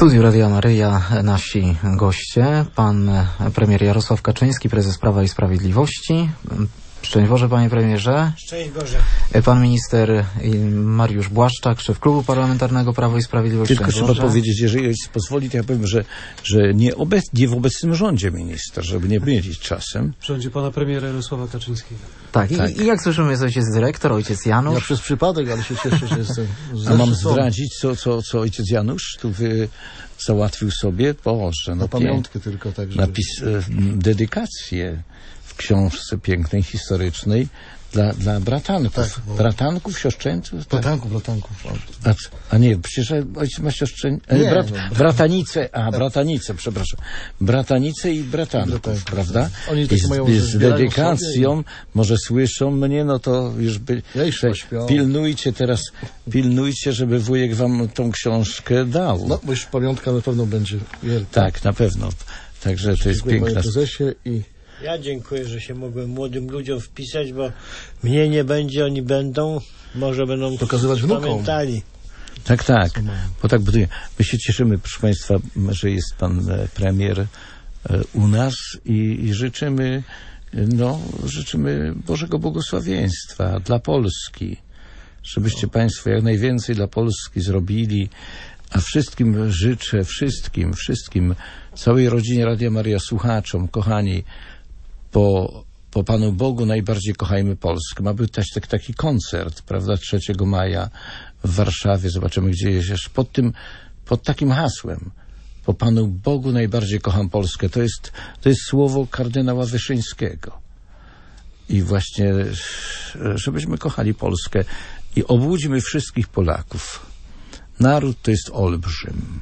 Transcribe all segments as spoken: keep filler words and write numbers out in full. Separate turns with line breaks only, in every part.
studiu Radia Maryja nasi goście, pan premier Jarosław Kaczyński, prezes Prawa i Sprawiedliwości. Szczęść Boże, panie premierze.
Szczęść Boże.
Pan minister Mariusz Błaszczak, szef Klubu Parlamentarnego Prawo i Sprawiedliwość.
Tylko
Szczęść
trzeba
Boże.
powiedzieć, jeżeli pozwoli, to ja powiem, że, że nie, obec, nie w obecnym rządzie minister, żeby nie mylić czasem.
W rządzie pana premiera Jarosława Kaczyńskiego.
Tak, i,
Tak.
i jak słyszymy, jest ojciec dyrektor, ojciec Janusz.
Ja przez przypadek, ale się cieszę, że jestem.
A mam zdradzić, co, co, co ojciec Janusz tu wy załatwił sobie? Boże, no
Na pamiątkę tylko, także.
Napis, e, dedykację w książce pięknej, historycznej dla, dla bratanków.
Tak, bo-
Bratanków, siostrzeńców? Tak.
Bratanków, bratanków.
A, a nie, przecież ojciec ma siostrzeń... e,
Nie,
Brat,
no,
bratanice, a bratanice, przepraszam. Bratanice i bratanków,
Bratanków.
prawda?
Oni
I
tak
z,
mają,
i
że
z
zbierają
dedykacją, może słyszą mnie, no to już by...
Ja już
te-
pośpiał.
pilnujcie teraz, pilnujcie, żeby wujek wam tą książkę dał.
No, bo już pamiątka na pewno będzie wielka.
Tak, na pewno. Także to jest
Dziękuję,
piękna...
panie prezesie, i
Ja dziękuję, że się mogłem młodym ludziom wpisać, bo mnie nie będzie, oni będą. Może będą
Pokazywać wnukom.
pamiętali.
Tak, tak. Bo tak buduje. My się cieszymy, proszę państwa, że jest pan e, premier e, u nas i, i życzymy, e, no, życzymy Bożego błogosławieństwa dla Polski. Żebyście państwo jak najwięcej dla Polski zrobili, a wszystkim życzę, wszystkim, wszystkim, całej rodzinie Radia Maryja, słuchaczom, kochani, po, po Panu Bogu najbardziej kochajmy Polskę. Ma być też tak, taki koncert, prawda, trzeciego maja w Warszawie. Zobaczymy, gdzie jest. Pod tym, pod takim hasłem. Po Panu Bogu najbardziej kocham Polskę. To jest, to jest słowo kardynała Wyszyńskiego. I właśnie, żebyśmy kochali Polskę i obudźmy wszystkich Polaków. Naród to jest olbrzym.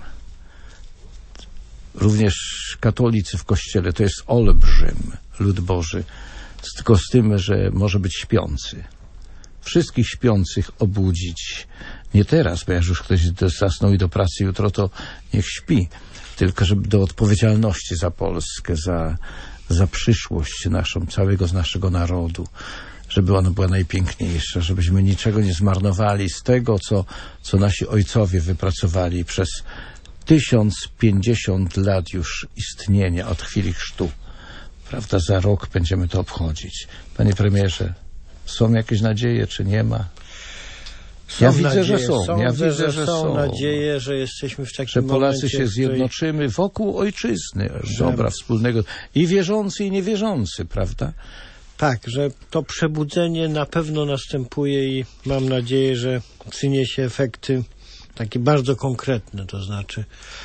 Również katolicy w kościele to jest olbrzym lud Boży, tylko z tym, że może być śpiący. Wszystkich śpiących obudzić. Nie teraz, bo jak już ktoś zasnął i do pracy jutro, to niech śpi. Tylko żeby do odpowiedzialności za Polskę, za, za przyszłość naszą, całego z naszego narodu. Żeby ona była najpiękniejsza, żebyśmy niczego nie zmarnowali z tego, co, co nasi ojcowie wypracowali przez tysiąc pięćdziesiąt lat już istnienia od chwili chrztu. Prawda, za rok będziemy to obchodzić. Panie premierze, są jakieś nadzieje, czy nie ma?
Są
Ja widzę,
nadzieje,
że są.
Sądzę,
Ja widzę,
że,
że
są
są.
nadzieje, że jesteśmy w takim
Że Polacy
momencie,
się
w której-
zjednoczymy wokół ojczyzny, dobra, wspólnego. I wierzący, i niewierzący, prawda?
Tak, że to przebudzenie na pewno następuje i mam nadzieję, że przyniesie efekty takie bardzo konkretne, to znaczy,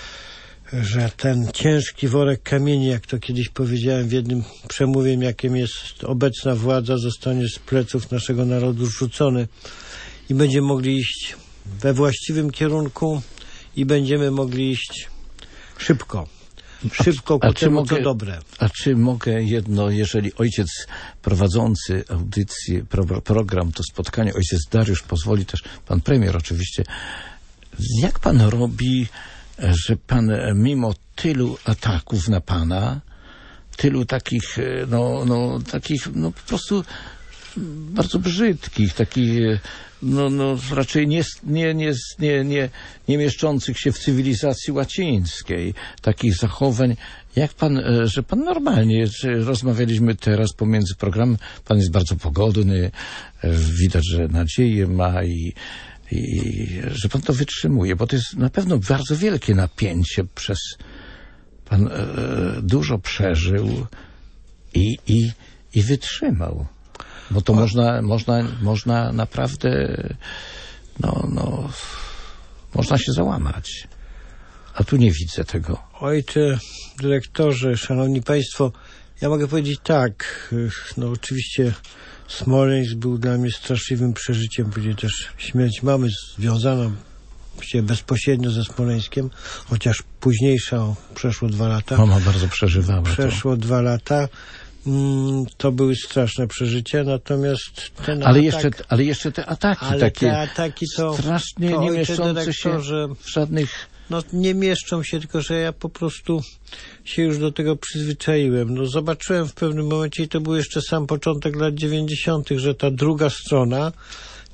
że ten ciężki worek kamieni, jak to kiedyś powiedziałem w jednym przemówie, jakim jest obecna władza, zostanie z pleców naszego narodu rzucony i będziemy mogli iść we właściwym kierunku i będziemy mogli iść szybko. Szybko ku
a czy
temu,
mogę-
co dobre.
A czy mogę jedno, jeżeli ojciec prowadzący audycję, pro, program, to spotkanie, ojciec Dariusz pozwoli też, pan premier oczywiście, jak pan robi, że pan mimo tylu ataków na pana, tylu takich, no, no takich, no po prostu bardzo brzydkich, takich, no, no raczej nie, nie, nie, nie, nie, nie mieszczących się w cywilizacji łacińskiej, takich zachowań, jak pan, e, że pan normalnie, że rozmawialiśmy teraz pomiędzy programem, pan jest bardzo pogodny, e, widać, że nadzieję ma i, i że pan to wytrzymuje, bo to jest na pewno bardzo wielkie napięcie przez, pan e, dużo przeżył i, i, i wytrzymał. Bo to można, można, można naprawdę, no, no, można się załamać. A tu nie widzę tego.
Ojcze dyrektorze, szanowni państwo, ja mogę powiedzieć tak, no oczywiście Smoleńsk był dla mnie straszliwym przeżyciem, później też śmierć mamy związana się bezpośrednio ze Smoleńskiem, chociaż późniejsza, przeszło dwa lata.
Mama bardzo przeżywała to.
Przeszło dwa lata. To były straszne przeżycia, natomiast ten
Ale
atak,
jeszcze, ale jeszcze te ataki
ale
takie
te ataki to,
strasznie
to
nie
ojcze
mieszczące się
dyrektorze,
w żadnych...
no nie mieszczą się, tylko że ja po prostu się już do tego przyzwyczaiłem. No zobaczyłem w pewnym momencie, i to był jeszcze sam początek lat dziewięćdziesiątych, że ta druga strona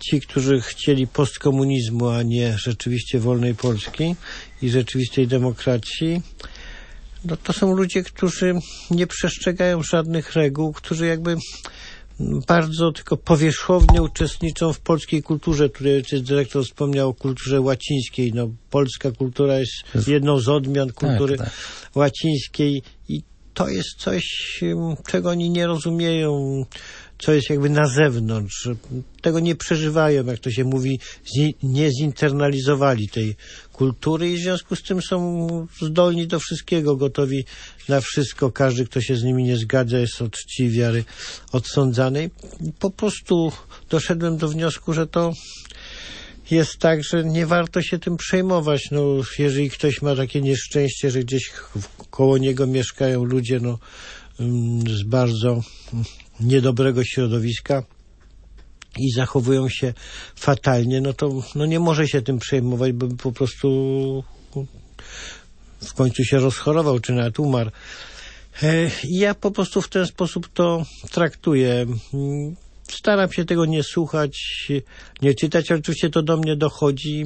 ci, którzy chcieli postkomunizmu, a nie rzeczywiście wolnej Polski i rzeczywistej demokracji, no to są ludzie, którzy nie przestrzegają żadnych reguł, którzy jakby bardzo tylko powierzchownie uczestniczą w polskiej kulturze. Tutaj ojciec dyrektor wspomniał o kulturze łacińskiej. No, polska kultura jest jedną z odmian kultury tak, tak. łacińskiej i to jest coś, czego oni nie rozumieją, co jest jakby na zewnątrz. Tego nie przeżywają, jak to się mówi, nie zinternalizowali tej kultury i w związku z tym są zdolni do wszystkiego, gotowi na wszystko. Każdy, kto się z nimi nie zgadza, jest od czci wiary odsądzany. Po prostu doszedłem do wniosku, że to jest tak, że nie warto się tym przejmować. No, jeżeli ktoś ma takie nieszczęście, że gdzieś koło niego mieszkają ludzie no, z bardzo niedobrego środowiska i zachowują się fatalnie, no to no nie może się tym przejmować, bo po prostu w końcu się rozchorował, czy nawet umarł. Ja po prostu w ten sposób to traktuję. Staram się tego nie słuchać, nie czytać, ale oczywiście to do mnie dochodzi.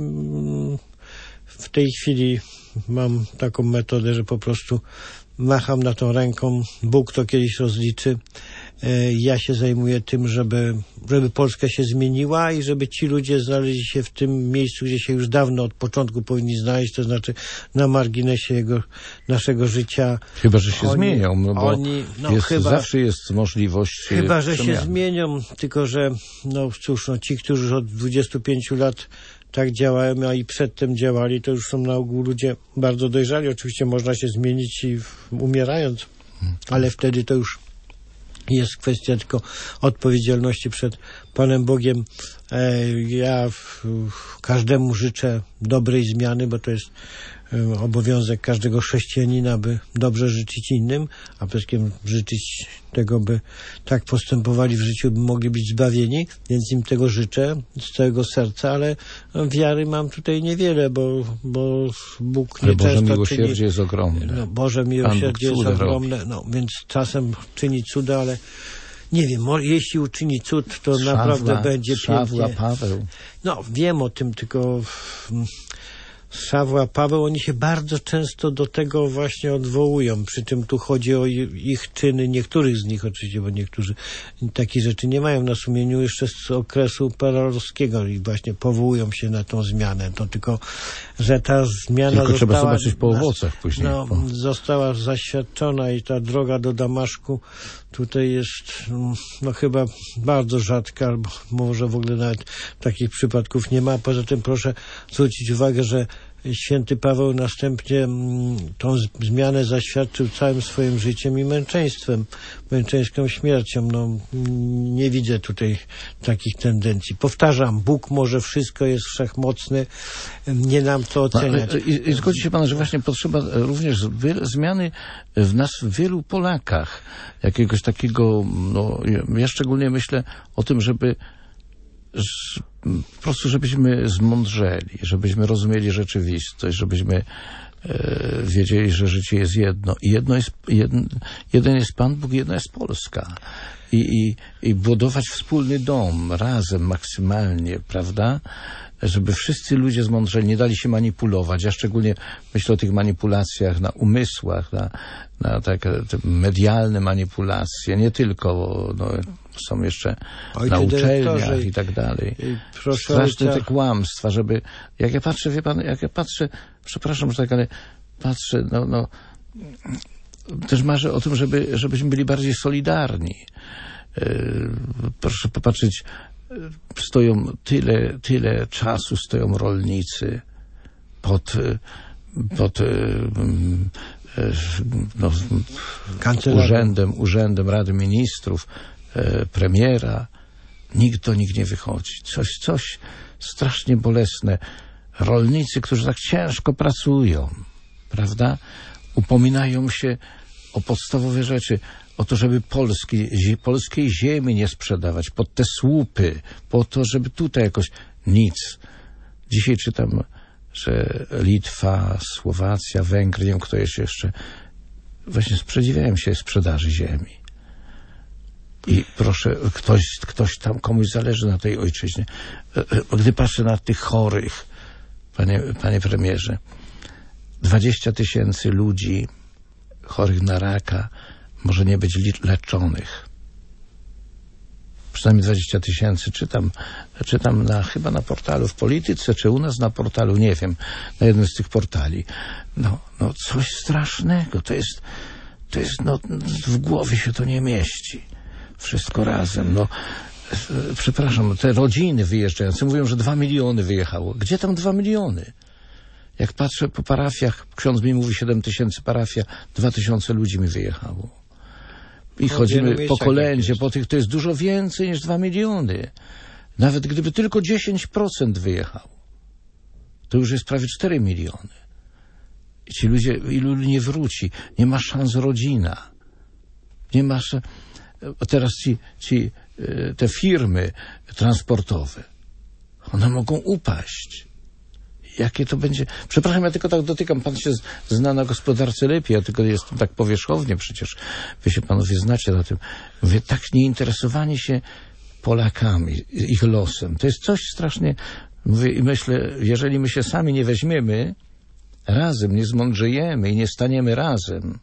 W tej chwili mam taką metodę, że po prostu macham na tą ręką, Bóg to kiedyś rozliczy. Ja się zajmuję tym, żeby, żeby Polska się zmieniła i żeby ci ludzie znaleźli się w tym miejscu, gdzie się już dawno od początku powinni znaleźć, to znaczy na marginesie jego, naszego życia.
Chyba, że się
oni,
zmienią, no bo
oni, no
jest,
chyba,
zawsze jest możliwość
Chyba, że
przemiany.
się zmienią, tylko że no cóż, no ci, którzy już od dwudziestu pięciu lat tak działają, a i przedtem działali, to już są na ogół ludzie bardzo dojrzali. Oczywiście można się zmienić i umierając, ale wtedy to już jest kwestia tylko odpowiedzialności przed Panem Bogiem. Ja każdemu życzę dobrej zmiany, bo to jest obowiązek każdego chrześcijanina, by dobrze życzyć innym, a przede wszystkim życzyć tego, by tak postępowali w życiu, by mogli być zbawieni, więc im tego życzę z całego serca, ale wiary mam tutaj niewiele, bo, bo Bóg nie
ale Boże
często
miłosierdzie
czyni,
jest ogromne.
No, Boże miłosierdzie jest ogromne, no, więc czasem czyni cuda, ale nie wiem, jeśli uczyni cud, to
Szawla,
naprawdę będzie
Szawla,
pięknie.
Paweł.
No, wiem o tym, tylko Szawła, Paweł, oni się bardzo często do tego właśnie odwołują. Przy czym tu chodzi o ich czyny, niektórych z nich oczywiście, bo niektórzy takich rzeczy nie mają na sumieniu jeszcze z okresu perelowskiego i właśnie powołują się na tą zmianę. To tylko, że ta zmiana
tylko
została...
trzeba zobaczyć po owocach później.
No,
po...
została zaświadczona i ta droga do Damaszku tutaj jest no chyba bardzo rzadka, albo może w ogóle nawet takich przypadków nie ma. Poza tym proszę zwrócić uwagę, że święty Paweł następnie tą zmianę zaświadczył całym swoim życiem i męczeństwem, męczeńską śmiercią. No, nie widzę tutaj takich tendencji. Powtarzam, Bóg może wszystko, jest wszechmocny, nie nam to oceniać.
No, i, i zgodzi się Pan, że właśnie potrzeba również zmiany w nas, w wielu Polakach, jakiegoś takiego, no, ja szczególnie myślę o tym, żeby po prostu, żebyśmy zmądrzeli, żebyśmy rozumieli rzeczywistość, żebyśmy e, wiedzieli, że życie jest jedno. I jedno jest, jeden, jeden jest Pan Bóg, jedna jest Polska. I, i, i budować wspólny dom razem maksymalnie, prawda? Żeby wszyscy ludzie zmądrzeli, nie dali się manipulować. Ja szczególnie myślę o tych manipulacjach na umysłach, na, na takie medialne manipulacje, nie tylko, no, są jeszcze Ojcze na uczelniach i tak dalej. Straszne te kłamstwa, żeby, jak ja patrzę, wie Pan, jak ja patrzę, przepraszam, że tak, ale patrzę, no, no, też marzę o tym, żeby, żebyśmy byli bardziej solidarni. Proszę popatrzeć, stoją tyle, tyle czasu stoją rolnicy pod, pod no, urzędem, urzędem Rady Ministrów, premiera. Nikt do nich nie wychodzi. Coś, coś strasznie bolesne. Rolnicy, którzy tak ciężko pracują, prawda? Upominają się o podstawowe rzeczy, o to, żeby Polski, polskiej ziemi nie sprzedawać pod te słupy, po to, żeby tutaj jakoś nic. Dzisiaj czytam, że Litwa, Słowacja, Węgry, nie wiem kto jest jeszcze, właśnie sprzeciwiają się sprzedaży ziemi. I proszę, ktoś, ktoś tam, komuś zależy na tej ojczyźnie. Gdy patrzę na tych chorych, panie, panie premierze, dwadzieścia tysięcy ludzi chorych na raka może nie być leczonych. Przynajmniej dwadzieścia tysięcy. Czytam, czytam na, chyba na portalu w Polityce, czy u nas na portalu, nie wiem, na jednym z tych portali. No, no coś strasznego. To jest, to jest, no, w głowie się to nie mieści. Wszystko razem. No, przepraszam, te rodziny wyjeżdżające mówią, że dwa miliony wyjechało. Gdzie tam dwa miliony? Jak patrzę po parafiach, ksiądz mi mówi siedem tysięcy parafia, dwa tysiące ludzi mi wyjechało. I
no,
chodzimy po kolędzie, po tych, to jest dużo więcej niż dwa miliony. Nawet gdyby tylko dziesięć procent wyjechało, to już jest prawie cztery miliony. I ci ludzie, ilu nie wróci, nie ma szans rodzina. Nie ma szans. Teraz ci, ci, te firmy transportowe, one mogą upaść. Jakie to będzie... Przepraszam, ja tylko tak dotykam. Pan się zna na gospodarce lepiej, ja tylko jestem tak powierzchownie przecież. Wy się panowie znacie na tym. Mówię, tak nieinteresowanie się Polakami, ich losem. To jest coś strasznie... Mówię i myślę, jeżeli my się sami nie weźmiemy razem, nie zmądrzejemy i nie staniemy razem,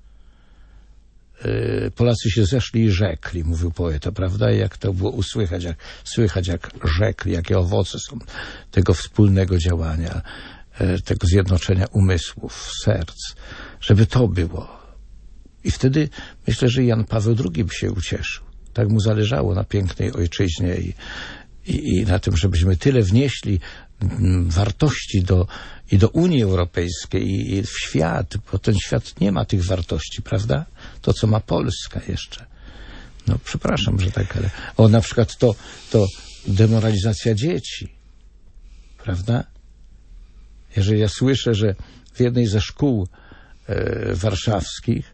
Polacy się zeszli i rzekli, mówił poeta, prawda? I jak to było usłychać, jak, słychać jak rzekli, jakie owoce są tego wspólnego działania, tego zjednoczenia umysłów, serc, żeby to było. I wtedy myślę, że Jan Paweł drugi by się ucieszył. Tak mu zależało na pięknej ojczyźnie i, i, i na tym, żebyśmy tyle wnieśli wartości do, i do Unii Europejskiej i, i w świat, bo ten świat nie ma tych wartości, prawda? To, co ma Polska jeszcze. No, przepraszam, że tak, ale... O, na przykład to, to demoralizacja dzieci, prawda? Jeżeli ja słyszę, że w jednej ze szkół e, warszawskich,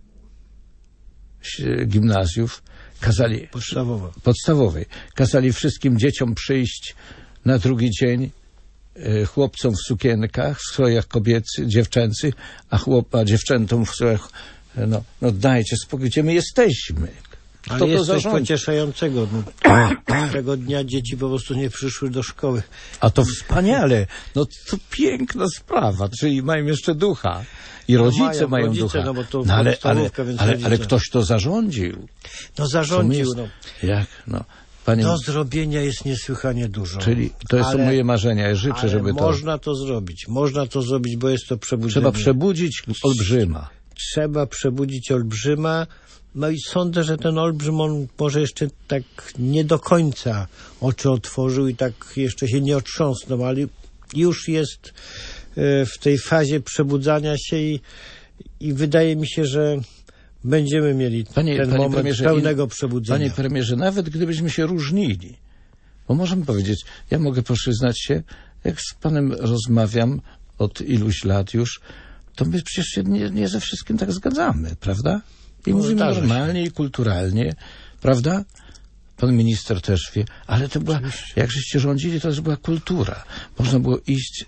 e, gimnazjów, kazali...
Podstawowa.
Podstawowej. Kazali wszystkim dzieciom przyjść na drugi dzień, chłopcom w sukienkach, w strojach kobiecych, dziewczęcych, a, chłop, a dziewczętom w strojach, no, no dajcie spokój, gdzie my jesteśmy. Kto
Ale
to
jest coś
zarządzi?
pocieszającego. No, tego dnia dzieci po prostu nie przyszły do szkoły.
A to wspaniale. No to piękna sprawa. Czyli mają jeszcze ducha. I rodzice
mają,
mają
rodzice,
ducha.
no bo to
no, ale, ale,
więc
ale,
rodzice.
ale ktoś to zarządził.
No zarządził.
Jest,
no.
Jak? No. Panie,
do zrobienia jest niesłychanie dużo.
Czyli to są
ale,
moje marzenia. Ja życzę,
ale
żeby to...
można to zrobić. Można to zrobić, bo jest to przebudzenie.
Trzeba przebudzić olbrzyma.
Trzeba przebudzić olbrzyma. No i sądzę, że ten olbrzym, on może jeszcze tak nie do końca oczy otworzył i tak jeszcze się nie otrząsnął, ale już jest w tej fazie przebudzania się i, i wydaje mi się, że będziemy mieli
panie,
ten
panie
moment
premierze,
pełnego przebudzenia.
Panie premierze, nawet gdybyśmy się różnili, bo możemy powiedzieć, ja mogę przyznać się, jak z panem rozmawiam od iluś lat już, to my przecież się nie, nie ze wszystkim tak zgadzamy, prawda? I
no,
mówimy normalnie się. I kulturalnie, prawda? Pan minister też wie, ale to była, oczywiście. Jak żeście rządzili, to też była kultura. Można było iść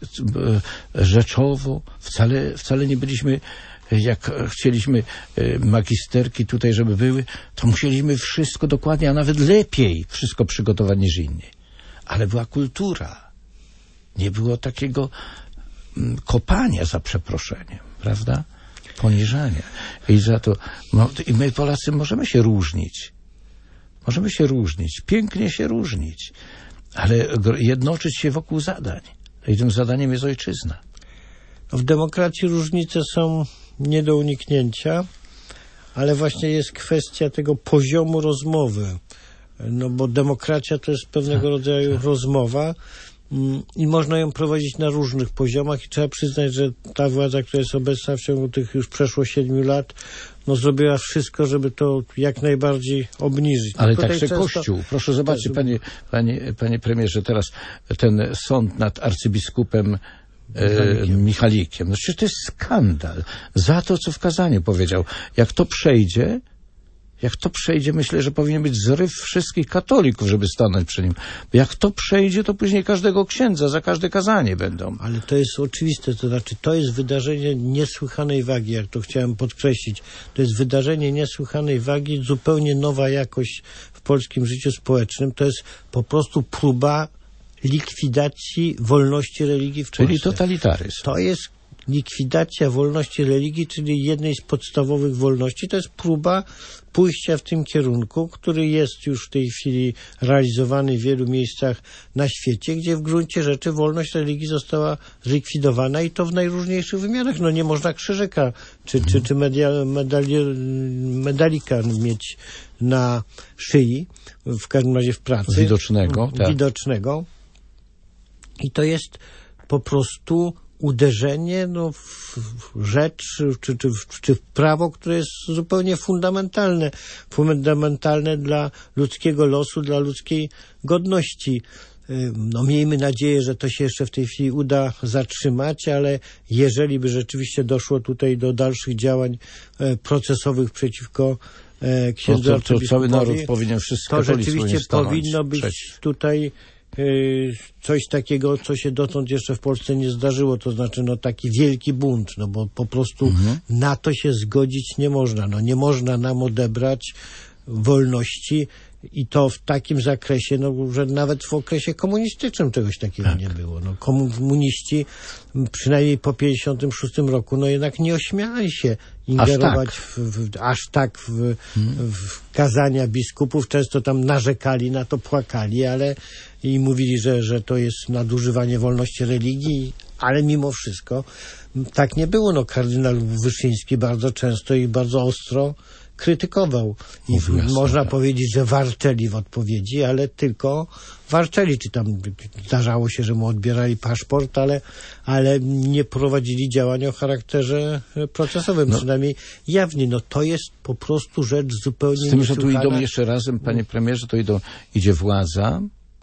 rzeczowo, wcale, wcale nie byliśmy, jak chcieliśmy magisterki tutaj, żeby były, to musieliśmy wszystko dokładnie, a nawet lepiej wszystko przygotować niż inni. Ale była kultura. Nie było takiego kopania za przeproszeniem, prawda? Poniżania. I za to, no, i my Polacy możemy się różnić. Możemy się różnić, pięknie się różnić, ale jednoczyć się wokół zadań. I tym zadaniem jest ojczyzna.
W demokracji różnice są nie do uniknięcia, ale właśnie jest kwestia tego poziomu rozmowy. No bo demokracja to jest pewnego tak, rodzaju tak. rozmowa i można ją prowadzić na różnych poziomach i trzeba przyznać, że ta władza, która jest obecna w ciągu tych już przeszło siedmiu lat, no zrobiła wszystko, żeby to jak najbardziej obniżyć.
Ale
Tutaj
także
często...
Kościół. Proszę zobaczyć, panie, panie, panie premierze, teraz ten sąd nad arcybiskupem Michalikiem. Michalikiem. No przecież to jest skandal. Za to, co w kazaniu powiedział. Jak to przejdzie, Jak to przejdzie, myślę, że powinien być zryw wszystkich katolików, żeby stanąć przy nim. Bo jak to przejdzie, to później każdego księdza za każde kazanie będą.
Ale to jest oczywiste, to znaczy to jest wydarzenie niesłychanej wagi, jak to chciałem podkreślić. To jest wydarzenie niesłychanej wagi, zupełnie nowa jakość w polskim życiu społecznym. To jest po prostu próba likwidacji wolności religii w Polsce.
Czyli totalitaryzm.
To jest likwidacja wolności religii, czyli jednej z podstawowych wolności. To jest próba pójścia w tym kierunku, który jest już w tej chwili realizowany w wielu miejscach na świecie, gdzie w gruncie rzeczy wolność religii została zlikwidowana i to w najróżniejszych wymiarach. No nie można krzyżyka czy, czy, czy media, medali, medalika mieć na szyi, w każdym razie w pracy.
Widocznego. Tak.
Widocznego. I to jest po prostu uderzenie no, w rzecz, czy, czy, czy w prawo, które jest zupełnie fundamentalne. Fundamentalne dla ludzkiego losu, dla ludzkiej godności. No, miejmy nadzieję, że to się jeszcze w tej chwili uda zatrzymać, ale jeżeli by rzeczywiście doszło tutaj do dalszych działań procesowych przeciwko księdzu
to, to, to cały naród powinien, wszyscy
to rzeczywiście powinno być
przeciw.
tutaj coś takiego, co się dotąd jeszcze w Polsce nie zdarzyło, to znaczy no taki wielki bunt, no bo po prostu mhm. na to się zgodzić nie można. No nie można nam odebrać wolności i to w takim zakresie, no, że nawet w okresie komunistycznym czegoś takiego tak. nie było. No, komuniści przynajmniej po pięćdziesiątym szóstym roku no jednak nie ośmiali się ingerować aż tak w, w, aż tak w, hmm. w kazania biskupów. Często tam narzekali na to, płakali, ale i mówili, że, że to jest nadużywanie wolności religii, ale mimo wszystko tak nie było. No, kardynał Wyszyński bardzo często i bardzo ostro krytykował. I Mówił można jasne, powiedzieć, że warczeli w odpowiedzi, ale tylko warczeli. Czy tam zdarzało się, że mu odbierali paszport, ale, ale nie prowadzili działań o charakterze procesowym. No, przynajmniej jawnie. No to jest po prostu rzecz zupełnie
z tym,
niesłychana.
że tu idą jeszcze razem, panie premierze, to idą, idzie władza,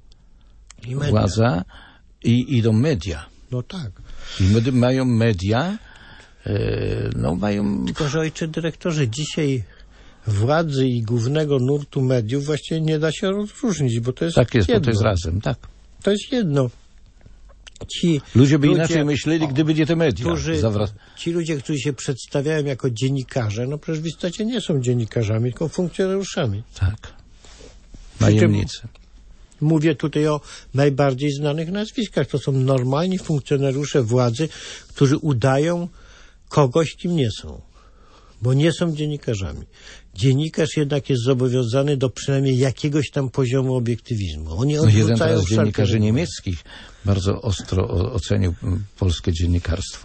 I media.
władza i idą media.
No tak.
I medy, mają media, yy, no mają...
Tylko, że ojcze dyrektorze, dzisiaj władzy i głównego nurtu mediów właściwie nie da się rozróżnić, bo to jest
Tak jest,
jedno.
bo to jest razem, tak.
To jest jedno. Ci
ludzie by
ludzie,
inaczej myśleli, gdyby nie te media.
Którzy,
Zawra...
Ci ludzie, którzy się przedstawiają jako dziennikarze, no przecież w istocie nie są dziennikarzami, tylko funkcjonariuszami.
Tak. Najemnicy.
Mówię tutaj o najbardziej znanych nazwiskach. To są normalni funkcjonariusze władzy, którzy udają kogoś, kim nie są. Bo nie są dziennikarzami. Dziennikarz jednak jest zobowiązany do przynajmniej jakiegoś tam poziomu obiektywizmu. Oni
no jeden teraz z dziennikarzy
wszelkie...
niemieckich bardzo ostro o, ocenił polskie dziennikarstwo.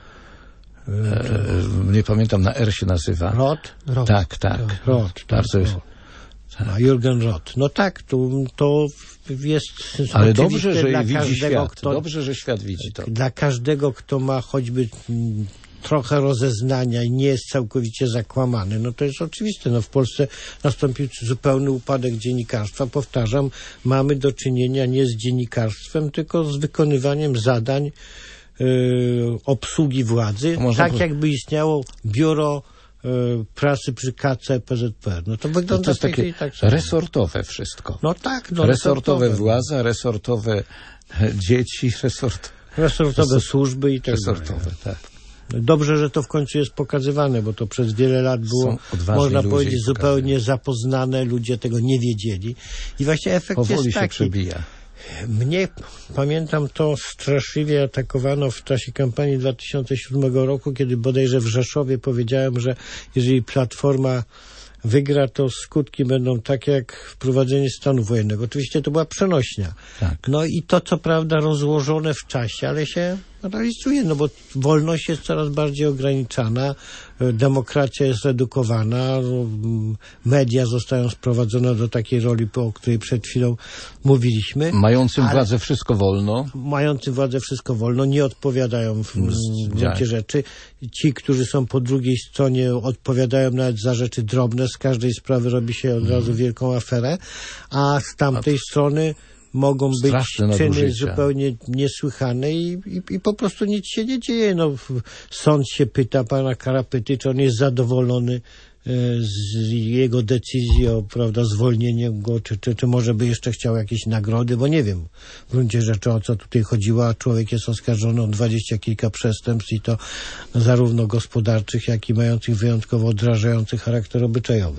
E, nie pamiętam, na R się nazywa.
Roth? Roth.
Tak, tak.
Roth.
Bardzo
tak, tak. A Jürgen Roth. No tak, to, to jest
ale dobrze, że
dla
widzi
każdego,
świat.
Kto,
dobrze, że świat widzi to.
Dla każdego, kto ma choćby trochę rozeznania i nie jest całkowicie zakłamany, no to jest oczywiste. No w Polsce nastąpił zupełny upadek dziennikarstwa. Powtarzam, mamy do czynienia nie z dziennikarstwem, tylko z wykonywaniem zadań yy, obsługi władzy, tak po... jakby istniało biuro yy, prasy przy K C P Z P R. No to wygląda
to, to jest takie
tak samo.
resortowe wszystko.
No tak. No,
resortowe, resortowe władza, resortowe dzieci, resort...
resortowe Resort... służby i tak
resortowe,
dalej.
tak.
Dobrze, że to w końcu jest pokazywane, bo to przez wiele lat było, można powiedzieć, zupełnie zapoznane, ludzie tego nie wiedzieli. I właśnie efekt
Powoli
jest taki.
się przebija.
Mnie, pamiętam, to straszliwie atakowano w czasie kampanii dwa tysiące siódmego roku, kiedy bodajże w Rzeszowie powiedziałem, że jeżeli Platforma wygra, to skutki będą takie jak wprowadzenie stanu wojennego. Oczywiście to była przenośnia.
Tak.
No i to co prawda rozłożone w czasie, ale się realizuje, no bo wolność jest coraz bardziej ograniczana, demokracja jest redukowana, media zostają sprowadzone do takiej roli, o której przed chwilą mówiliśmy.
Mającym władzę wszystko wolno.
Mającym władzę wszystko wolno, nie odpowiadają w gruncie rzeczy. Ci, którzy są po drugiej stronie, odpowiadają nawet za rzeczy drobne, z każdej sprawy robi się od razu wielką aferę, a z tamtej strony mogą być czyny zupełnie niesłychane i, i, i po prostu nic się nie dzieje. No, sąd się pyta pana Karapety, czy on jest zadowolony z jego decyzji o, prawda, zwolnieniu go, czy, czy, czy może by jeszcze chciał jakieś nagrody, bo nie wiem w gruncie rzeczy, o co tutaj chodziło, a człowiek jest oskarżony o dwadzieścia kilka przestępstw i to zarówno gospodarczych, jak i mających wyjątkowo odrażający charakter obyczajowy.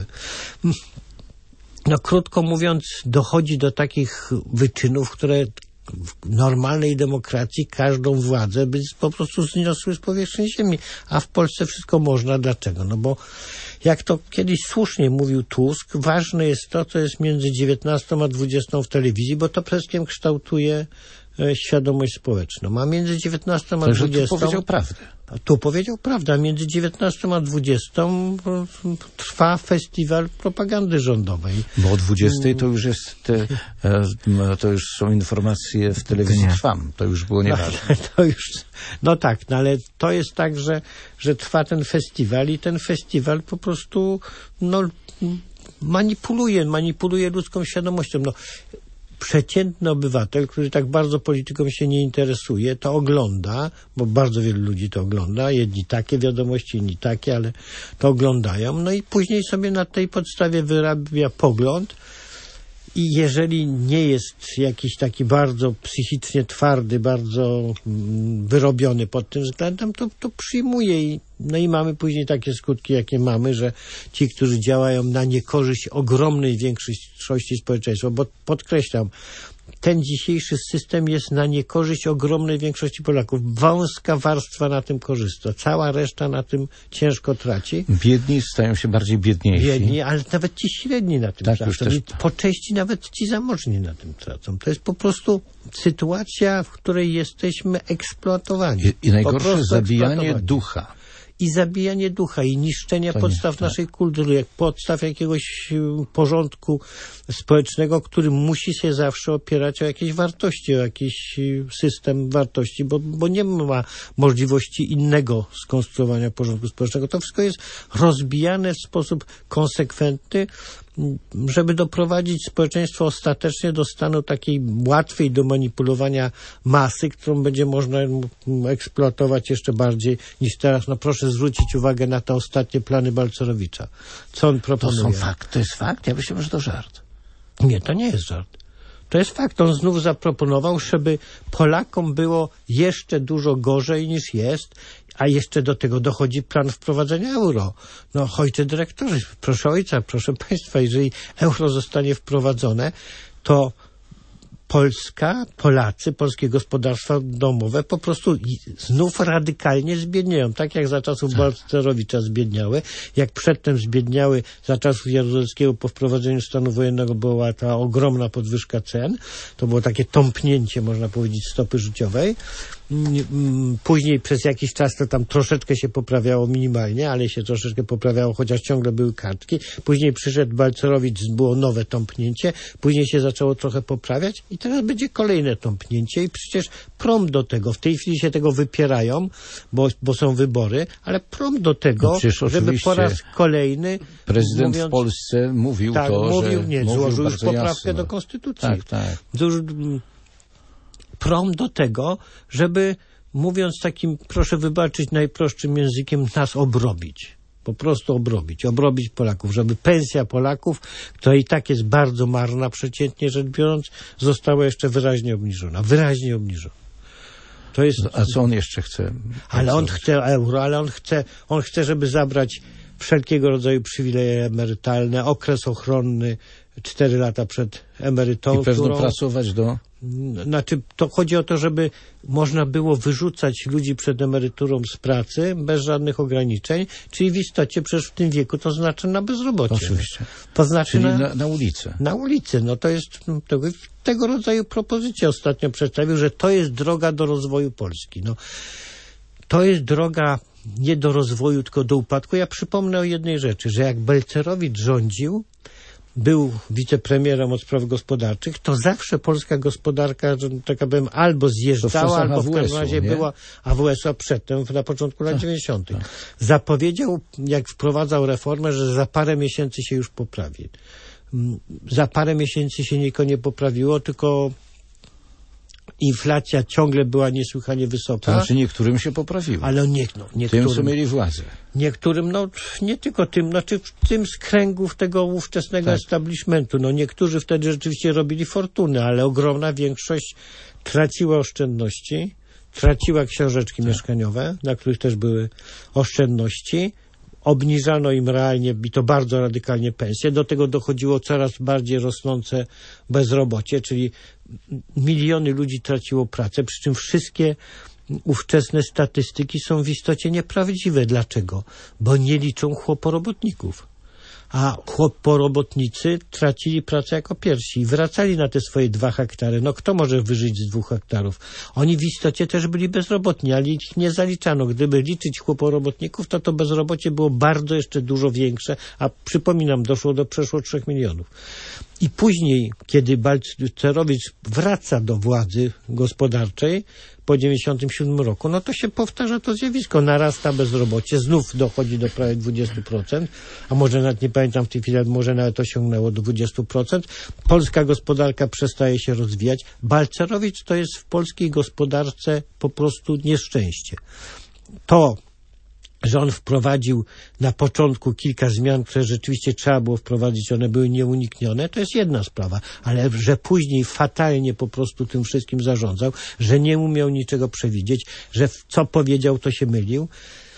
No krótko mówiąc, dochodzi do takich wyczynów, które w normalnej demokracji każdą władzę by po prostu zniosły z powierzchni ziemi, a w Polsce wszystko można. Dlaczego? No bo jak to kiedyś słusznie mówił Tusk, ważne jest to, co jest między dziewiętnastą a dwudziestą w telewizji, bo to przede wszystkim kształtuje e, świadomość społeczną. A między dziewiętnastą a dwudziestą...
Tu powiedział prawdę.
Tu powiedział prawdę, a między dziewiętnastą a dwudziestą trwa festiwal propagandy rządowej.
Bo o dwudziestej to już jest, te, e, to już są informacje w telewizji Trwam. To już było nieważne.
No, to już, no tak, no ale to jest tak, że, że trwa ten festiwal i ten festiwal po prostu no, manipuluje, manipuluje ludzką świadomością. No, przeciętny obywatel, który tak bardzo polityką się nie interesuje, to ogląda, bo bardzo wielu ludzi to ogląda, jedni takie wiadomości, inni takie, ale to oglądają, no i później sobie na tej podstawie wyrabia pogląd i jeżeli nie jest jakiś taki bardzo psychicznie twardy, bardzo mm, wyrobiony pod tym względem, to, to przyjmuje i no i mamy później takie skutki, jakie mamy, że ci, którzy działają na niekorzyść ogromnej większości społeczeństwa, bo podkreślam, ten dzisiejszy system jest na niekorzyść ogromnej większości Polaków. Wąska warstwa na tym korzysta. Cała reszta na tym ciężko traci.
Biedni stają się bardziej biedniejsi.
Biedni, ale nawet ci średni na tym
tak,
tracą.
też...
I po części nawet ci zamożni na tym tracą. To jest po prostu sytuacja, w której jesteśmy eksploatowani.
I, i najgorsze zabijanie ducha.
I zabijanie ducha, i niszczenie
to
podstaw
nie, tak.
naszej kultury, jak podstaw jakiegoś porządku społecznego, który musi się zawsze opierać o jakieś wartości, o jakiś system wartości, bo, bo nie ma możliwości innego skonstruowania porządku społecznego. To wszystko jest rozbijane w sposób konsekwentny, żeby doprowadzić społeczeństwo ostatecznie do stanu takiej łatwej do manipulowania masy, którą będzie można eksploatować jeszcze bardziej niż teraz. No proszę zwrócić uwagę na te ostatnie plany Balcerowicza. Co on proponuje?
To są fakty, to jest fakt? Ja myślałem, że to żart.
Nie, to nie jest żart. To jest fakt. On znów zaproponował, żeby Polakom było jeszcze dużo gorzej niż jest, a jeszcze do tego dochodzi plan wprowadzenia euro. No, ojcze dyrektorze, proszę ojca, proszę państwa, jeżeli euro zostanie wprowadzone, to Polska, Polacy, polskie gospodarstwa domowe po prostu znów radykalnie zbiednieją. Tak jak za czasów tak. Balcerowicza zbiedniały, jak przedtem zbiedniały za czasów Jaruzelskiego po wprowadzeniu stanu wojennego była ta ogromna podwyżka cen. To było takie tąpnięcie, można powiedzieć, stopy życiowej. Później przez jakiś czas to tam troszeczkę się poprawiało minimalnie, ale się troszeczkę poprawiało, chociaż ciągle były kartki. Później przyszedł Balcerowicz, było nowe tąpnięcie. Później się zaczęło trochę poprawiać i teraz będzie kolejne tąpnięcie i przecież prom do tego, w tej chwili się tego wypierają, bo, bo są wybory, ale prom do tego, no żeby po raz kolejny...
Prezydent
mówiąc,
w Polsce mówił
tak,
to,
mówił,
że...
Nie,
mówił
złożył już poprawkę
jasno.
do Konstytucji.
Tak, tak.
Już, prom do tego, żeby, mówiąc takim, proszę wybaczyć, najprostszym językiem, nas obrobić. Po prostu obrobić. Obrobić Polaków, żeby pensja Polaków, która i tak jest bardzo marna, przeciętnie rzecz biorąc, została jeszcze wyraźnie obniżona. Wyraźnie obniżona. To jest...
A co on jeszcze chce?
Ale on chce euro, ale on chce, on chce, żeby zabrać wszelkiego rodzaju przywileje emerytalne, okres ochronny, cztery lata przed emeryturą.
I pewno
którą,
pracować do...
Znaczy, to chodzi o to, żeby można było wyrzucać ludzi przed emeryturą z pracy bez żadnych ograniczeń, czyli w istocie przecież w tym wieku to znaczy na bezrobocie.
Oczywiście.
To znaczy
czyli
na,
na, na ulicę.
Na ulicy. No to jest tego, tego rodzaju propozycja ostatnio przedstawił, że to jest droga do rozwoju Polski. No, to jest droga nie do rozwoju, tylko do upadku. Ja przypomnę o jednej rzeczy, że jak Balcerowicz rządził, był wicepremierem od spraw gospodarczych, to zawsze polska gospodarka, że tak powiem, albo zjeżdżała, albo w każdym razie nie? była A W S-u przedtem, na początku lat dziewięćdziesiątych. Tak. Zapowiedział, jak wprowadzał reformę, że za parę miesięcy się już poprawi. Za parę miesięcy się niko nie poprawiło, tylko inflacja ciągle była niesłychanie wysoka.
To znaczy niektórym się poprawiło.
Ale nie, no, niektórym,
Tym, co mieli władzę.
Niektórym, no nie tylko tym, znaczy tym z kręgów tego ówczesnego
tak.
establishmentu. No niektórzy wtedy rzeczywiście robili fortuny, ale ogromna większość traciła oszczędności, traciła książeczki tak. mieszkaniowe, na których też były oszczędności. Obniżano im realnie, i to bardzo radykalnie, pensje. Do tego dochodziło coraz bardziej rosnące bezrobocie, czyli miliony ludzi traciło pracę, przy czym wszystkie ówczesne statystyki są w istocie nieprawdziwe. Dlaczego? Bo nie liczą chłoporobotników. A chłoporobotnicy tracili pracę jako pierwsi i wracali na te swoje dwa hektary. No kto może wyżyć z dwóch hektarów? Oni w istocie też byli bezrobotni, ale ich nie zaliczano. Gdyby liczyć chłoporobotników, to to bezrobocie było bardzo jeszcze dużo większe, a przypominam, doszło do przeszło trzech milionów. I później, kiedy Balcerowicz wraca do władzy gospodarczej po dziewięćdziesiątym siódmym roku, no to się powtarza to zjawisko. Narasta bezrobocie, znów dochodzi do prawie dwudziestu procent, a może nawet nie pamiętam w tej chwili, może nawet osiągnęło do dwudziestu procent. Polska gospodarka przestaje się rozwijać. Balcerowicz to jest w polskiej gospodarce po prostu nieszczęście. To, że on wprowadził na początku kilka zmian, które rzeczywiście trzeba było wprowadzić, one były nieuniknione, to jest jedna sprawa, ale że później fatalnie po prostu tym wszystkim zarządzał, że nie umiał niczego przewidzieć, że co powiedział, to się mylił,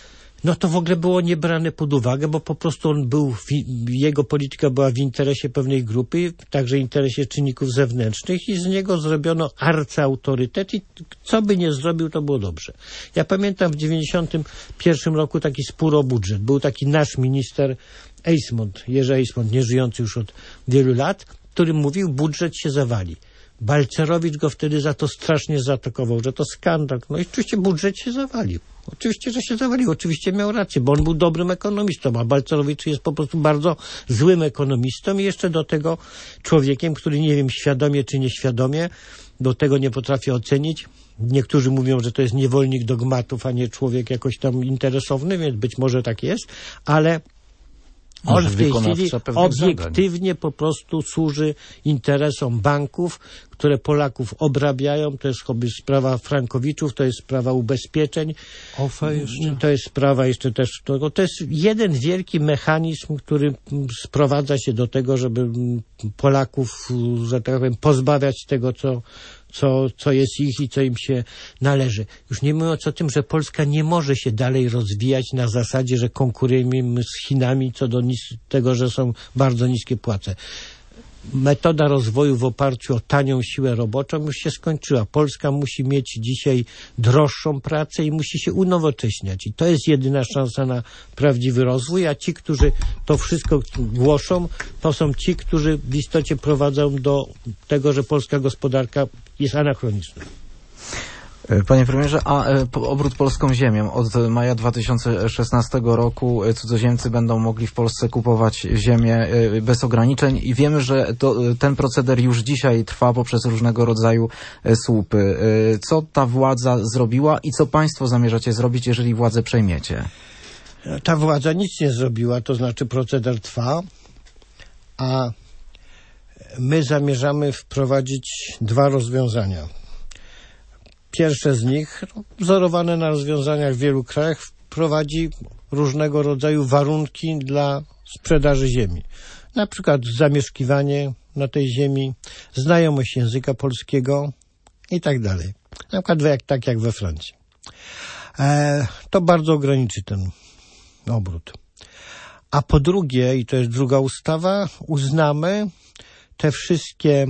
no to w ogóle było niebrane pod uwagę, bo po prostu on był, jego polityka była w interesie pewnej grupy, także w interesie czynników zewnętrznych i z niego zrobiono arcyautorytet i co by nie zrobił, to było dobrze. Ja pamiętam w dziewięćdziesiątym pierwszym roku taki spór o budżet. Był taki nasz minister Eismont, Jerzy Eismont, nieżyjący już od wielu lat, który mówił, budżet się zawali. Balcerowicz go wtedy za to strasznie zaatakował, że to skandal. No i oczywiście budżet się zawalił. Oczywiście, że się zawalił. Oczywiście miał rację, bo on był dobrym ekonomistą, a Balcerowicz jest po prostu bardzo złym ekonomistą i jeszcze do tego człowiekiem, który nie wiem, świadomie czy nieświadomie, do tego nie potrafi ocenić. Niektórzy mówią, że to jest niewolnik dogmatów, a nie człowiek jakoś tam interesowny, więc być może tak jest, ale on w tej chwili obiektywnie po prostu służy interesom banków, które Polaków obrabiają. To jest choćby sprawa frankowiczów, to jest sprawa ubezpieczeń.
O F E jeszcze.
To jest sprawa jeszcze też tego. To jest jeden wielki mechanizm, który sprowadza się do tego, żeby Polaków, że tak powiem, pozbawiać tego, co Co, co jest ich i co im się należy. Już nie mówiąc o tym, że Polska nie może się dalej rozwijać na zasadzie, że konkurujemy z Chinami co do nis- tego, że są bardzo niskie płace. Metoda rozwoju w oparciu o tanią siłę roboczą już się skończyła. Polska musi mieć dzisiaj droższą pracę i musi się unowocześniać. I to jest jedyna szansa na prawdziwy rozwój, a ci, którzy to wszystko głoszą, to są ci, którzy w istocie prowadzą do tego, że polska gospodarka jest anachroniczna.
Panie premierze, a obrót polską ziemią. Od maja dwa tysiące szesnastego roku cudzoziemcy będą mogli w Polsce kupować ziemię bez ograniczeń i wiemy, że to, ten proceder już dzisiaj trwa poprzez różnego rodzaju słupy. Co ta władza zrobiła i co państwo zamierzacie zrobić, jeżeli władzę przejmiecie?
Ta władza nic nie zrobiła, to znaczy proceder trwa, a my zamierzamy wprowadzić dwa rozwiązania. Pierwsze z nich, wzorowane na rozwiązaniach w wielu krajach, wprowadzi różnego rodzaju warunki dla sprzedaży ziemi. Na przykład zamieszkiwanie na tej ziemi, znajomość języka polskiego i tak dalej. Na przykład jak, tak jak we Francji. E, to bardzo ograniczy ten obrót. A po drugie, i to jest druga ustawa, uznamy te wszystkie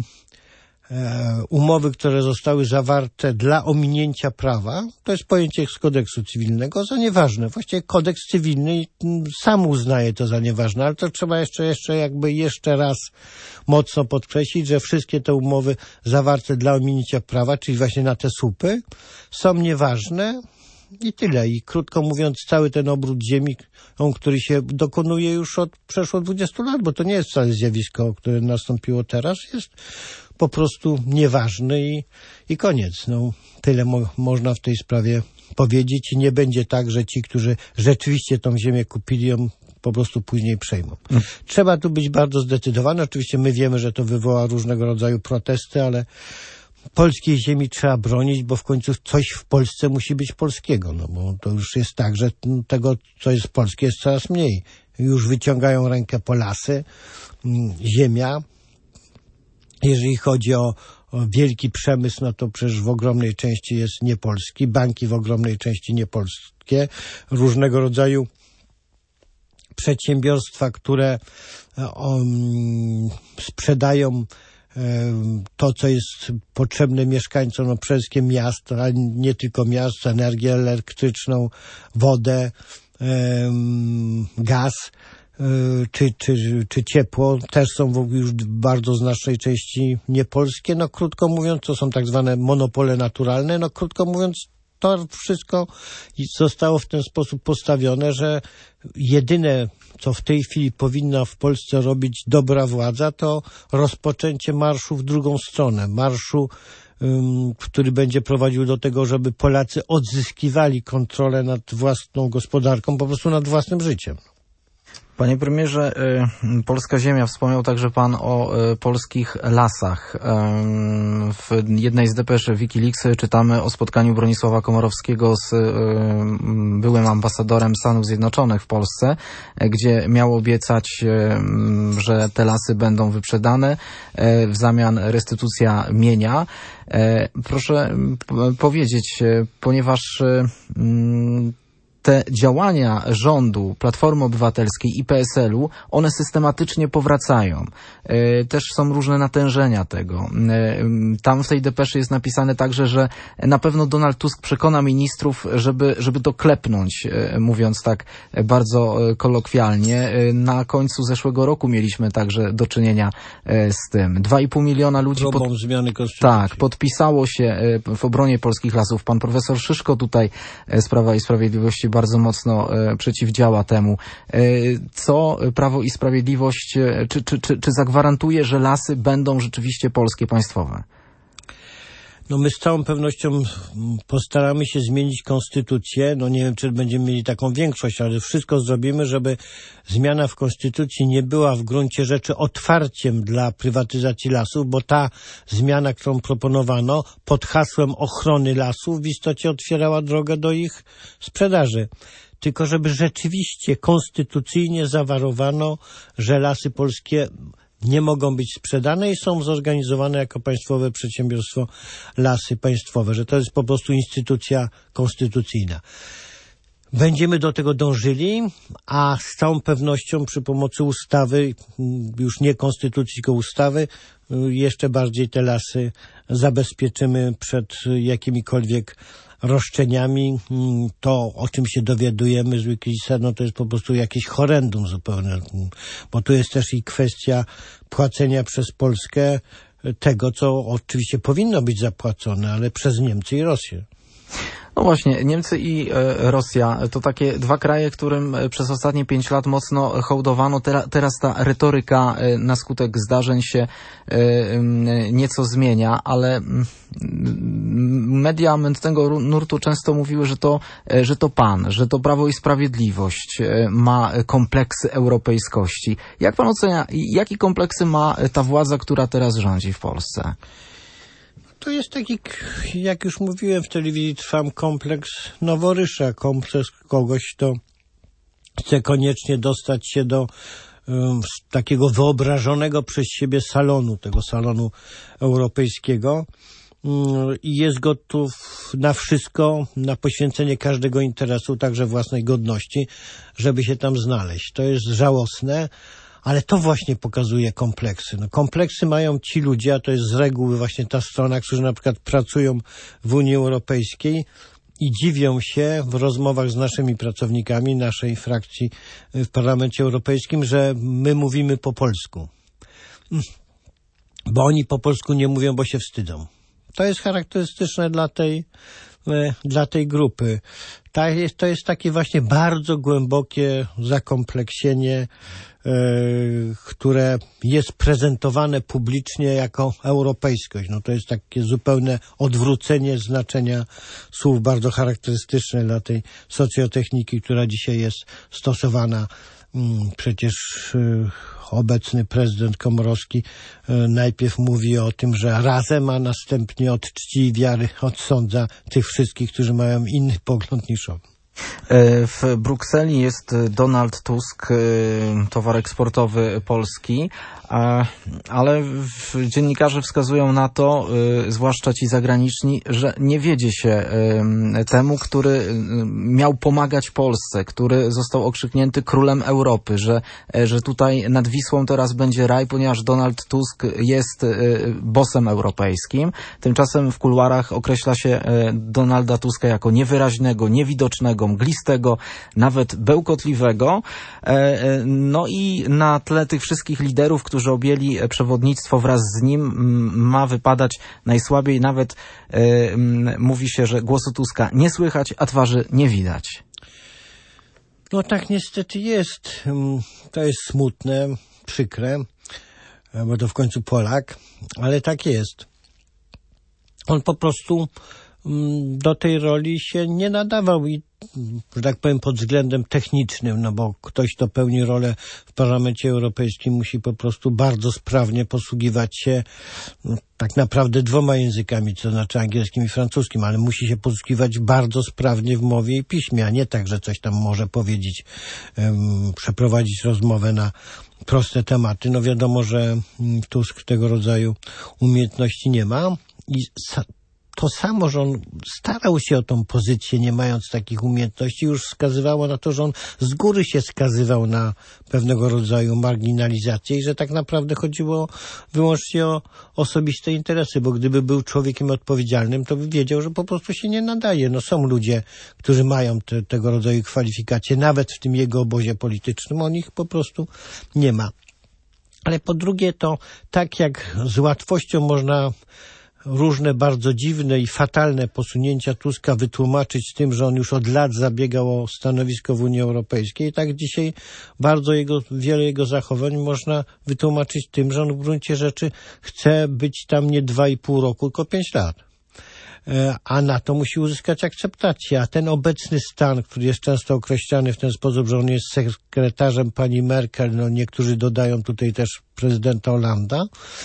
umowy, które zostały zawarte dla ominięcia prawa, to jest pojęcie z kodeksu cywilnego, za nieważne. Właściwie kodeks cywilny sam uznaje to za nieważne, ale to trzeba jeszcze, jeszcze jakby jeszcze raz mocno podkreślić, że wszystkie te umowy zawarte dla ominięcia prawa, czyli właśnie na te słupy, są nieważne i tyle. I krótko mówiąc, cały ten obrót ziemi, on, który się dokonuje już od przeszło dwudziestu lat, bo to nie jest wcale zjawisko, które nastąpiło teraz, jest po prostu nieważny i, i koniec. No, tyle mo- można w tej sprawie powiedzieć i nie będzie tak, że ci, którzy rzeczywiście tą ziemię kupili, ją po prostu później przejmą. Hmm. Trzeba tu być bardzo zdecydowany. Oczywiście my wiemy, że to wywoła różnego rodzaju protesty, ale polskiej ziemi trzeba bronić, bo w końcu coś w Polsce musi być polskiego, no bo to już jest tak, że tego, co jest polskie, jest coraz mniej. Już wyciągają rękę po lasy, ziemia. Jeżeli chodzi o, o wielki przemysł, no to przecież w ogromnej części jest niepolski, banki w ogromnej części niepolskie, różnego rodzaju przedsiębiorstwa, które um, sprzedają to, co jest potrzebne mieszkańcom, no przede wszystkim miast, ale nie tylko miast, energię elektryczną, wodę, um, gaz, Czy, czy, czy ciepło, też są w już bardzo znacznej części niepolskie. No krótko mówiąc, to są tak zwane monopole naturalne. No krótko mówiąc, to wszystko zostało w ten sposób postawione, że jedyne, co w tej chwili powinna w Polsce robić dobra władza, to rozpoczęcie marszu w drugą stronę. Marszu, um, który będzie prowadził do tego, żeby Polacy odzyskiwali kontrolę nad własną gospodarką, po prostu nad własnym życiem.
Panie premierze, y, polska ziemia, wspomniał także pan o y, polskich lasach. Y, w jednej z depeszy Wikileaks czytamy o spotkaniu Bronisława Komorowskiego z y, byłym ambasadorem Stanów Zjednoczonych w Polsce, y, gdzie miał obiecać, y, że te lasy będą wyprzedane, y, w zamian restytucja mienia. Y, proszę y, powiedzieć, y, ponieważ y, te działania rządu, Platformy Obywatelskiej i P S L u, one systematycznie powracają. Też są różne natężenia tego. Tam w tej depeszy jest napisane także, że na pewno Donald Tusk przekona ministrów, żeby, żeby to klepnąć, mówiąc tak bardzo kolokwialnie. Na końcu zeszłego roku mieliśmy także do czynienia z tym. Dwa i pół miliona ludzi
pod... zmiany konstytucji.
Tak, podpisało się w obronie polskich lasów. Pan profesor Szyszko tutaj z Prawa i Sprawiedliwości bardzo mocno e, przeciwdziała temu. E, co Prawo i Sprawiedliwość, e, czy, czy, czy, czy zagwarantuje, że lasy będą rzeczywiście polskie, państwowe?
No my z całą pewnością postaramy się zmienić konstytucję. No nie wiem, czy będziemy mieli taką większość, ale wszystko zrobimy, żeby zmiana w konstytucji nie była w gruncie rzeczy otwarciem dla prywatyzacji lasów, bo ta zmiana, którą proponowano pod hasłem ochrony lasów, w istocie otwierała drogę do ich sprzedaży. Tylko żeby rzeczywiście konstytucyjnie zawarowano, że lasy polskie nie mogą być sprzedane i są zorganizowane jako państwowe przedsiębiorstwo Lasy Państwowe, że to jest po prostu instytucja konstytucyjna. Będziemy do tego dążyli, a z całą pewnością przy pomocy ustawy, już nie konstytucji, tylko ustawy, jeszcze bardziej te lasy zabezpieczymy przed jakimikolwiek roszczeniami. To, o czym się dowiadujemy z Wikileaksa, no to jest po prostu jakieś horrendum zupełnie, bo tu jest też i kwestia płacenia przez Polskę tego, co oczywiście powinno być zapłacone, ale przez Niemcy i Rosję.
No właśnie, Niemcy i e, Rosja to takie dwa kraje, którym przez ostatnie pięć lat mocno hołdowano. Tera, teraz ta retoryka e, na skutek zdarzeń się e, nieco zmienia, ale m, media mętnego nurtu często mówiły, że to, e, że to pan, że to Prawo i Sprawiedliwość e, ma kompleksy europejskości. Jak pan ocenia, jakie kompleksy ma ta władza, która teraz rządzi w Polsce?
To jest taki, jak już mówiłem w telewizji, Trwam, kompleks Noworysza, kompleks kogoś, kto chce koniecznie dostać się do um, takiego wyobrażonego przez siebie salonu, tego salonu europejskiego um, i jest gotów na wszystko, na poświęcenie każdego interesu, także własnej godności, żeby się tam znaleźć. To jest żałosne. Ale to właśnie pokazuje kompleksy. No, kompleksy mają ci ludzie, a to jest z reguły właśnie ta strona, którzy na przykład pracują w Unii Europejskiej i dziwią się w rozmowach z naszymi pracownikami, naszej frakcji w Parlamencie Europejskim, że my mówimy po polsku. Bo oni po polsku nie mówią, bo się wstydzą. To jest charakterystyczne dla tej, dla tej grupy. Ta jest, to jest takie właśnie bardzo głębokie zakompleksienie, które jest prezentowane publicznie jako europejskość. No to jest takie zupełne odwrócenie znaczenia słów, bardzo charakterystyczne dla tej socjotechniki, która dzisiaj jest stosowana Przecież obecny prezydent Komorowski najpierw mówi o tym, że razem, a następnie od czci i wiary odsądza tych wszystkich, którzy mają inny pogląd niż on.
W Brukseli jest Donald Tusk, towar eksportowy Polski, ale dziennikarze wskazują na to, zwłaszcza ci zagraniczni, że nie wiedzie się temu, który miał pomagać Polsce, który został okrzyknięty królem Europy, że, że tutaj nad Wisłą teraz będzie raj, ponieważ Donald Tusk jest bossem europejskim. Tymczasem w kuluarach określa się Donalda Tuska jako niewyraźnego, niewidocznego, mglistego, nawet bełkotliwego. No i na tle tych wszystkich liderów, którzy objęli przewodnictwo wraz z nim, ma wypadać najsłabiej. Nawet e, mówi się, że głosu Tuska nie słychać, a twarzy nie widać.
No tak niestety jest. To jest smutne, przykre, bo to w końcu Polak, ale tak jest. On po prostu do tej roli się nie nadawał i, że tak powiem, pod względem technicznym, no bo ktoś, kto pełni rolę w Parlamencie Europejskim, musi po prostu bardzo sprawnie posługiwać się no, tak naprawdę dwoma językami, to znaczy angielskim i francuskim, ale musi się posługiwać bardzo sprawnie w mowie i piśmie, a nie tak, że coś tam może powiedzieć, um, przeprowadzić rozmowę na proste tematy. No wiadomo, że Tusk tego rodzaju umiejętności nie ma i sa- To samo, że on starał się o tą pozycję, nie mając takich umiejętności, już wskazywało na to, że on z góry się skazywał na pewnego rodzaju marginalizację i że tak naprawdę chodziło wyłącznie o osobiste interesy, bo gdyby był człowiekiem odpowiedzialnym, to by wiedział, że po prostu się nie nadaje. No są ludzie, którzy mają te, tego rodzaju kwalifikacje, nawet w tym jego obozie politycznym, on ich po prostu nie ma. Ale po drugie to tak jak z łatwością można różne bardzo dziwne i fatalne posunięcia Tuska wytłumaczyć tym, że on już od lat zabiegał o stanowisko w Unii Europejskiej. Tak dzisiaj bardzo jego, wiele jego zachowań można wytłumaczyć tym, że on w gruncie rzeczy chce być tam nie dwa i pół roku, tylko pięć lat. A na to musi uzyskać akceptację. A ten obecny stan, który jest często określany w ten sposób, że on jest sekretarzem pani Merkel, no niektórzy dodają tutaj też prezydenta Hollanda,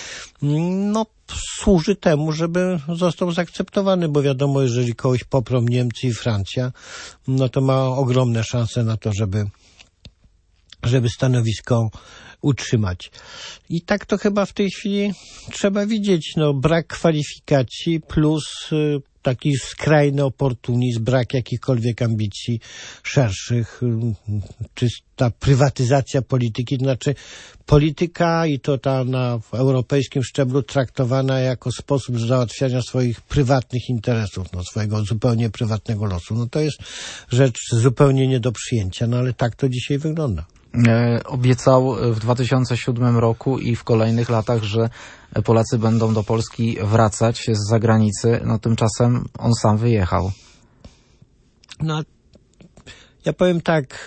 no służy temu, żeby został zaakceptowany, bo wiadomo, jeżeli kogoś poprą Niemcy i Francja, no to ma ogromne szanse na to, żeby, żeby stanowisko utrzymać. I tak to chyba w tej chwili trzeba widzieć, no brak kwalifikacji plus y, taki skrajny oportunizm, brak jakichkolwiek ambicji szerszych, y, czy ta prywatyzacja polityki, to znaczy polityka i to ta na europejskim szczeblu traktowana jako sposób załatwiania swoich prywatnych interesów, no swojego zupełnie prywatnego losu. No to jest rzecz zupełnie nie do przyjęcia, no ale tak to dzisiaj wygląda.
Obiecał w dwa tysiące siódmym roku i w kolejnych latach, że Polacy będą do Polski wracać z zagranicy, no tymczasem on sam wyjechał.
No, ja powiem tak,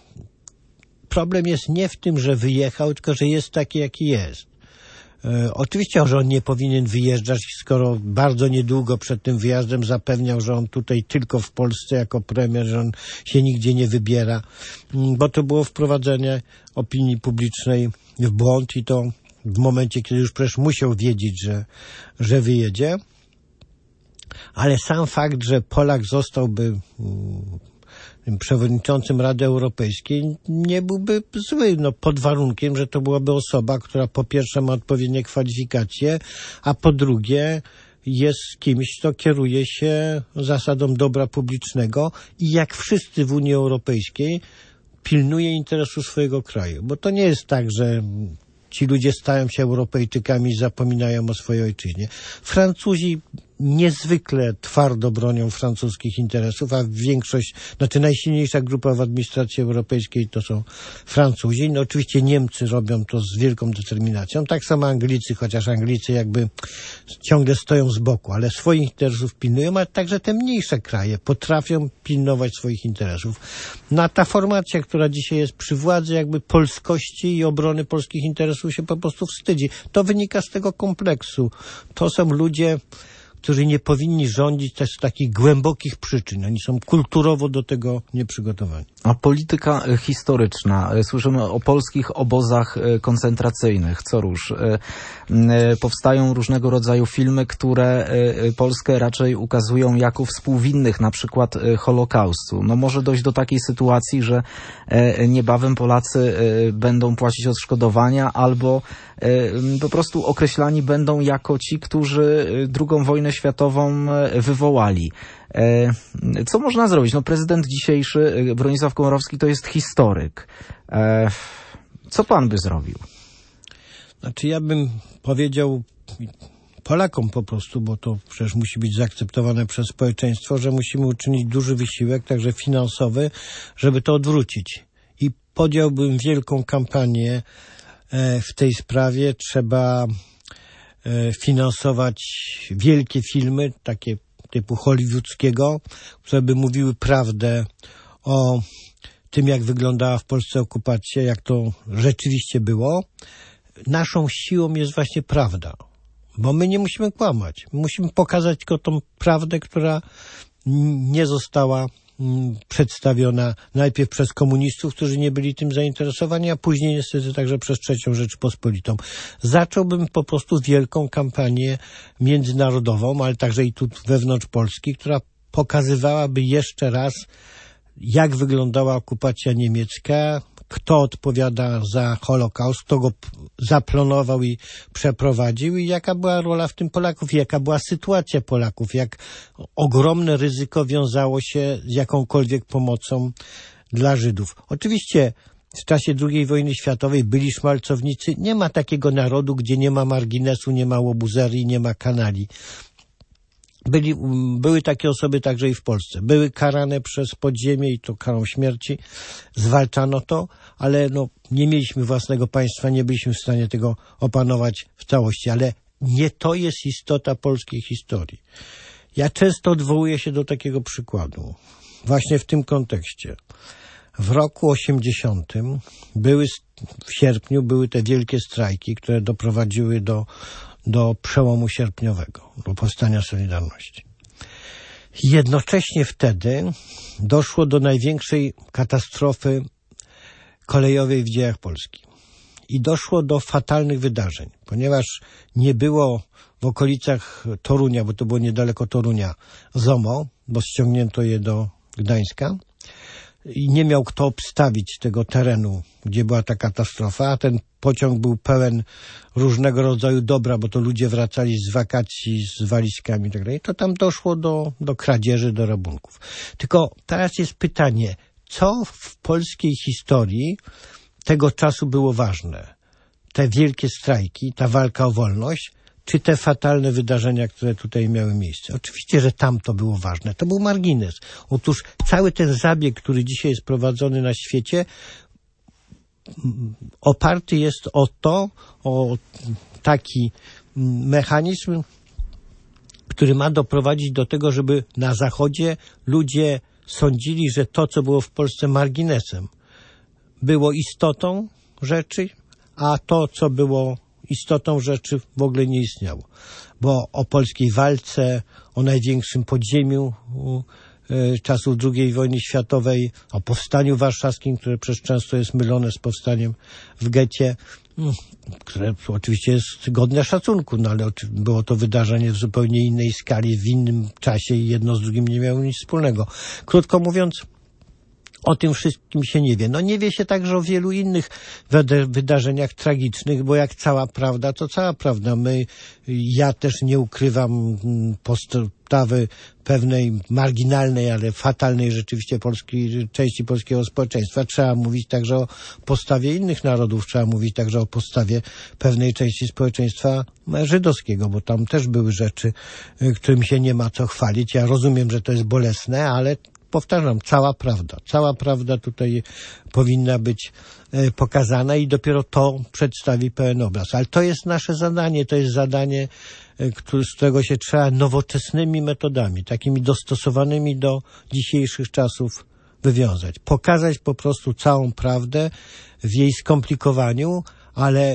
problem jest nie w tym, że wyjechał, tylko że jest taki, jaki jest. E, oczywiście, że on nie powinien wyjeżdżać, skoro bardzo niedługo przed tym wyjazdem zapewniał, że on tutaj tylko w Polsce jako premier, że on się nigdzie nie wybiera, bo to było wprowadzenie opinii publicznej w błąd i to w momencie, kiedy już przecież musiał wiedzieć, że, że wyjedzie. Ale sam fakt, że Polak zostałby tym przewodniczącym Rady Europejskiej, nie byłby zły, no pod warunkiem, że to byłaby osoba, która po pierwsze ma odpowiednie kwalifikacje, a po drugie jest kimś, kto kieruje się zasadą dobra publicznego i jak wszyscy w Unii Europejskiej pilnuje interesu swojego kraju. Bo to nie jest tak, że ci ludzie stają się Europejczykami i zapominają o swojej ojczyźnie. Francuzi niezwykle twardo bronią francuskich interesów, a większość, znaczy najsilniejsza grupa w administracji europejskiej to są Francuzi. No oczywiście Niemcy robią to z wielką determinacją, tak samo Anglicy, chociaż Anglicy jakby ciągle stoją z boku, ale swoich interesów pilnują, a także te mniejsze kraje potrafią pilnować swoich interesów. No a ta formacja, która dzisiaj jest przy władzy, jakby polskości i obrony polskich interesów się po prostu wstydzi. To wynika z tego kompleksu. To są ludzie, którzy nie powinni rządzić też z takich głębokich przyczyn. Oni są kulturowo do tego nieprzygotowani.
A polityka e, historyczna. E, Słyszymy o polskich obozach e, koncentracyjnych, co róż. E, e, powstają różnego rodzaju filmy, które e, Polskę raczej ukazują jako współwinnych na przykład e, Holokaustu. No może dojść do takiej sytuacji, że e, niebawem Polacy e, będą płacić odszkodowania albo e, po prostu określani będą jako ci, którzy drugą wojnę światową wywołali. Co można zrobić? No prezydent dzisiejszy, Bronisław Komorowski, to jest historyk. Co pan by zrobił?
Znaczy ja bym powiedział Polakom po prostu, bo to przecież musi być zaakceptowane przez społeczeństwo, że musimy uczynić duży wysiłek, także finansowy, żeby to odwrócić. I podjąłbym wielką kampanię w tej sprawie. Trzeba finansować wielkie filmy, takie typu hollywoodzkiego, które by mówiły prawdę o tym, jak wyglądała w Polsce okupacja, jak to rzeczywiście było. Naszą siłą jest właśnie prawda, bo my nie musimy kłamać. Musimy pokazać tylko tą prawdę, która nie została przedstawiona najpierw przez komunistów, którzy nie byli tym zainteresowani, a później niestety także przez trzecią Rzeczpospolitą. Zacząłbym po prostu wielką kampanię międzynarodową, ale także i tu wewnątrz Polski, która pokazywałaby jeszcze raz, jak wyglądała okupacja niemiecka, kto odpowiada za Holokaust, kto go zaplanował i przeprowadził i jaka była rola w tym Polaków, i jaka była sytuacja Polaków, jak ogromne ryzyko wiązało się z jakąkolwiek pomocą dla Żydów. Oczywiście w czasie drugiej wojny światowej byli szmalcownicy. Nie ma takiego narodu, gdzie nie ma marginesu, nie ma łobuzerii, nie ma kanali. Byli, były takie osoby także i w Polsce. Były karane przez podziemie i to karą śmierci. Zwalczano to, ale no, nie mieliśmy własnego państwa, nie byliśmy w stanie tego opanować w całości. Ale nie to jest istota polskiej historii. Ja często odwołuję się do takiego przykładu. Właśnie w tym kontekście. W roku osiemdziesiątym były, w sierpniu były te wielkie strajki, które doprowadziły do do przełomu sierpniowego, do powstania Solidarności. Jednocześnie wtedy doszło do największej katastrofy kolejowej w dziejach Polski. I doszło do fatalnych wydarzeń, ponieważ nie było w okolicach Torunia, bo to było niedaleko Torunia, ZOMO, bo ściągnięto je do Gdańska, i nie miał kto obstawić tego terenu, gdzie była ta katastrofa, a ten pociąg był pełen różnego rodzaju dobra, bo to ludzie wracali z wakacji, z walizkami i tak dalej. To tam doszło do, do kradzieży, do rabunków. Tylko teraz jest pytanie, co w polskiej historii tego czasu było ważne? Te wielkie strajki, ta walka o wolność, czy te fatalne wydarzenia, które tutaj miały miejsce? Oczywiście, że tam to było ważne. To był margines. Otóż cały ten zabieg, który dzisiaj jest prowadzony na świecie, oparty jest o to, o taki mechanizm, który ma doprowadzić do tego, żeby na Zachodzie ludzie sądzili, że to, co było w Polsce marginesem, było istotą rzeczy, a to, co było istotą rzeczy, w ogóle nie istniało. Bo o polskiej walce, o największym podziemiu y, czasów drugiej wojny światowej, o powstaniu warszawskim, które przecież często jest mylone z powstaniem w getcie, y, które oczywiście jest godne szacunku, no ale było to wydarzenie w zupełnie innej skali, w innym czasie i jedno z drugim nie miało nic wspólnego. Krótko mówiąc, o tym wszystkim się nie wie. No nie wie się także o wielu innych wydarzeniach tragicznych, bo jak cała prawda, to cała prawda. My, ja też nie ukrywam postawy pewnej marginalnej, ale fatalnej rzeczywiście polskiej, części polskiego społeczeństwa. Trzeba mówić także o postawie innych narodów, trzeba mówić także o postawie pewnej części społeczeństwa żydowskiego, bo tam też były rzeczy, którym się nie ma co chwalić. Ja rozumiem, że to jest bolesne, ale powtarzam, cała prawda. Cała prawda tutaj powinna być pokazana i dopiero to przedstawi pełen obraz. Ale to jest nasze zadanie, to jest zadanie, z którego się trzeba nowoczesnymi metodami, takimi dostosowanymi do dzisiejszych czasów wywiązać. Pokazać po prostu całą prawdę w jej skomplikowaniu, ale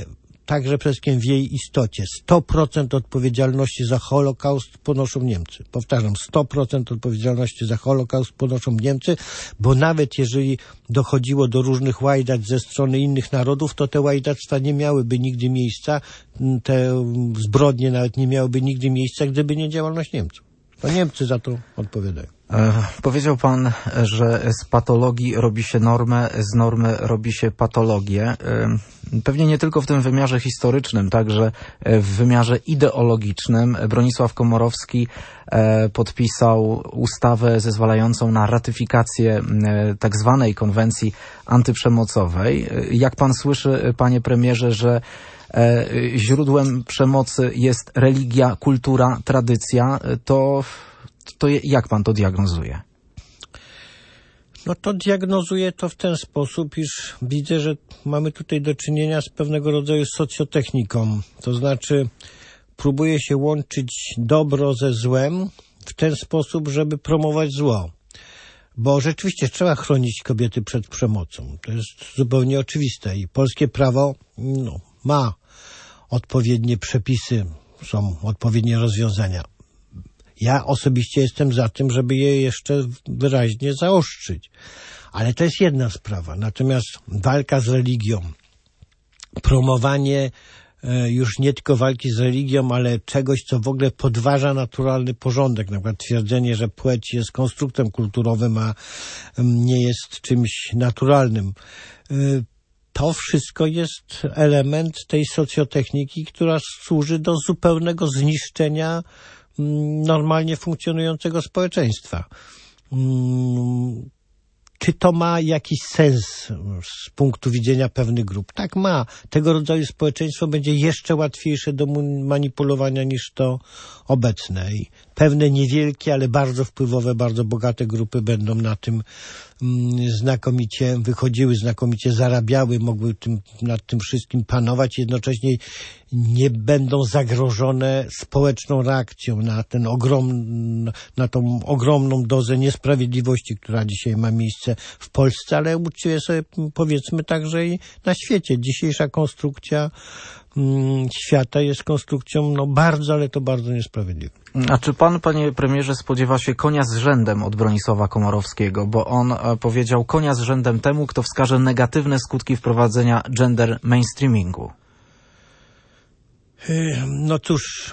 także przede wszystkim w jej istocie. sto procent odpowiedzialności za Holokaust ponoszą Niemcy. Powtarzam, sto procent odpowiedzialności za Holokaust ponoszą Niemcy, bo nawet jeżeli dochodziło do różnych łajdactw ze strony innych narodów, to te łajdactwa nie miałyby nigdy miejsca, te zbrodnie nawet nie miałyby nigdy miejsca, gdyby nie działalność Niemców. To Niemcy za to odpowiadają.
E, powiedział pan, że z patologii robi się normę, z normy robi się patologię. E, pewnie nie tylko w tym wymiarze historycznym, także w wymiarze ideologicznym. Bronisław Komorowski e, podpisał ustawę zezwalającą na ratyfikację e, tak zwanej konwencji antyprzemocowej. Jak pan słyszy, panie premierze, że e, źródłem przemocy jest religia, kultura, tradycja, to to jak pan to diagnozuje?
No to diagnozuję to w ten sposób, iż widzę, że mamy tutaj do czynienia z pewnego rodzaju socjotechniką. To znaczy próbuje się łączyć dobro ze złem w ten sposób, żeby promować zło. Bo rzeczywiście trzeba chronić kobiety przed przemocą. To jest zupełnie oczywiste i polskie prawo no, ma odpowiednie przepisy, są odpowiednie rozwiązania. Ja osobiście jestem za tym, żeby je jeszcze wyraźnie zaostrzyć. Ale to jest jedna sprawa. Natomiast walka z religią, promowanie e, już nie tylko walki z religią, ale czegoś, co w ogóle podważa naturalny porządek. Na przykład twierdzenie, że płeć jest konstruktem kulturowym, a m, nie jest czymś naturalnym. E, to wszystko jest element tej socjotechniki, która służy do zupełnego zniszczenia normalnie funkcjonującego społeczeństwa. Czy to ma jakiś sens z punktu widzenia pewnych grup? Tak ma. Tego rodzaju społeczeństwo będzie jeszcze łatwiejsze do manipulowania niż to obecne. I pewne niewielkie, ale bardzo wpływowe, bardzo bogate grupy będą na tym znakomicie wychodziły, znakomicie zarabiały, mogły tym, nad tym wszystkim panować, jednocześnie nie będą zagrożone społeczną reakcją na ten ogrom, na tą ogromną dozę niesprawiedliwości, która dzisiaj ma miejsce w Polsce, ale uczciwie sobie powiedzmy także i na świecie. Dzisiejsza konstrukcja mm, świata jest konstrukcją no bardzo, ale to bardzo niesprawiedliwą.
A czy pan, panie premierze, spodziewa się konia z rzędem od Bronisława Komorowskiego? Bo on e, powiedział konia z rzędem temu, kto wskaże negatywne skutki wprowadzenia gender mainstreamingu.
No cóż,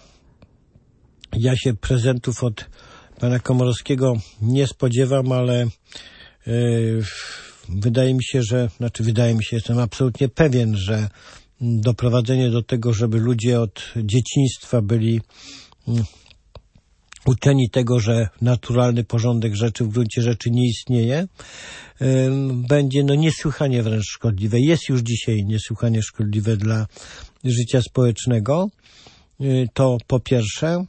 ja się prezentów od pana Komorowskiego nie spodziewam, ale yy, wydaje mi się, że, znaczy wydaje mi się, jestem absolutnie pewien, że doprowadzenie do tego, żeby ludzie od dzieciństwa byli yy, uczeni tego, że naturalny porządek rzeczy w gruncie rzeczy nie istnieje, yy, będzie no niesłychanie wręcz szkodliwe. Jest już dzisiaj niesłychanie szkodliwe dla życia społecznego. Yy, to po pierwsze.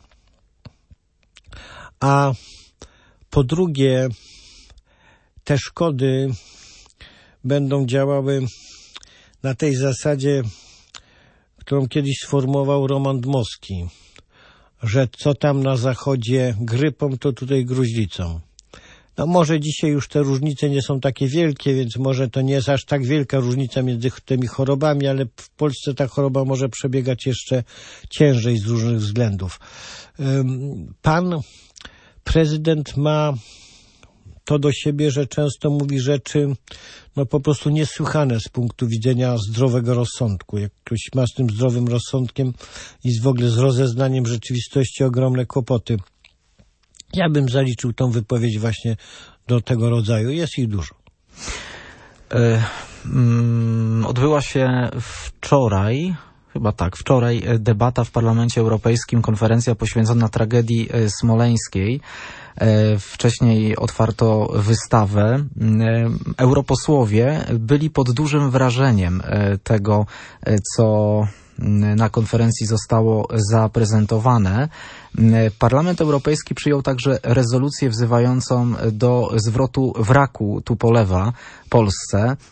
A po drugie, te szkody będą działały na tej zasadzie, którą kiedyś sformułował Roman Dmowski, że co tam na zachodzie grypą, to tutaj gruźlicą. No może dzisiaj już te różnice nie są takie wielkie, więc może to nie jest aż tak wielka różnica między tymi chorobami, ale w Polsce ta choroba może przebiegać jeszcze ciężej z różnych względów. Pan prezydent ma to do siebie, że często mówi rzeczy no po prostu niesłychane z punktu widzenia zdrowego rozsądku. Jak ktoś ma z tym zdrowym rozsądkiem i w ogóle z rozeznaniem rzeczywistości ogromne kłopoty. Ja bym zaliczył tą wypowiedź właśnie do tego rodzaju. Jest ich dużo.
E, mm, odbyła się wczoraj, chyba tak, wczoraj debata w Parlamencie Europejskim, konferencja poświęcona tragedii smoleńskiej. E, wcześniej otwarto wystawę. E, europosłowie byli pod dużym wrażeniem e, tego, e, co na konferencji zostało zaprezentowane. Parlament Europejski przyjął także rezolucję wzywającą do zwrotu wraku Tupolewa Polsce.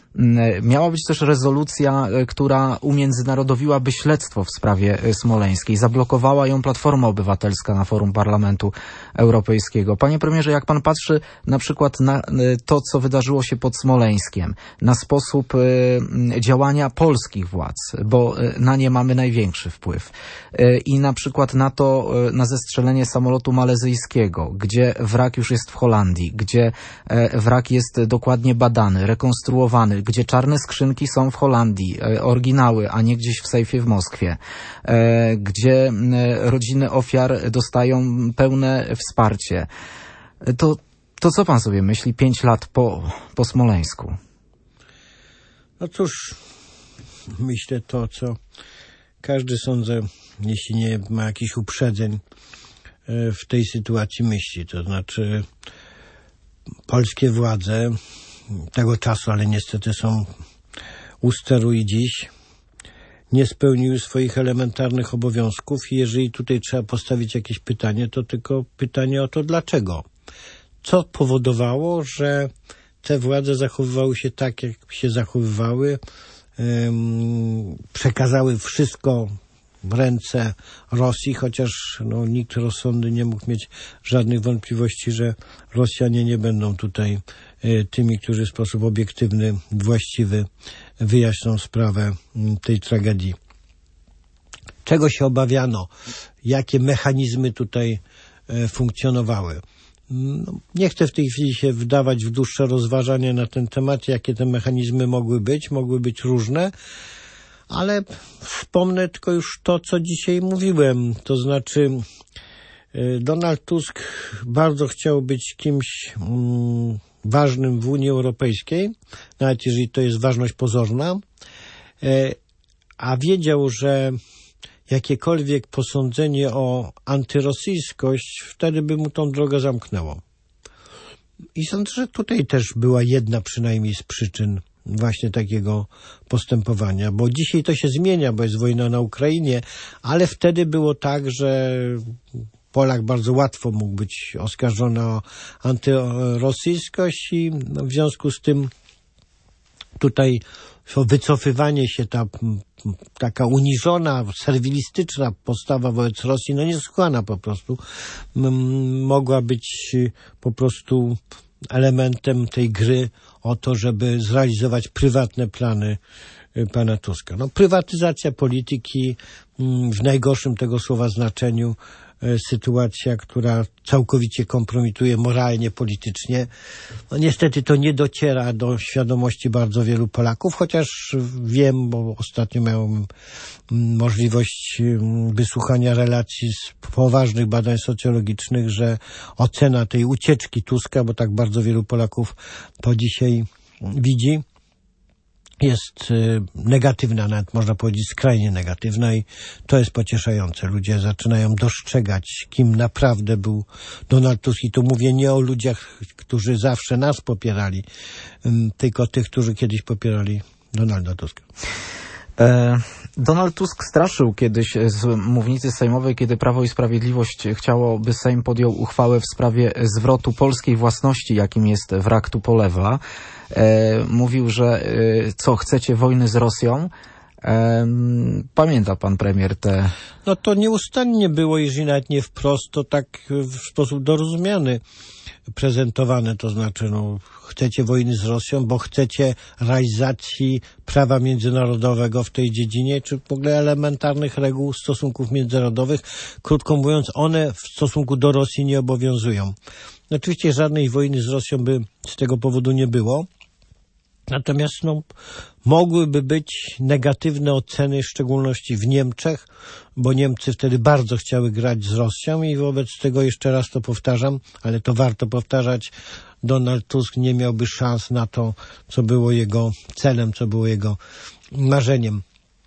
Miała być też rezolucja, która umiędzynarodowiłaby śledztwo w sprawie smoleńskiej. Zablokowała ją Platforma Obywatelska na forum Parlamentu Europejskiego. Panie premierze, jak pan patrzy na przykład na to, co wydarzyło się pod Smoleńskiem, na sposób działania polskich władz, bo na nie mamy największy wpływ, i na przykład na to, na zestrzelenie samolotu malezyjskiego, gdzie wrak już jest w Holandii, gdzie wrak jest dokładnie badany, rekonstruowany, gdzie czarne skrzynki są w Holandii, oryginały, a nie gdzieś w sejfie w Moskwie, gdzie rodziny ofiar dostają pełne wsparcie. To, to co pan sobie myśli pięć lat po, po Smoleńsku?
No cóż, myślę to, co każdy, sądzę, jeśli nie ma jakichś uprzedzeń, w tej sytuacji myśli. To znaczy polskie władze tego czasu, ale niestety są u steru i dziś, nie spełniły swoich elementarnych obowiązków i jeżeli tutaj trzeba postawić jakieś pytanie, to tylko pytanie o to dlaczego. Co powodowało, że te władze zachowywały się tak, jak się zachowywały, um, przekazały wszystko w ręce Rosji, chociaż no, nikt rozsądny nie mógł mieć żadnych wątpliwości, że Rosjanie nie będą tutaj y, tymi, którzy w sposób obiektywny, właściwy wyjaśnią sprawę y, tej tragedii. Czego się obawiano? Jakie mechanizmy tutaj y, funkcjonowały? No, nie chcę w tej chwili się wdawać w dłuższe rozważania na ten temat, jakie te mechanizmy mogły być. Mogły być różne. Ale wspomnę tylko już to, co dzisiaj mówiłem. To znaczy Donald Tusk bardzo chciał być kimś mm, ważnym w Unii Europejskiej, nawet jeżeli to jest ważność pozorna, a wiedział, że jakiekolwiek posądzenie o antyrosyjskość wtedy by mu tą drogę zamknęło. I sądzę, że tutaj też była jedna przynajmniej z przyczyn właśnie takiego postępowania, bo dzisiaj to się zmienia, bo jest wojna na Ukrainie, ale wtedy było tak, że Polak bardzo łatwo mógł być oskarżony o antyrosyjskość i w związku z tym tutaj to wycofywanie się, ta taka uniżona, serwilistyczna postawa wobec Rosji, no niesłychana po prostu, mogła być po prostu elementem tej gry o to, żeby zrealizować prywatne plany pana Tuska. No, prywatyzacja polityki w najgorszym tego słowa znaczeniu, sytuacja, która całkowicie kompromituje moralnie, politycznie. No, niestety to nie dociera do świadomości bardzo wielu Polaków, chociaż wiem, bo ostatnio miałem możliwość wysłuchania relacji z poważnych badań socjologicznych, że ocena tej ucieczki Tuska, bo tak bardzo wielu Polaków to dzisiaj widzi, jest negatywna, nawet można powiedzieć skrajnie negatywna i to jest pocieszające. Ludzie zaczynają dostrzegać, kim naprawdę był Donald Tusk i tu mówię nie o ludziach, którzy zawsze nas popierali, tylko tych, którzy kiedyś popierali Donalda Tuska.
Donald Tusk straszył kiedyś z mównicy sejmowej, kiedy Prawo i Sprawiedliwość chciało, by Sejm podjął uchwałę w sprawie zwrotu polskiej własności, jakim jest wrak Tupolewa. E, mówił, że e, co, chcecie wojny z Rosją? E, pamięta pan premier te...
No to nieustannie było, jeżeli nawet nie wprost, to tak w sposób dorozumiany prezentowane, to znaczy no, chcecie wojny z Rosją, bo chcecie realizacji prawa międzynarodowego w tej dziedzinie, czy w ogóle elementarnych reguł stosunków międzynarodowych. Krótko mówiąc, one w stosunku do Rosji nie obowiązują. Oczywiście żadnej wojny z Rosją by z tego powodu nie było. Natomiast no, mogłyby być negatywne oceny, w szczególności w Niemczech, bo Niemcy wtedy bardzo chciały grać z Rosją i wobec tego, jeszcze raz to powtarzam, ale to warto powtarzać, Donald Tusk nie miałby szans na to, co było jego celem, co było jego marzeniem.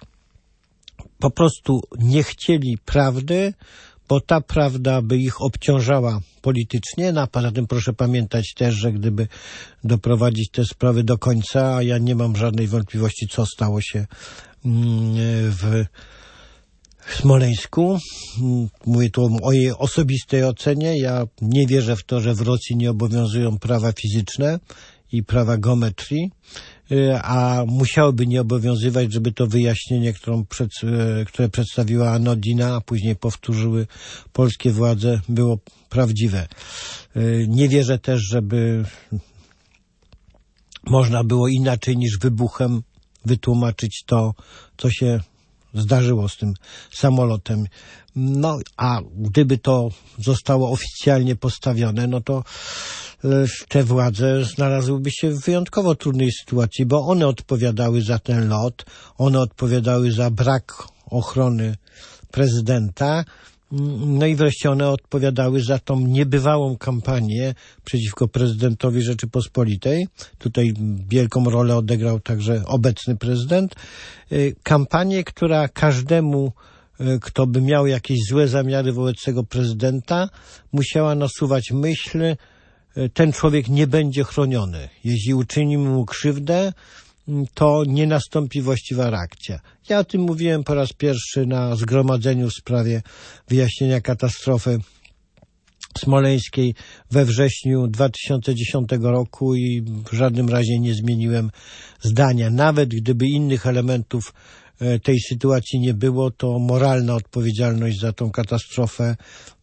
Po prostu nie chcieli prawdy, bo ta prawda by ich obciążała politycznie. No, a poza tym proszę pamiętać też, że gdyby doprowadzić te sprawy do końca, a ja nie mam żadnej wątpliwości, co stało się w Smoleńsku. Mówię tu o mojej osobistej ocenie. Ja nie wierzę w to, że w Rosji nie obowiązują prawa fizyczne i prawa geometrii. a musiałoby nie obowiązywać, żeby to wyjaśnienie, którą przed, które przedstawiła Anodina, a później powtórzyły polskie władze, było prawdziwe. Nie wierzę też, żeby można było inaczej niż wybuchem wytłumaczyć to, co się zdarzyło z tym samolotem. No, a gdyby to zostało oficjalnie postawione, no to te władze znalazłyby się w wyjątkowo trudnej sytuacji, bo one odpowiadały za ten lot, one odpowiadały za brak ochrony prezydenta, no i wreszcie one odpowiadały za tą niebywałą kampanię przeciwko prezydentowi Rzeczypospolitej. Tutaj wielką rolę odegrał także obecny prezydent. Kampanię, która każdemu, kto by miał jakieś złe zamiary wobec tego prezydenta, musiała nasuwać myśl, ten człowiek nie będzie chroniony. Jeśli uczynimy mu krzywdę, to nie nastąpi właściwa reakcja. Ja o tym mówiłem po raz pierwszy na zgromadzeniu w sprawie wyjaśnienia katastrofy smoleńskiej we wrześniu dwa tysiące dziesiątego roku i w żadnym razie nie zmieniłem zdania. Nawet gdyby innych elementów tej sytuacji nie było, to moralna odpowiedzialność za tą katastrofę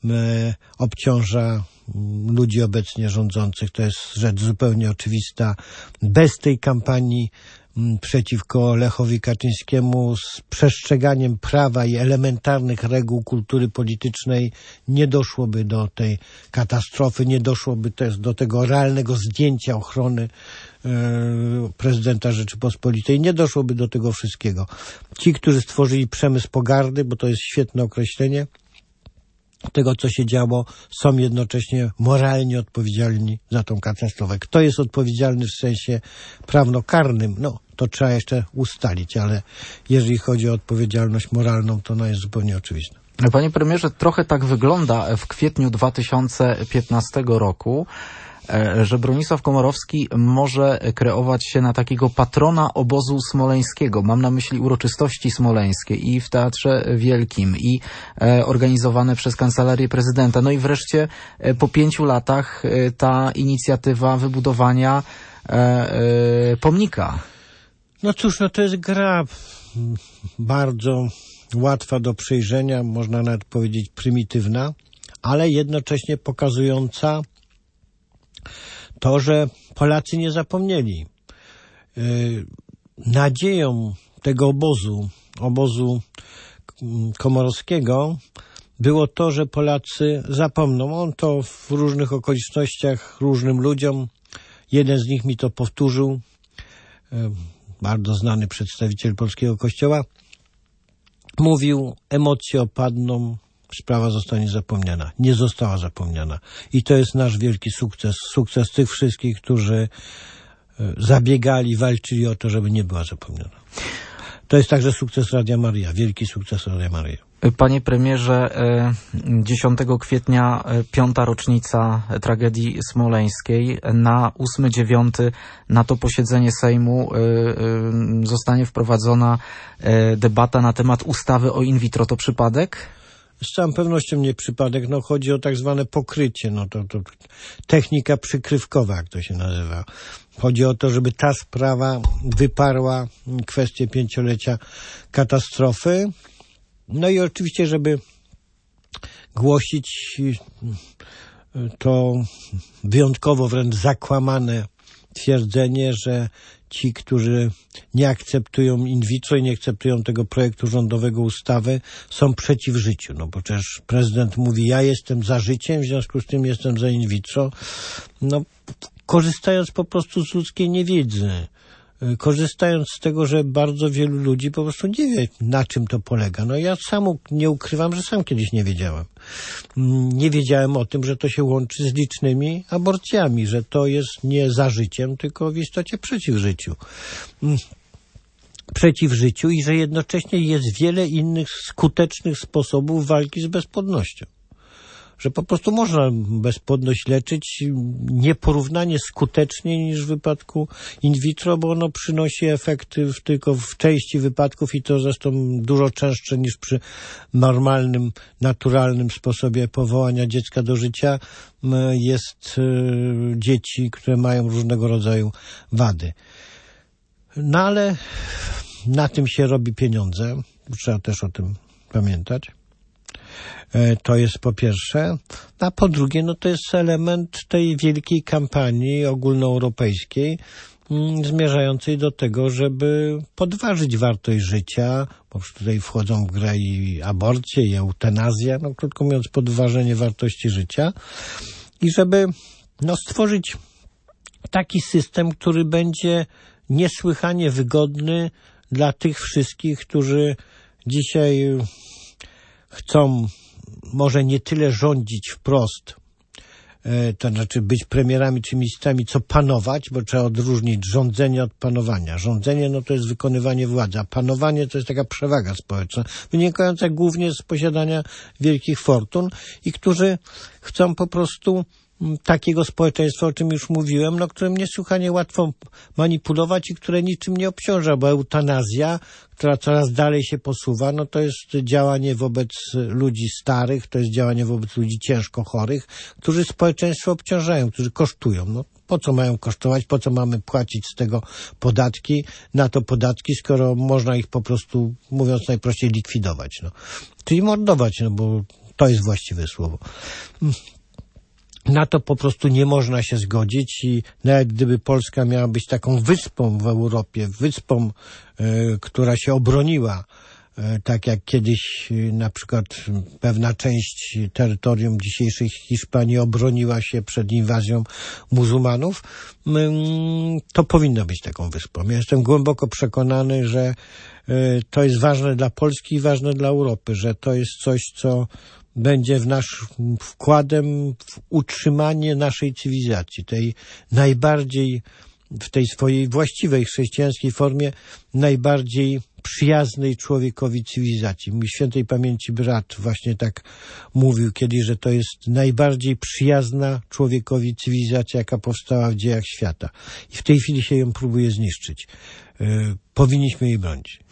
obciąża ludzi obecnie rządzących. To jest rzecz zupełnie oczywista. Bez tej kampanii przeciwko Lechowi Kaczyńskiemu z przestrzeganiem prawa i elementarnych reguł kultury politycznej nie doszłoby do tej katastrofy, nie doszłoby też do tego realnego zdjęcia ochrony e, prezydenta Rzeczypospolitej, nie doszłoby do tego wszystkiego. Ci, którzy stworzyli przemysł pogardy, bo to jest świetne określenie tego, co się działo, są jednocześnie moralnie odpowiedzialni za tą katastrofę. Kto jest odpowiedzialny w sensie prawnokarnym? No, to trzeba jeszcze ustalić, ale jeżeli chodzi o odpowiedzialność moralną, to ona jest zupełnie oczywista.
Panie premierze, trochę tak wygląda w kwietniu dwa tysiące piętnastego roku, że Bronisław Komorowski może kreować się na takiego patrona obozu smoleńskiego. Mam na myśli uroczystości smoleńskie i w Teatrze Wielkim, i e, organizowane przez Kancelarię Prezydenta. No i wreszcie e, po pięciu latach e, ta inicjatywa wybudowania e, e, pomnika.
No cóż, no to jest gra bardzo łatwa do przejrzenia, można nawet powiedzieć prymitywna, ale jednocześnie pokazująca to, że Polacy nie zapomnieli. Nadzieją tego obozu, obozu Komorowskiego było to, że Polacy zapomną. On to w różnych okolicznościach różnym ludziom, jeden z nich mi to powtórzył, bardzo znany przedstawiciel polskiego kościoła, mówił, emocje opadną, sprawa zostanie zapomniana. Nie została zapomniana. I to jest nasz wielki sukces. Sukces tych wszystkich, którzy zabiegali, walczyli o to, żeby nie była zapomniana. To jest także sukces Radia Maryja. Wielki sukces Radia Maryja.
Panie premierze, dziesiątego kwietnia piąta rocznica tragedii smoleńskiej. Na ósmy dziewiąty na to posiedzenie Sejmu zostanie wprowadzona debata na temat ustawy o in vitro. To przypadek?
Z całą pewnością nie przypadek. No, chodzi o tak zwane pokrycie. No, to, to technika przykrywkowa, jak to się nazywa. Chodzi o to, żeby ta sprawa wyparła kwestię pięciolecia katastrofy. No i oczywiście, żeby głosić to wyjątkowo wręcz zakłamane twierdzenie, że ci, którzy nie akceptują in vitro i nie akceptują tego projektu rządowego ustawy, są przeciw życiu. No bo przecież prezydent mówi, ja jestem za życiem, w związku z tym jestem za in vitro. No, korzystając po prostu z ludzkiej niewiedzy, korzystając z tego, że bardzo wielu ludzi po prostu nie wie, na czym to polega. No ja sam nie ukrywam, że sam kiedyś nie wiedziałem. Nie wiedziałem o tym, że to się łączy z licznymi aborcjami, że to jest nie za życiem, tylko w istocie przeciw życiu. Przeciw życiu i że jednocześnie jest wiele innych skutecznych sposobów walki z bezpłodnością. Że po prostu można bezpłodność leczyć nieporównanie skuteczniej niż w wypadku in vitro, bo ono przynosi efekty w, tylko w części wypadków i to zresztą dużo częstsze niż przy normalnym, naturalnym sposobie powołania dziecka do życia jest y, dzieci, które mają różnego rodzaju wady. No ale na tym się robi pieniądze. Trzeba też o tym pamiętać. To jest po pierwsze. A po drugie, no to jest element tej wielkiej kampanii ogólnoeuropejskiej zmierzającej do tego, żeby podważyć wartość życia, bo tutaj wchodzą w grę i aborcje, i eutanazja, no krótko mówiąc podważenie wartości życia i żeby no, stworzyć taki system, który będzie niesłychanie wygodny dla tych wszystkich, którzy dzisiaj chcą może nie tyle rządzić wprost, to znaczy być premierami czy ministrami, co panować, bo trzeba odróżnić rządzenie od panowania. Rządzenie no to jest wykonywanie władzy, a panowanie to jest taka przewaga społeczna, wynikająca głównie z posiadania wielkich fortun i którzy chcą po prostu takiego społeczeństwa, o czym już mówiłem, no którym niesłychanie łatwo manipulować i które niczym nie obciąża, bo eutanazja, która coraz dalej się posuwa, no to jest działanie wobec ludzi starych, to jest działanie wobec ludzi ciężko chorych, którzy społeczeństwo obciążają, którzy kosztują. No po co mają kosztować, po co mamy płacić z tego podatki, na to podatki, skoro można ich po prostu, mówiąc najprościej, likwidować. No. Czyli mordować, no bo to jest właściwe słowo. Na to po prostu nie można się zgodzić i nawet gdyby Polska miała być taką wyspą w Europie, wyspą, y, która się obroniła, y, tak jak kiedyś y, na przykład pewna część terytorium dzisiejszej Hiszpanii obroniła się przed inwazją muzułmanów, y, to powinno być taką wyspą. Ja jestem głęboko przekonany, że y, to jest ważne dla Polski i ważne dla Europy, że to jest coś, co będzie w nasz wkładem w utrzymanie naszej cywilizacji, tej najbardziej, w tej swojej właściwej chrześcijańskiej formie, najbardziej przyjaznej człowiekowi cywilizacji. Mój świętej pamięci brat właśnie tak mówił kiedyś, że to jest najbardziej przyjazna człowiekowi cywilizacja, jaka powstała w dziejach świata. I w tej chwili się ją próbuje zniszczyć. Yy, powinniśmy jej bronić.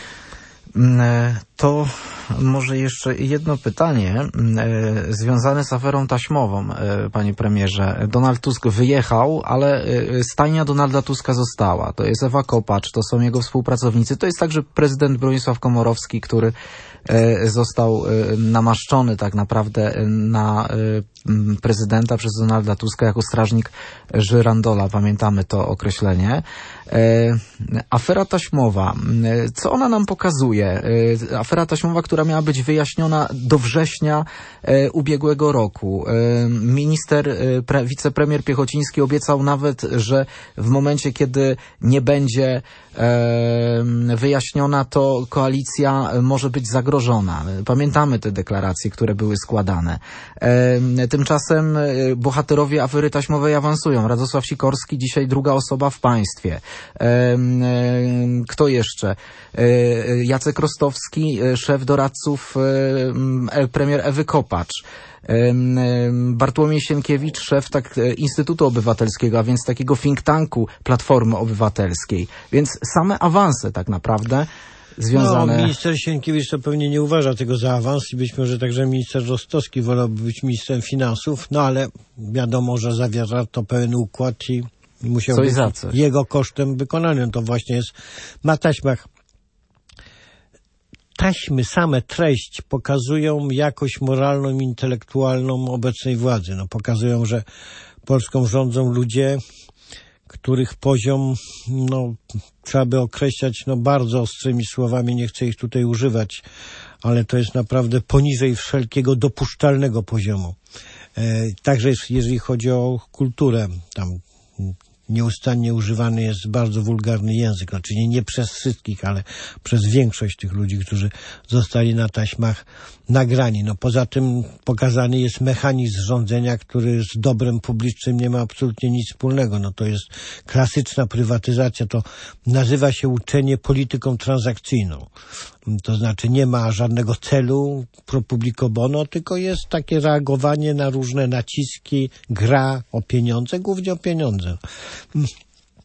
To może jeszcze jedno pytanie e, związane z aferą taśmową, e, panie premierze. Donald Tusk wyjechał, ale e, stajnia Donalda Tuska została. To jest Ewa Kopacz, to są jego współpracownicy. To jest także prezydent Bronisław Komorowski, który e, został e, namaszczony tak naprawdę na e, prezydenta przez Donalda Tuska jako strażnik żyrandola. Pamiętamy to określenie. E, afera taśmowa. Co ona nam pokazuje? E, afera taśmowa, która miała być wyjaśniona do września e, ubiegłego roku. E, minister, e, pre, wicepremier Piechociński obiecał nawet, że w momencie, kiedy nie będzie e, wyjaśniona, to koalicja może być zagrożona. Pamiętamy te deklaracje, które były składane. E, tymczasem e, bohaterowie afery taśmowej awansują. Radosław Sikorski, dzisiaj druga osoba w państwie. E, e, kto jeszcze? E, Jacek Rostowski, szef doradców e, premier Ewy Kopacz. Bartłomiej Sienkiewicz, szef tak, Instytutu Obywatelskiego, a więc takiego think tanku Platformy Obywatelskiej. Więc same awanse tak naprawdę związane...
No, minister Sienkiewicz to pewnie nie uważa tego za awans i być może także minister Rostowski wolałby być ministrem finansów, no ale wiadomo, że zawiera to pełen układ i musiał
coś
być
za coś.
Jego kosztem wykonany. To właśnie jest na taśmach. Taśmy, same treść pokazują jakość moralną i intelektualną obecnej władzy. No, pokazują, że Polską rządzą ludzie, których poziom, no, trzeba by określać, no, bardzo ostrymi słowami, nie chcę ich tutaj używać, ale to jest naprawdę poniżej wszelkiego dopuszczalnego poziomu. E, także jeżeli chodzi o kulturę, tam nieustannie używany jest bardzo wulgarny język, znaczy nie, nie przez wszystkich, ale przez większość tych ludzi, którzy zostali na taśmach nagrani. No poza tym pokazany jest mechanizm rządzenia, który z dobrem publicznym nie ma absolutnie nic wspólnego. No to jest klasyczna prywatyzacja, to nazywa się uczenie polityką transakcyjną. To znaczy nie ma żadnego celu pro publico bono, tylko jest takie reagowanie na różne naciski, gra o pieniądze, głównie o pieniądze.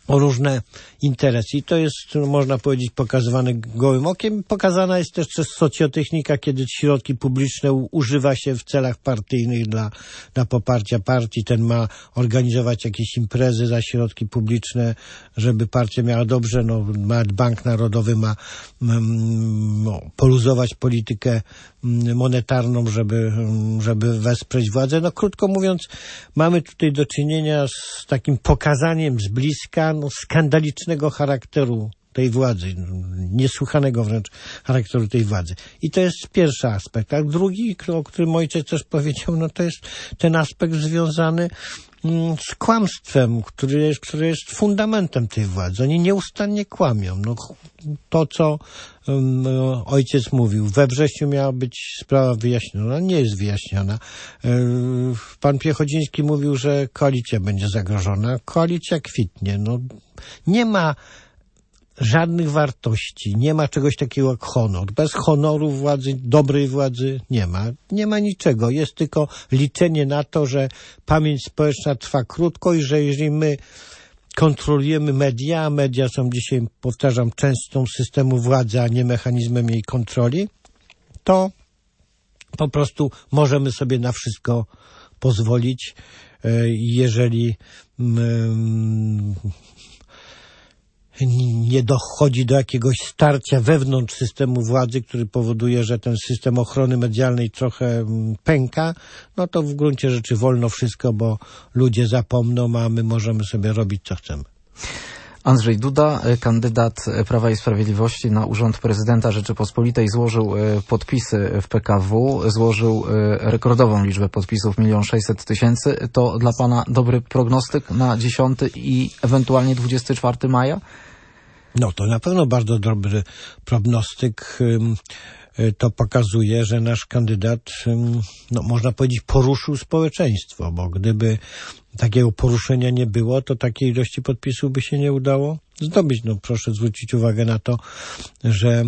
o różne interesy. I to jest, no, można powiedzieć, pokazywane gołym okiem. Pokazana jest też przez socjotechnika, kiedy środki publiczne u, używa się w celach partyjnych dla, dla poparcia partii. Ten ma organizować jakieś imprezy za środki publiczne, żeby partia miała dobrze. No, Bank Narodowy ma mm, no, poluzować politykę monetarną, żeby, żeby wesprzeć władzę. No, krótko mówiąc, mamy tutaj do czynienia z takim pokazaniem z bliska no, skandalicznego charakteru tej władzy, niesłychanego wręcz charakteru tej władzy. I to jest pierwszy aspekt. A drugi, o którym ojciec też powiedział, no to jest ten aspekt związany z kłamstwem, który jest, który jest fundamentem tej władzy. Oni nieustannie kłamią. No, to, co um, ojciec mówił, we wrześniu miała być sprawa wyjaśniona, nie jest wyjaśniona. Pan Piechodziński mówił, że koalicja będzie zagrożona. Koalicja kwitnie. No, nie ma żadnych wartości, nie ma czegoś takiego jak honor. Bez honoru władzy, dobrej władzy nie ma. Nie ma niczego. Jest tylko liczenie na to, że pamięć społeczna trwa krótko i że jeżeli my kontrolujemy media, a media są dzisiaj, powtarzam, częścią systemu władzy, a nie mechanizmem jej kontroli, to po prostu możemy sobie na wszystko pozwolić, jeżeli nie dochodzi do jakiegoś starcia wewnątrz systemu władzy, który powoduje, że ten system ochrony medialnej trochę pęka, no to w gruncie rzeczy wolno wszystko, bo ludzie zapomną, a my możemy sobie robić co chcemy.
Andrzej Duda, kandydat Prawa i Sprawiedliwości na urząd prezydenta Rzeczypospolitej, złożył podpisy w P K W, złożył rekordową liczbę podpisów, milion sześćset tysięcy. To dla pana dobry prognostyk na dziesiątego i ewentualnie dwudziestego czwartego maja?
No to na pewno bardzo dobry prognostyk. To pokazuje, że nasz kandydat, no można powiedzieć, poruszył społeczeństwo, bo gdyby takiego poruszenia nie było, to takiej ilości podpisów by się nie udało zdobyć. No proszę zwrócić uwagę na to, że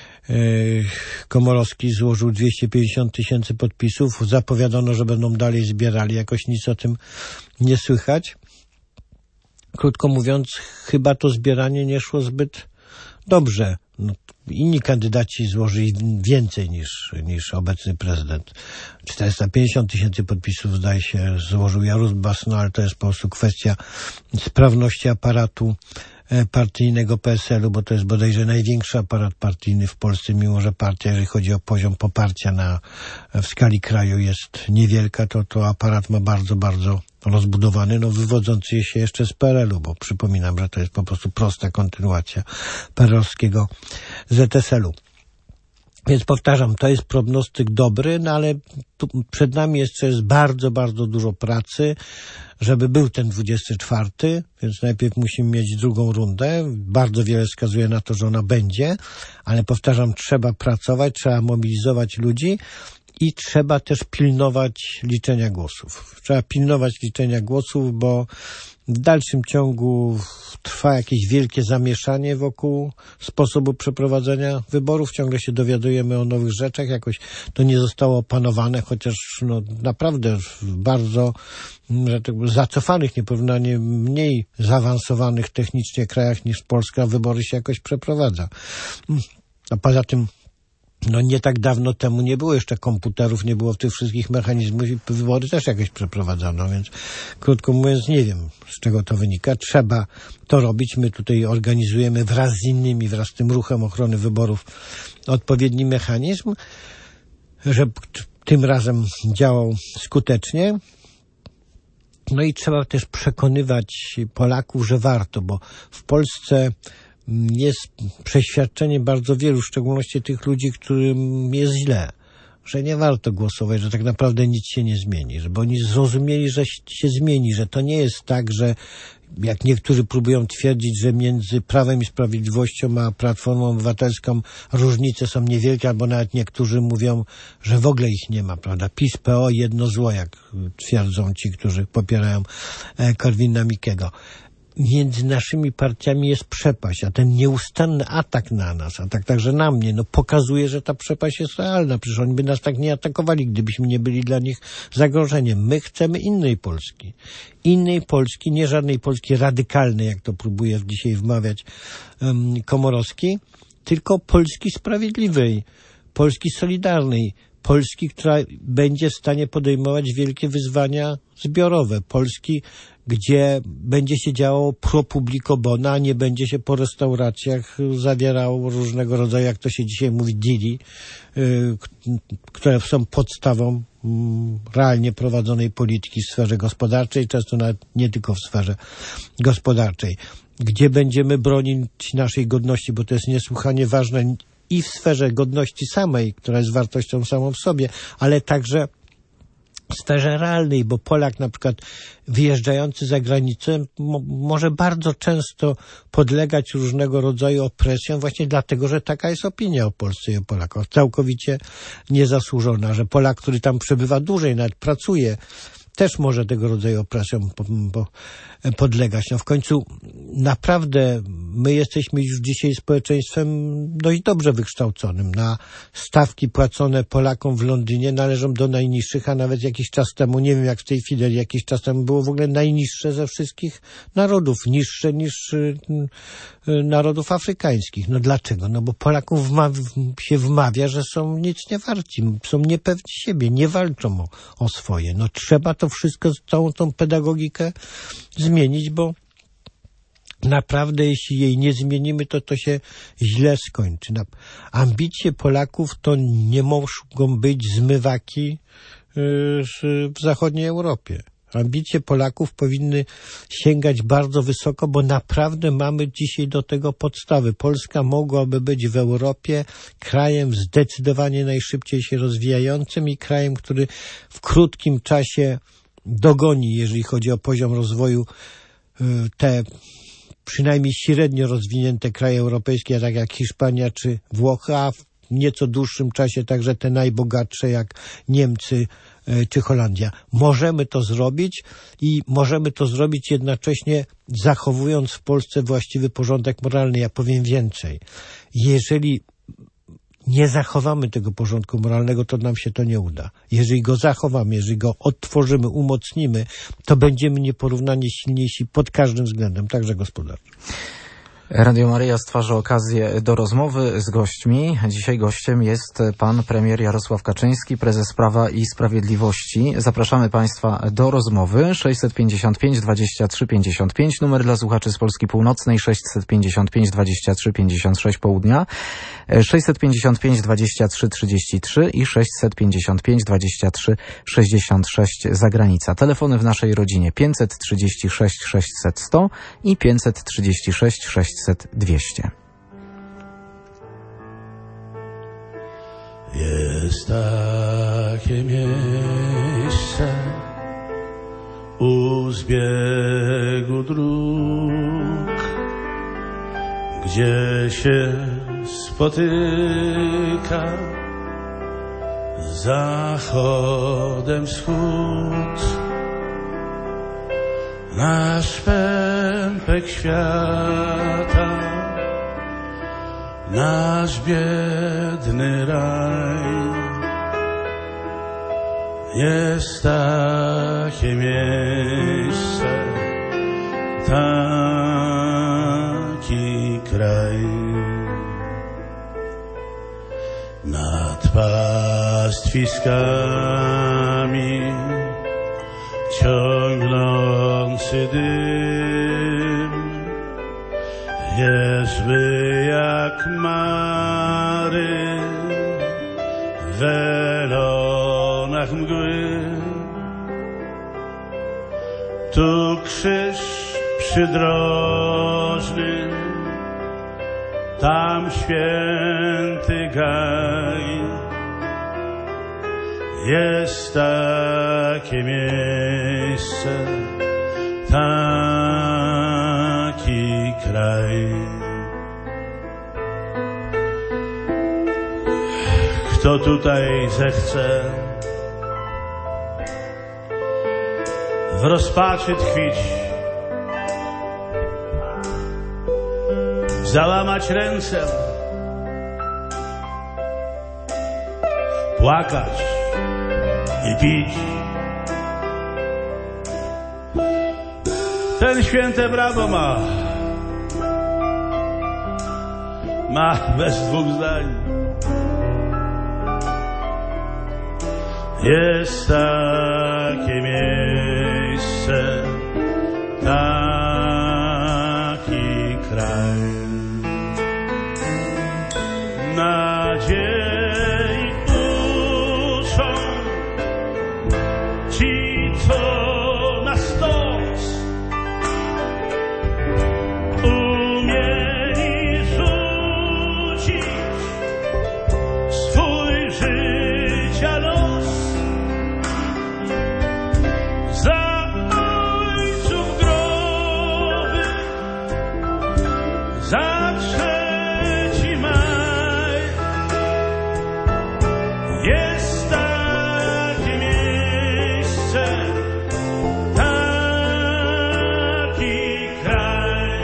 Komorowski złożył dwieście pięćdziesiąt tysięcy podpisów. Zapowiadano, że będą dalej zbierali. Jakoś nic o tym nie słychać. Krótko mówiąc, chyba to zbieranie nie szło zbyt dobrze. No, inni kandydaci złożyli więcej niż, niż obecny prezydent. czterysta pięćdziesiąt tysięcy podpisów, zdaje się, złożył Jaruzbas, no ale to jest po prostu kwestia sprawności aparatu partyjnego P S L u, bo to jest bodajże największy aparat partyjny w Polsce, mimo że partia, jeżeli chodzi o poziom poparcia na, w skali kraju jest niewielka, to, to aparat ma bardzo, bardzo rozbudowany, no wywodzący się jeszcze z P R L u, bo przypominam, że to jest po prostu prosta kontynuacja P R L owskiego Z S L u. Więc powtarzam, to jest prognostyk dobry, no ale tu przed nami jeszcze jest bardzo, bardzo dużo pracy, żeby był ten dwudziesty czwarty, więc najpierw musimy mieć drugą rundę. Bardzo wiele wskazuje na to, że ona będzie, ale powtarzam, trzeba pracować, trzeba mobilizować ludzi i trzeba też pilnować liczenia głosów. Trzeba pilnować liczenia głosów, bo w dalszym ciągu trwa jakieś wielkie zamieszanie wokół sposobu przeprowadzenia wyborów. Ciągle się dowiadujemy o nowych rzeczach. Jakoś to nie zostało opanowane, chociaż no, naprawdę w bardzo że tak powiem, zacofanych, nieporównanie mniej zaawansowanych technicznie krajach niż Polska wybory się jakoś przeprowadza. A poza tym no nie tak dawno temu nie było jeszcze komputerów, nie było tych wszystkich mechanizmów i wybory też jakieś przeprowadzano, więc krótko mówiąc nie wiem, z czego to wynika. Trzeba to robić. My tutaj organizujemy wraz z innymi, wraz z tym ruchem ochrony wyborów odpowiedni mechanizm, żeby tym razem działał skutecznie. No i trzeba też przekonywać Polaków, że warto, bo w Polsce jest przeświadczenie bardzo wielu, w szczególności tych ludzi, którym jest źle, że nie warto głosować, że tak naprawdę nic się nie zmieni, żeby oni zrozumieli, że się zmieni, że to nie jest tak, że jak niektórzy próbują twierdzić, że między Prawem i Sprawiedliwością a Platformą Obywatelską różnice są niewielkie, albo nawet niektórzy mówią, że w ogóle ich nie ma, prawda? PiS, P O, jedno zło, jak twierdzą ci, którzy popierają Korwina Mikkego. między naszymi partiami jest przepaść, a ten nieustanny atak na nas, atak także na mnie, no pokazuje, że ta przepaść jest realna. Przecież oni by nas tak nie atakowali, gdybyśmy nie byli dla nich zagrożeniem. My chcemy innej Polski. Innej Polski, nie żadnej Polski radykalnej, jak to próbuje dzisiaj wmawiać um, Komorowski, tylko Polski sprawiedliwej, Polski solidarnej, Polski, która będzie w stanie podejmować wielkie wyzwania zbiorowe. Polski, gdzie będzie się działo pro publico bona, a nie będzie się po restauracjach zawierało różnego rodzaju, jak to się dzisiaj mówi, deali, yy, które są podstawą yy, realnie prowadzonej polityki w sferze gospodarczej, często nawet nie tylko w sferze gospodarczej. Gdzie będziemy bronić naszej godności, bo to jest niesłychanie ważne i w sferze godności samej, która jest wartością samą w sobie, ale także w sferze realnej, bo Polak na przykład wyjeżdżający za granicę mo- może bardzo często podlegać różnego rodzaju opresjom właśnie dlatego, że taka jest opinia o Polsce i o Polakach. Całkowicie niezasłużona, że Polak, który tam przebywa dłużej, nawet pracuje, też może tego rodzaju opresjom po, po, podlegać. No w końcu naprawdę my jesteśmy już dzisiaj społeczeństwem dość dobrze wykształconym. Na stawki płacone Polakom w Londynie należą do najniższych, a nawet jakiś czas temu, nie wiem jak w tej chwili, jakiś czas temu było w ogóle najniższe ze wszystkich narodów, niższe niż y, y, narodów afrykańskich. No dlaczego? No bo Polakom wmaw- się wmawia, że są nic nie warci, są niepewni siebie, nie walczą o, o swoje. No trzeba to wszystko, całą tą pedagogikę zmienić, bo naprawdę jeśli jej nie zmienimy, to to się źle skończy. Ambicje Polaków to nie mogą być zmywaki w zachodniej Europie. Ambicje Polaków powinny sięgać bardzo wysoko, bo naprawdę mamy dzisiaj do tego podstawy. Polska mogłaby być w Europie krajem zdecydowanie najszybciej się rozwijającym i krajem, który w krótkim czasie dogoni, jeżeli chodzi o poziom rozwoju, te przynajmniej średnio rozwinięte kraje europejskie, tak jak Hiszpania czy Włochy, a w nieco dłuższym czasie także te najbogatsze jak Niemcy czy Holandia. Możemy to zrobić i możemy to zrobić jednocześnie zachowując w Polsce właściwy porządek moralny. Ja powiem więcej. Jeżeli nie zachowamy tego porządku moralnego, to nam się to nie uda. Jeżeli go zachowamy, jeżeli go odtworzymy, umocnimy, to będziemy nieporównanie silniejsi pod każdym względem, także gospodarczym.
Radio Maryja stwarza okazję do rozmowy z gośćmi. Dzisiaj gościem jest pan premier Jarosław Kaczyński, prezes Prawa i Sprawiedliwości. Zapraszamy państwa do rozmowy. sześćset pięćdziesiąt pięć dwadzieścia trzy pięćdziesiąt pięć, numer dla słuchaczy z Polski Północnej sześćset pięćdziesiąt pięć dwadzieścia trzy pięćdziesiąt sześć południa, sześćset pięćdziesiąt pięć dwadzieścia trzy trzydzieści trzy i sześćset pięćdziesiąt pięć dwadzieścia trzy sześćdziesiąt sześć zagranica. Telefony w naszej rodzinie pięćset trzydzieści sześć sześćset sto i pięćset trzydzieści sześć sześćset dwieście.
Jest takie miejsce u zbiegu dróg, gdzie się spotyka zachodem wschód. Nasz pępek świata, nasz biedny raj. Jest takie miejsce, taki kraj. Nad pastwiskami ciągnący dym wierzby jak mary w welonach mgły. Tu krzyż przydrożny, tam święty gaj. Jest takie miejsce, taki kraj. Kto tutaj zechce w rozpaczy tkwić, załamać ręce, płakać i pić. Ten święte prawo ma, ma bez dwóch zdań. Jest takie miejsce, taki kraj, nadziei uczą ci, co na stos umieli rzucić swój życia los. Za ojców groby, za trzeci maj, jest takie miejsce, taki kraj.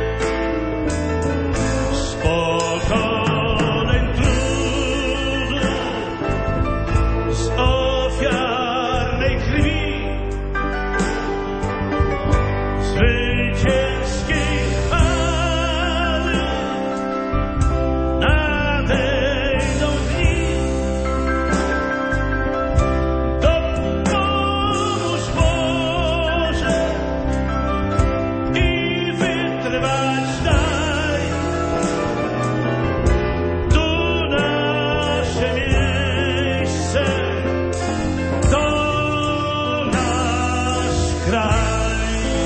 Z pokoleń trudu, z ofiarnej krwi, zwycięskiej chwały nadejdą dni. Dopomóż Boże i wytrwać daj. Tu nasze miejsce, to nasz kraj.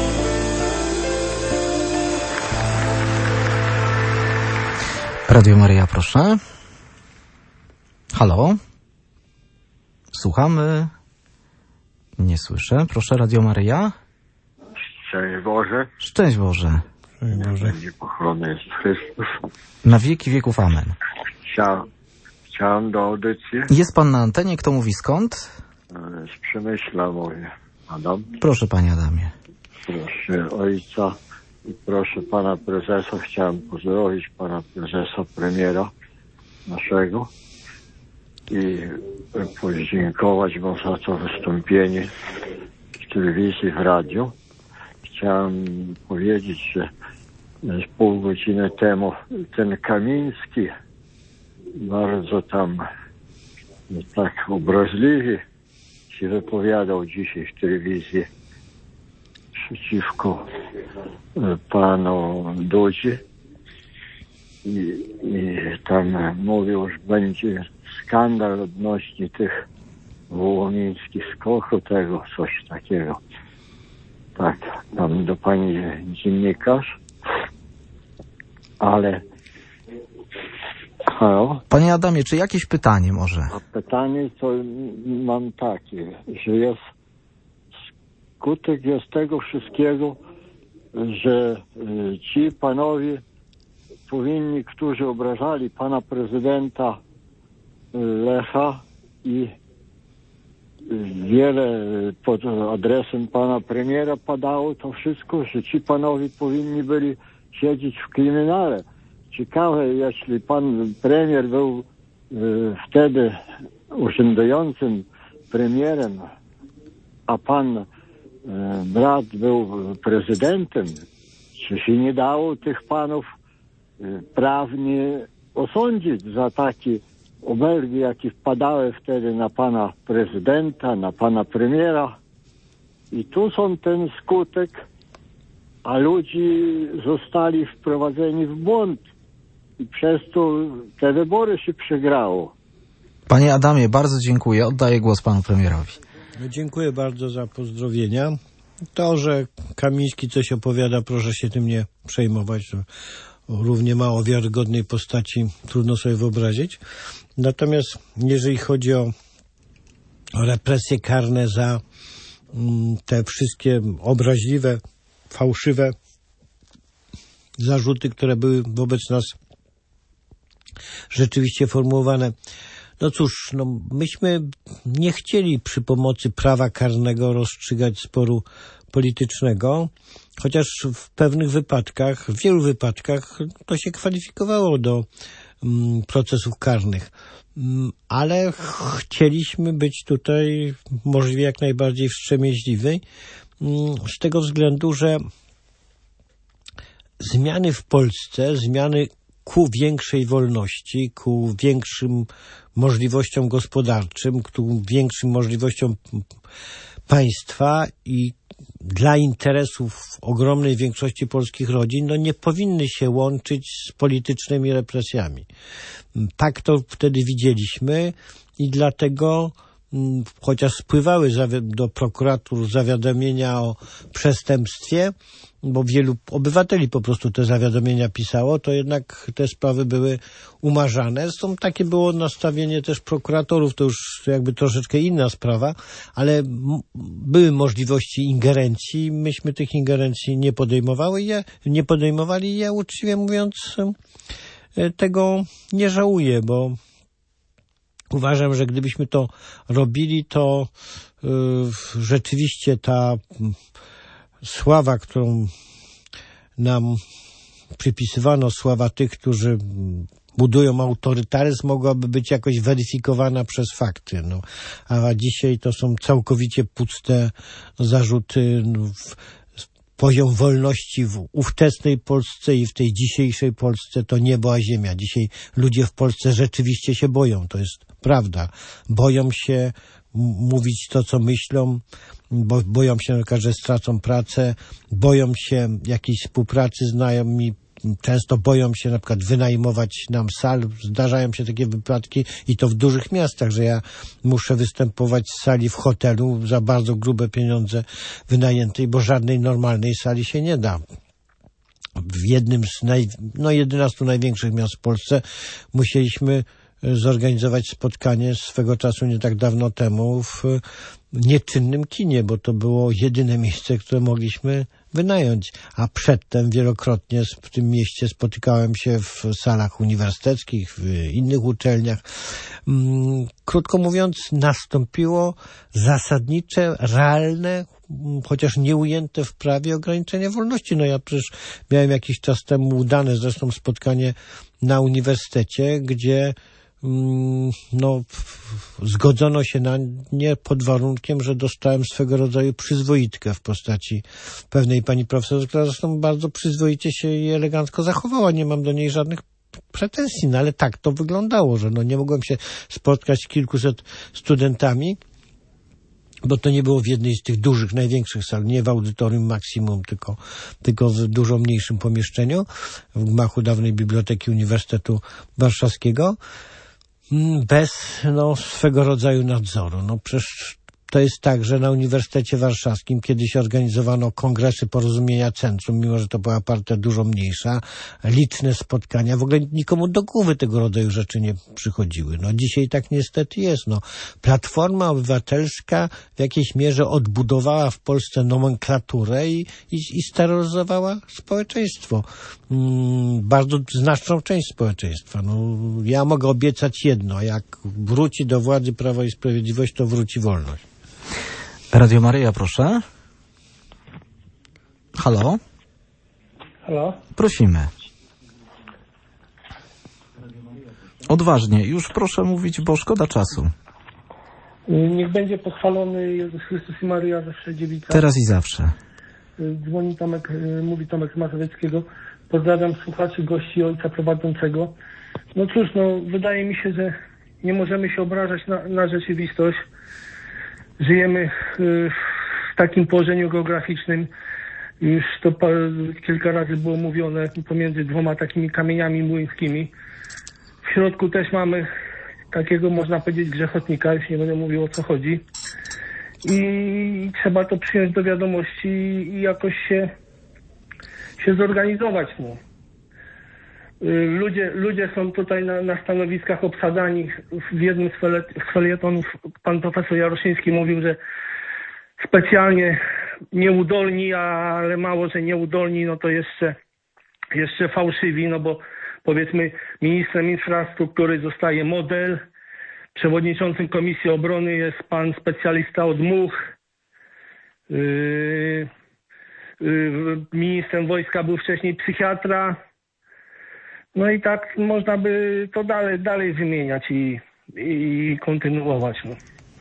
Radio Maryja, proszę. Halo? Słuchamy. Nie słyszę. Proszę, Radio Maryja.
Szczęść Boże,
Szczęść Boże.
Boże.
będzie pochwalony jest Chrystus.
Na wieki wieków amen.
Chcia, chciałem do audycji
Jest pan na antenie. Kto mówi skąd?
e, z Przemyśla mówię. Adam,
Proszę, panie Adamie.
proszę ojca i proszę pana prezesa. Chciałem pozdrowić pana prezesa, premiera naszego i e, podziękować mu za to wystąpienie w telewizji, w radiu. Chciałem powiedzieć, że z pół godziny temu ten Kamiński bardzo tam tak obraźliwie się wypowiadał dzisiaj w telewizji przeciwko e, panu Dudzie i, i tam mówił, że będzie skandal odnośnie tych wołomińskich skoków, tego, coś takiego. Tak, tam do pani dziennikarz, ale halo?
Panie Adamie, czy jakieś pytanie może?
A pytanie to mam takie, że jest skutek jest tego wszystkiego, że y, ci panowie powinni, którzy obrażali pana prezydenta y, Lecha i y, wiele y, pod adresem pana premiera padało to wszystko, że ci panowie powinni byli siedzieć w kryminale. Ciekawe, jeśli pan premier był y, wtedy urzędującym premierem, a pan y, brat był prezydentem, czy się nie dało tych panów y, prawnie osądzić za takie obelgi, jakie wpadały wtedy na pana prezydenta, na pana premiera. I tu są ten skutek, a ludzie zostali wprowadzeni w błąd. I przez to te wybory się przegrało.
Panie Adamie, bardzo dziękuję. Oddaję głos panu premierowi.
No, dziękuję bardzo za pozdrowienia. To, że Kamiński coś opowiada, proszę się tym nie przejmować. To o równie mało wiarygodnej postaci trudno sobie wyobrazić. Natomiast jeżeli chodzi o, o represje karne za mm, te wszystkie obraźliwe, fałszywe zarzuty, które były wobec nas rzeczywiście formułowane. No cóż, no myśmy nie chcieli przy pomocy prawa karnego rozstrzygać sporu politycznego, chociaż w pewnych wypadkach, w wielu wypadkach to się kwalifikowało do mm, procesów karnych. Mm, ale chcieliśmy być tutaj możliwie jak najbardziej wstrzemięźliwi, mm, z tego względu, że zmiany w Polsce, zmiany ku większej wolności, ku większym możliwościom gospodarczym, ku większym możliwościom państwa i dla interesów ogromnej większości polskich rodzin, no nie powinny się łączyć z politycznymi represjami. Tak to wtedy widzieliśmy i dlatego chociaż spływały do prokuratur zawiadomienia o przestępstwie, bo wielu obywateli po prostu te zawiadomienia pisało, to jednak te sprawy były umarzane. Zresztą takie było nastawienie też prokuratorów, to już jakby troszeczkę inna sprawa, ale m- były możliwości ingerencji. Myśmy tych ingerencji nie podejmowały, ja, nie podejmowali i ja uczciwie mówiąc tego nie żałuję, bo uważam, że gdybyśmy to robili, to yy, rzeczywiście ta yy, sława, którą nam przypisywano, sława tych, którzy budują autorytaryzm, mogłaby być jakoś weryfikowana przez fakty. No, a dzisiaj to są całkowicie puste zarzuty. No, w, poziom wolności w ówczesnej Polsce i w tej dzisiejszej Polsce to niebo a ziemia. Dzisiaj ludzie w Polsce rzeczywiście się boją, to jest prawda. Boją się m- mówić to, co myślą, bo boją się, że stracą pracę, boją się jakiejś współpracy z znajomymi, często boją się na przykład wynajmować nam sal. Zdarzają się takie wypadki i to w dużych miastach, że ja muszę występować z sali w hotelu za bardzo grube pieniądze wynajętej, bo żadnej normalnej sali się nie da. W jednym z naj, no jedenastu największych miast w Polsce musieliśmy zorganizować spotkanie swego czasu nie tak dawno temu w nieczynnym kinie, bo to było jedyne miejsce, które mogliśmy wynająć. A przedtem wielokrotnie w tym mieście spotykałem się w salach uniwersyteckich, w innych uczelniach. Krótko mówiąc, nastąpiło zasadnicze, realne, chociaż nieujęte w prawie ograniczenie wolności. No ja przecież miałem jakiś czas temu udane zresztą spotkanie na uniwersytecie, gdzie no, zgodzono się na nie pod warunkiem, że dostałem swego rodzaju przyzwoitkę w postaci pewnej pani profesor, która zresztą bardzo przyzwoicie się i elegancko zachowała. Nie mam do niej żadnych pretensji, no ale tak to wyglądało, że no nie mogłem się spotkać z kilkuset studentami, bo to nie było w jednej z tych dużych, największych sal, nie w audytorium Maximum, tylko, tylko w dużo mniejszym pomieszczeniu, w gmachu dawnej Biblioteki Uniwersytetu Warszawskiego, bez no, swego rodzaju nadzoru. No przecież to jest tak, że na Uniwersytecie Warszawskim kiedyś organizowano kongresy Porozumienia Centrum, mimo że to była partia dużo mniejsza, liczne spotkania, w ogóle nikomu do głowy tego rodzaju rzeczy nie przychodziły. No dzisiaj tak niestety jest. No, Platforma Obywatelska w jakiejś mierze odbudowała w Polsce nomenklaturę i, i, i steroryzowała społeczeństwo. Hmm, bardzo znaczną część społeczeństwa. No, ja mogę obiecać jedno, jak wróci do władzy Prawo i Sprawiedliwość, to wróci wolność.
Radio Maryja, proszę. Halo?
Halo?
Prosimy. Odważnie, już proszę mówić, bo szkoda czasu.
Niech będzie pochwalony Jezus Chrystus i Maryja, zawsze dziewica.
Teraz i zawsze.
Dzwoni Tomek, mówi Tomek z Mazowieckiego. Pozdrawiam słuchaczy, gości ojca prowadzącego. No cóż, no wydaje mi się, że nie możemy się obrażać na, na rzeczywistość. Żyjemy w takim położeniu geograficznym, już to kilka razy było mówione, pomiędzy dwoma takimi kamieniami młyńskimi. W środku też mamy takiego, można powiedzieć, grzechotnika, już nie będę mówił, o co chodzi. I trzeba to przyjąć do wiadomości i jakoś się, się zorganizować. No. Ludzie, ludzie są tutaj na, na stanowiskach obsadzani. W jednym z felietonów pan profesor Jaroszyński mówił, że specjalnie nieudolni, ale mało, że nieudolni, no to jeszcze, jeszcze fałszywi, no bo powiedzmy ministrem infrastruktury zostaje Model, przewodniczącym Komisji Obrony jest pan specjalista od much, Yy, yy, ministrem wojska był wcześniej psychiatra. No i tak można by to dalej, dalej wymieniać i, i kontynuować. No.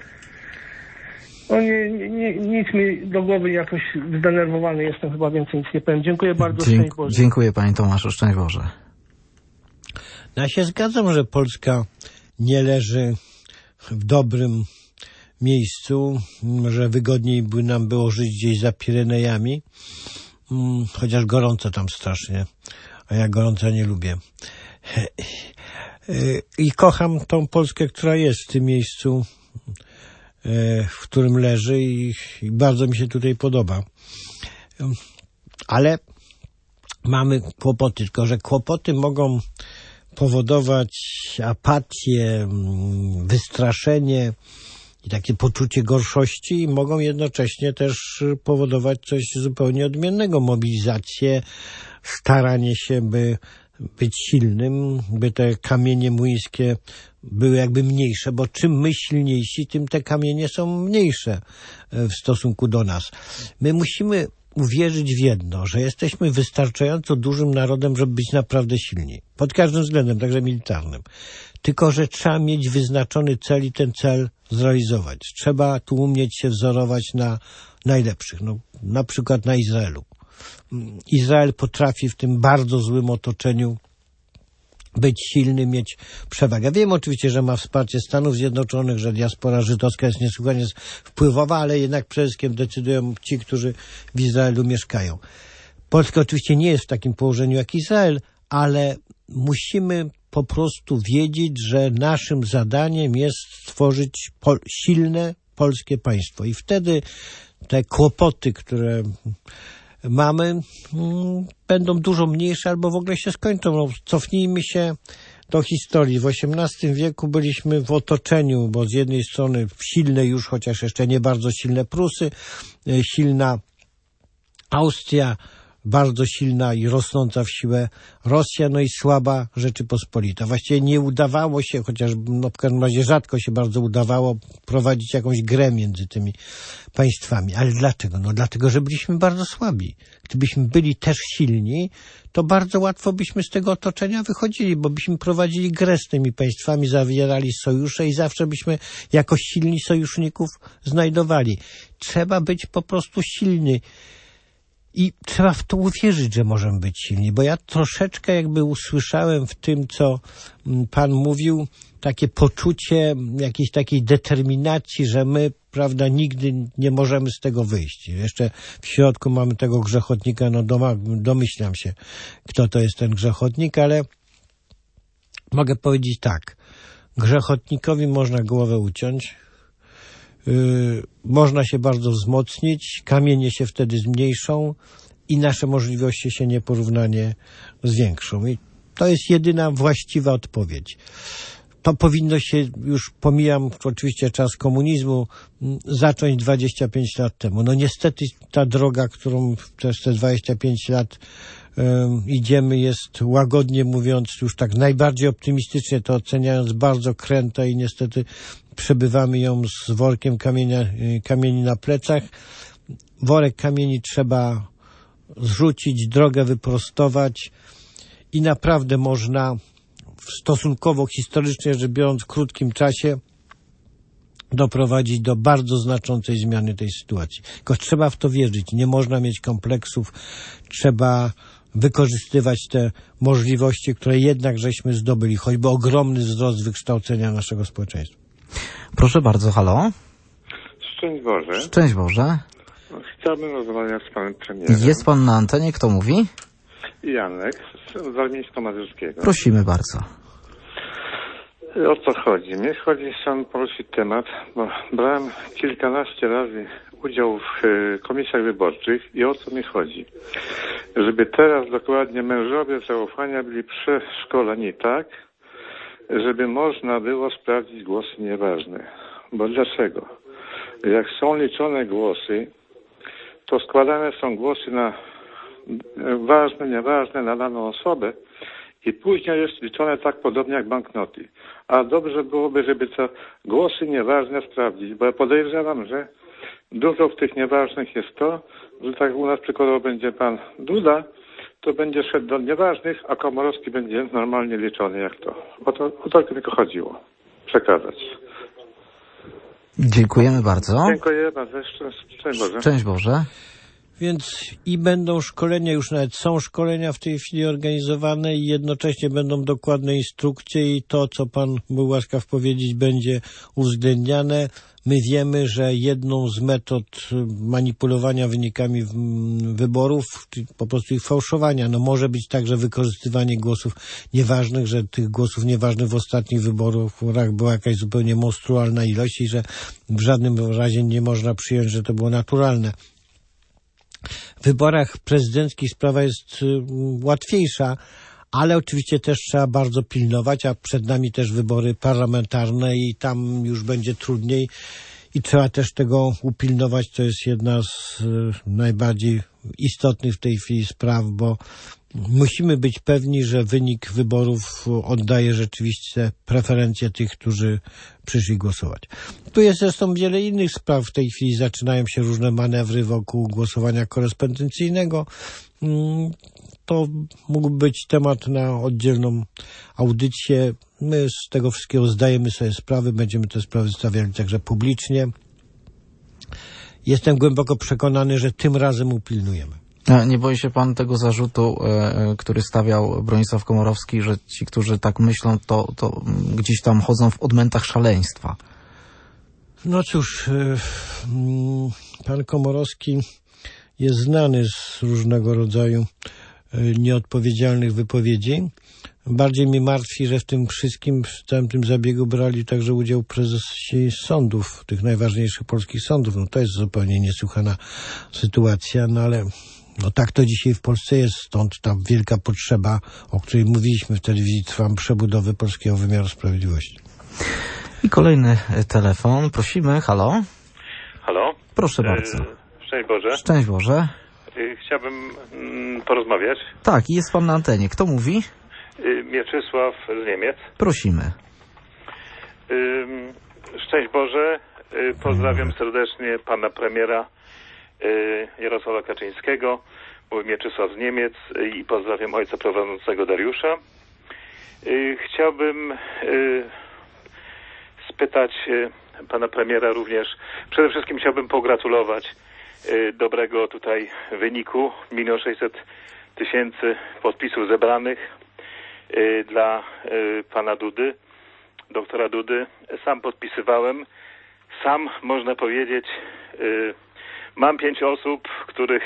No nie, nie, nic mi do głowy, jakoś zdenerwowany jestem, chyba więcej nic nie powiem. Dziękuję bardzo.
Dzięk,
szczęść Boże.
dziękuję panie Tomaszu, szczęść Boże.
No ja się zgadzam, że Polska nie leży w dobrym miejscu, że wygodniej by nam było żyć gdzieś za Pirenejami, chociaż gorąco tam strasznie, a ja gorąca nie lubię. I kocham tą Polskę, która jest w tym miejscu, w którym leży i, i bardzo mi się tutaj podoba. Ale mamy kłopoty, tylko że kłopoty mogą powodować apatię, wystraszenie i takie poczucie gorszości i mogą jednocześnie też powodować coś zupełnie odmiennego. Mobilizację, staranie się, by być silnym, by te kamienie młyńskie były jakby mniejsze, bo czym my silniejsi, tym te kamienie są mniejsze w stosunku do nas. My musimy uwierzyć w jedno, że jesteśmy wystarczająco dużym narodem, żeby być naprawdę silni. Pod każdym względem, także militarnym. Tylko że trzeba mieć wyznaczony cel i ten cel zrealizować. Trzeba tu umieć się wzorować na najlepszych. No, na przykład na Izraelu. Izrael potrafi w tym bardzo złym otoczeniu być silny, mieć przewagę. Wiem oczywiście, że ma wsparcie Stanów Zjednoczonych, że diaspora żydowska jest niesłychanie wpływowa, ale jednak przede wszystkim decydują ci, którzy w Izraelu mieszkają. Polska oczywiście nie jest w takim położeniu jak Izrael, ale musimy po prostu wiedzieć, że naszym zadaniem jest stworzyć pol- silne polskie państwo. I wtedy te kłopoty, które mamy, mm, będą dużo mniejsze albo w ogóle się skończą. No, cofnijmy się do historii. W osiemnastym wieku byliśmy w otoczeniu, bo z jednej strony silne już, chociaż jeszcze nie bardzo silne Prusy, silna Austria, bardzo silna i rosnąca w siłę Rosja, no i słaba Rzeczypospolita. Właściwie nie udawało się, chociaż no, w każdym razie rzadko się bardzo udawało prowadzić jakąś grę między tymi państwami. Ale dlaczego? No dlatego, że byliśmy bardzo słabi. Gdybyśmy byli też silni, to bardzo łatwo byśmy z tego otoczenia wychodzili, bo byśmy prowadzili grę z tymi państwami, zawierali sojusze i zawsze byśmy jako silni sojuszników znajdowali. Trzeba być po prostu silny. I trzeba w to uwierzyć, że możemy być silni, bo ja troszeczkę jakby usłyszałem w tym, co Pan mówił, takie poczucie jakiejś takiej determinacji, że my, prawda, nigdy nie możemy z tego wyjść. Jeszcze w środku mamy tego grzechotnika, no doma, domyślam się, kto to jest ten grzechotnik, ale mogę powiedzieć tak, grzechotnikowi można głowę uciąć, Yy, można się bardzo wzmocnić, kamienie się wtedy zmniejszą i nasze możliwości się nieporównanie zwiększą. I to jest jedyna właściwa odpowiedź. To powinno się, już pomijam oczywiście czas komunizmu, zacząć dwadzieścia pięć lat temu. No niestety ta droga, którą przez te dwadzieścia pięć lat um, idziemy, jest łagodnie mówiąc, już tak najbardziej optymistycznie to oceniając, bardzo kręta i niestety przebywamy ją z workiem kamienia, kamieni na plecach. Worek kamieni trzeba zrzucić, drogę wyprostować i naprawdę można w stosunkowo historycznie rzecz biorąc w krótkim czasie doprowadzić do bardzo znaczącej zmiany tej sytuacji. Tylko trzeba w to wierzyć. Nie można mieć kompleksów. Trzeba wykorzystywać te możliwości, które jednak żeśmy zdobyli, choćby ogromny wzrost wykształcenia naszego społeczeństwa.
Proszę bardzo, halo.
Szczęść Boże.
Szczęść Boże.
Chciałbym rozmawiać z panem premierem.
Jest pan na antenie, kto mówi?
Janek z Warmińsko-Mazurskiego.
Prosimy bardzo.
O co chodzi? Mnie chodzi, sam poruszyć temat, bo brałem kilkanaście razy udział w komisjach wyborczych i o co mi chodzi? Żeby teraz dokładnie mężowie zaufania byli przeszkoleni tak, żeby można było sprawdzić głosy nieważne. Bo dlaczego? Jak są liczone głosy, to składane są głosy na ważne, nieważne, na daną osobę i później jest liczone tak podobnie jak banknoty. A dobrze byłoby, żeby te głosy nieważne sprawdzić, bo ja podejrzewam, że Dużo w tych nieważnych jest to, że tak u nas przykładowo będzie pan Duda, to będzie szedł do nieważnych, a Komorowski będzie normalnie liczony jak to. O to, o to tylko chodziło. Przekazać.
Dziękujemy bardzo.
Dziękuję bardzo. Szczęść Boże.
Szczęść Boże.
Więc i będą szkolenia, już nawet są szkolenia w tej chwili organizowane i jednocześnie będą dokładne instrukcje i to, co pan był łaskaw powiedzieć, będzie uwzględniane. My wiemy, że jedną z metod manipulowania wynikami wyborów, czyli po prostu ich fałszowania, no może być także wykorzystywanie głosów nieważnych, że tych głosów nieważnych w ostatnich wyborach była jakaś zupełnie monstrualna ilość i że w żadnym razie nie można przyjąć, że to było naturalne. W wyborach prezydenckich sprawa jest y, łatwiejsza, ale oczywiście też trzeba bardzo pilnować, a przed nami też wybory parlamentarne i tam już będzie trudniej i trzeba też tego upilnować. To jest jedna z y, najbardziej istotnych w tej chwili spraw, bo musimy być pewni, że wynik wyborów oddaje rzeczywiście preferencje tych, którzy przyszli głosować. Tu jest zresztą wiele innych spraw. W tej chwili zaczynają się różne manewry wokół głosowania korespondencyjnego. To mógłby być temat na oddzielną audycję. My z tego wszystkiego zdajemy sobie sprawę. Będziemy te sprawy stawiali także publicznie. Jestem głęboko przekonany, że tym razem upilnujemy.
A nie boi się pan tego zarzutu, e, który stawiał Bronisław Komorowski, że ci, którzy tak myślą, to, to gdzieś tam chodzą w odmętach szaleństwa?
No cóż, e, pan Komorowski jest znany z różnego rodzaju e, nieodpowiedzialnych wypowiedzi. Bardziej mnie martwi, że w tym wszystkim, w całym tym zabiegu brali także udział prezesi sądów, tych najważniejszych polskich sądów. No to jest zupełnie niesłychana sytuacja, no ale no tak to dzisiaj w Polsce jest, stąd ta wielka potrzeba, o której mówiliśmy w telewizji Trwam, przebudowy polskiego wymiaru sprawiedliwości.
I kolejny telefon. Prosimy. Halo?
Halo?
Proszę bardzo.
Szczęść Boże.
Szczęść Boże.
Chciałbym mm, porozmawiać.
Tak, jest pan na antenie. Kto mówi?
Mieczysław z Niemiec.
Prosimy.
Szczęść Boże. Pozdrawiam serdecznie pana premiera Jarosława Kaczyńskiego. Mówi Mieczysław z Niemiec i pozdrawiam ojca prowadzącego Dariusza. Chciałbym spytać pana premiera również, przede wszystkim chciałbym pogratulować dobrego tutaj wyniku, milion sześćset tysięcy podpisów zebranych dla pana Dudy, doktora Dudy. Sam podpisywałem, sam można powiedzieć, mam pięć osób, których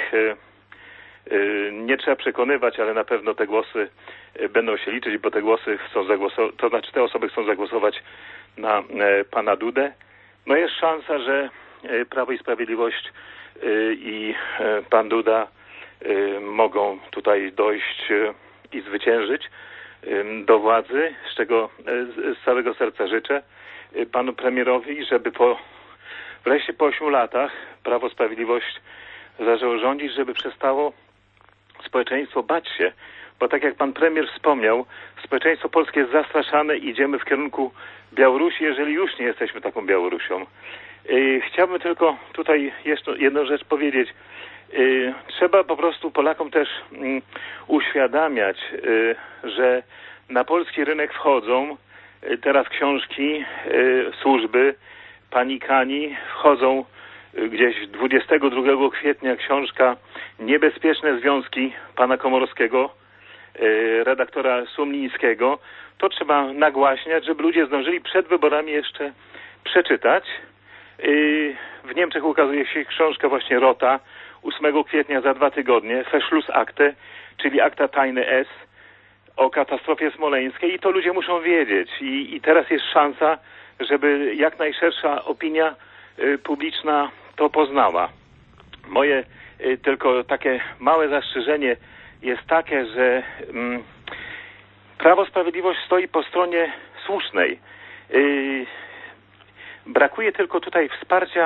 nie trzeba przekonywać, ale na pewno te głosy będą się liczyć, bo te głosy chcą zagłosować, to znaczy te osoby chcą zagłosować na pana Dudę. No jest szansa, że Prawo i Sprawiedliwość i pan Duda mogą tutaj dojść i zwyciężyć do władzy, z czego z całego serca życzę panu premierowi, żeby po wreszcie po ośmiu latach Prawo i Sprawiedliwość zaczęło rządzić, żeby przestało społeczeństwo bać się, bo tak jak pan premier wspomniał, społeczeństwo polskie jest zastraszane, idziemy w kierunku Białorusi, jeżeli już nie jesteśmy taką Białorusią. Chciałbym tylko tutaj jeszcze jedną rzecz powiedzieć. Trzeba po prostu Polakom też uświadamiać, że na polski rynek wchodzą teraz książki, służby, panikani, wchodzą gdzieś dwudziestego drugiego kwietnia książka Niebezpieczne związki pana Komorowskiego, redaktora Sumlińskiego. To trzeba nagłaśniać, żeby ludzie zdążyli przed wyborami jeszcze przeczytać. W Niemczech ukazuje się książka właśnie Rota, ósmego kwietnia za dwa tygodnie, Verschlussakte, czyli akta tajne S o katastrofie smoleńskiej i to ludzie muszą wiedzieć. I, i teraz jest szansa, żeby jak najszersza opinia y, publiczna to poznała. Moje y, tylko takie małe zastrzeżenie jest takie, że mm, Prawo i Sprawiedliwość stoi po stronie słusznej. Y, brakuje tylko tutaj wsparcia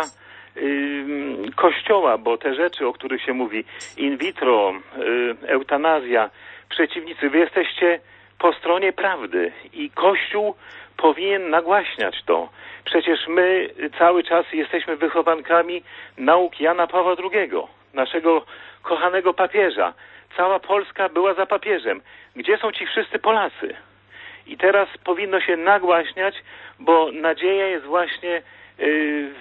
Kościoła, bo te rzeczy, o których się mówi, in vitro, eutanazja, przeciwnicy, wy jesteście po stronie prawdy i Kościół powinien nagłaśniać to. Przecież my cały czas jesteśmy wychowankami nauk Jana Pawła drugiego, naszego kochanego papieża. Cała Polska była za papieżem. Gdzie są ci wszyscy Polacy? I teraz powinno się nagłaśniać, bo nadzieja jest właśnie w,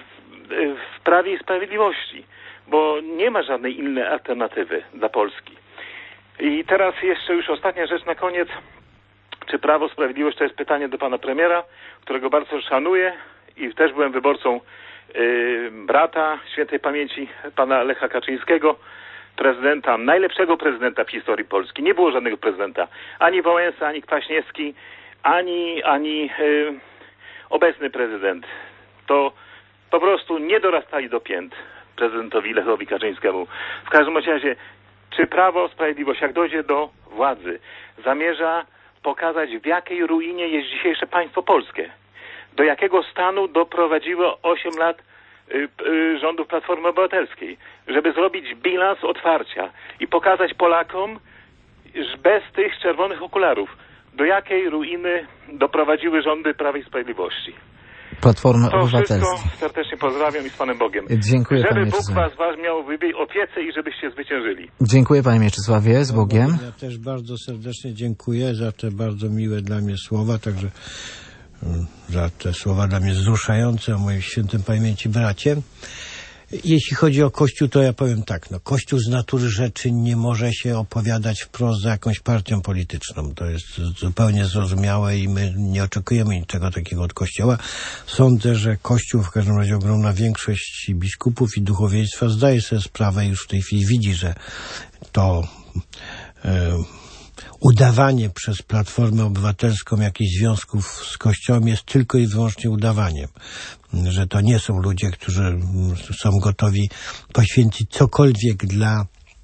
w Prawie i Sprawiedliwości, bo nie ma żadnej innej alternatywy dla Polski. I teraz jeszcze już ostatnia rzecz na koniec. Czy Prawo Sprawiedliwość, to jest pytanie do pana premiera, którego bardzo szanuję i też byłem wyborcą yy, brata świętej pamięci pana Lecha Kaczyńskiego, prezydenta, najlepszego prezydenta w historii Polski. Nie było żadnego prezydenta. Ani Wałęsa, ani Kwaśniewski, ani, ani yy, obecny prezydent. To po prostu nie dorastali do pięt prezydentowi Lechowi Kaczyńskiemu. W każdym razie, czy Prawo Sprawiedliwość, jak dojdzie do władzy, zamierza pokazać, w jakiej ruinie jest dzisiejsze państwo polskie? Do jakiego stanu doprowadziło osiem lat y, y, rządów Platformy Obywatelskiej? Żeby zrobić bilans otwarcia i pokazać Polakom, że bez tych czerwonych okularów, do jakiej ruiny doprowadziły rządy Prawa i Sprawiedliwości.
Platformy
To
Obywatelskiej.
wszystko serdecznie pozdrawiam i z Panem Bogiem.
Dziękuję,
żeby
panie
Bóg
Mieczysławie.
was, was miał w opiece i żebyście zwyciężyli.
Dziękuję, panie Mieczysławie, z Bogiem.
Ja też bardzo serdecznie dziękuję za te bardzo miłe dla mnie słowa, także mm, za te słowa dla mnie wzruszające o moim świętym pamięci bracie. Jeśli chodzi o Kościół, to ja powiem tak, no Kościół z natury rzeczy nie może się opowiadać wprost za jakąś partią polityczną. To jest zupełnie zrozumiałe i my nie oczekujemy niczego takiego od Kościoła. Sądzę, że Kościół, w każdym razie ogromna większość biskupów i duchowieństwa zdaje sobie sprawę i już w tej chwili widzi, że to e, udawanie przez Platformę Obywatelską jakichś związków z Kościołem jest tylko i wyłącznie udawaniem. Że to nie są ludzie, którzy są gotowi poświęcić cokolwiek dla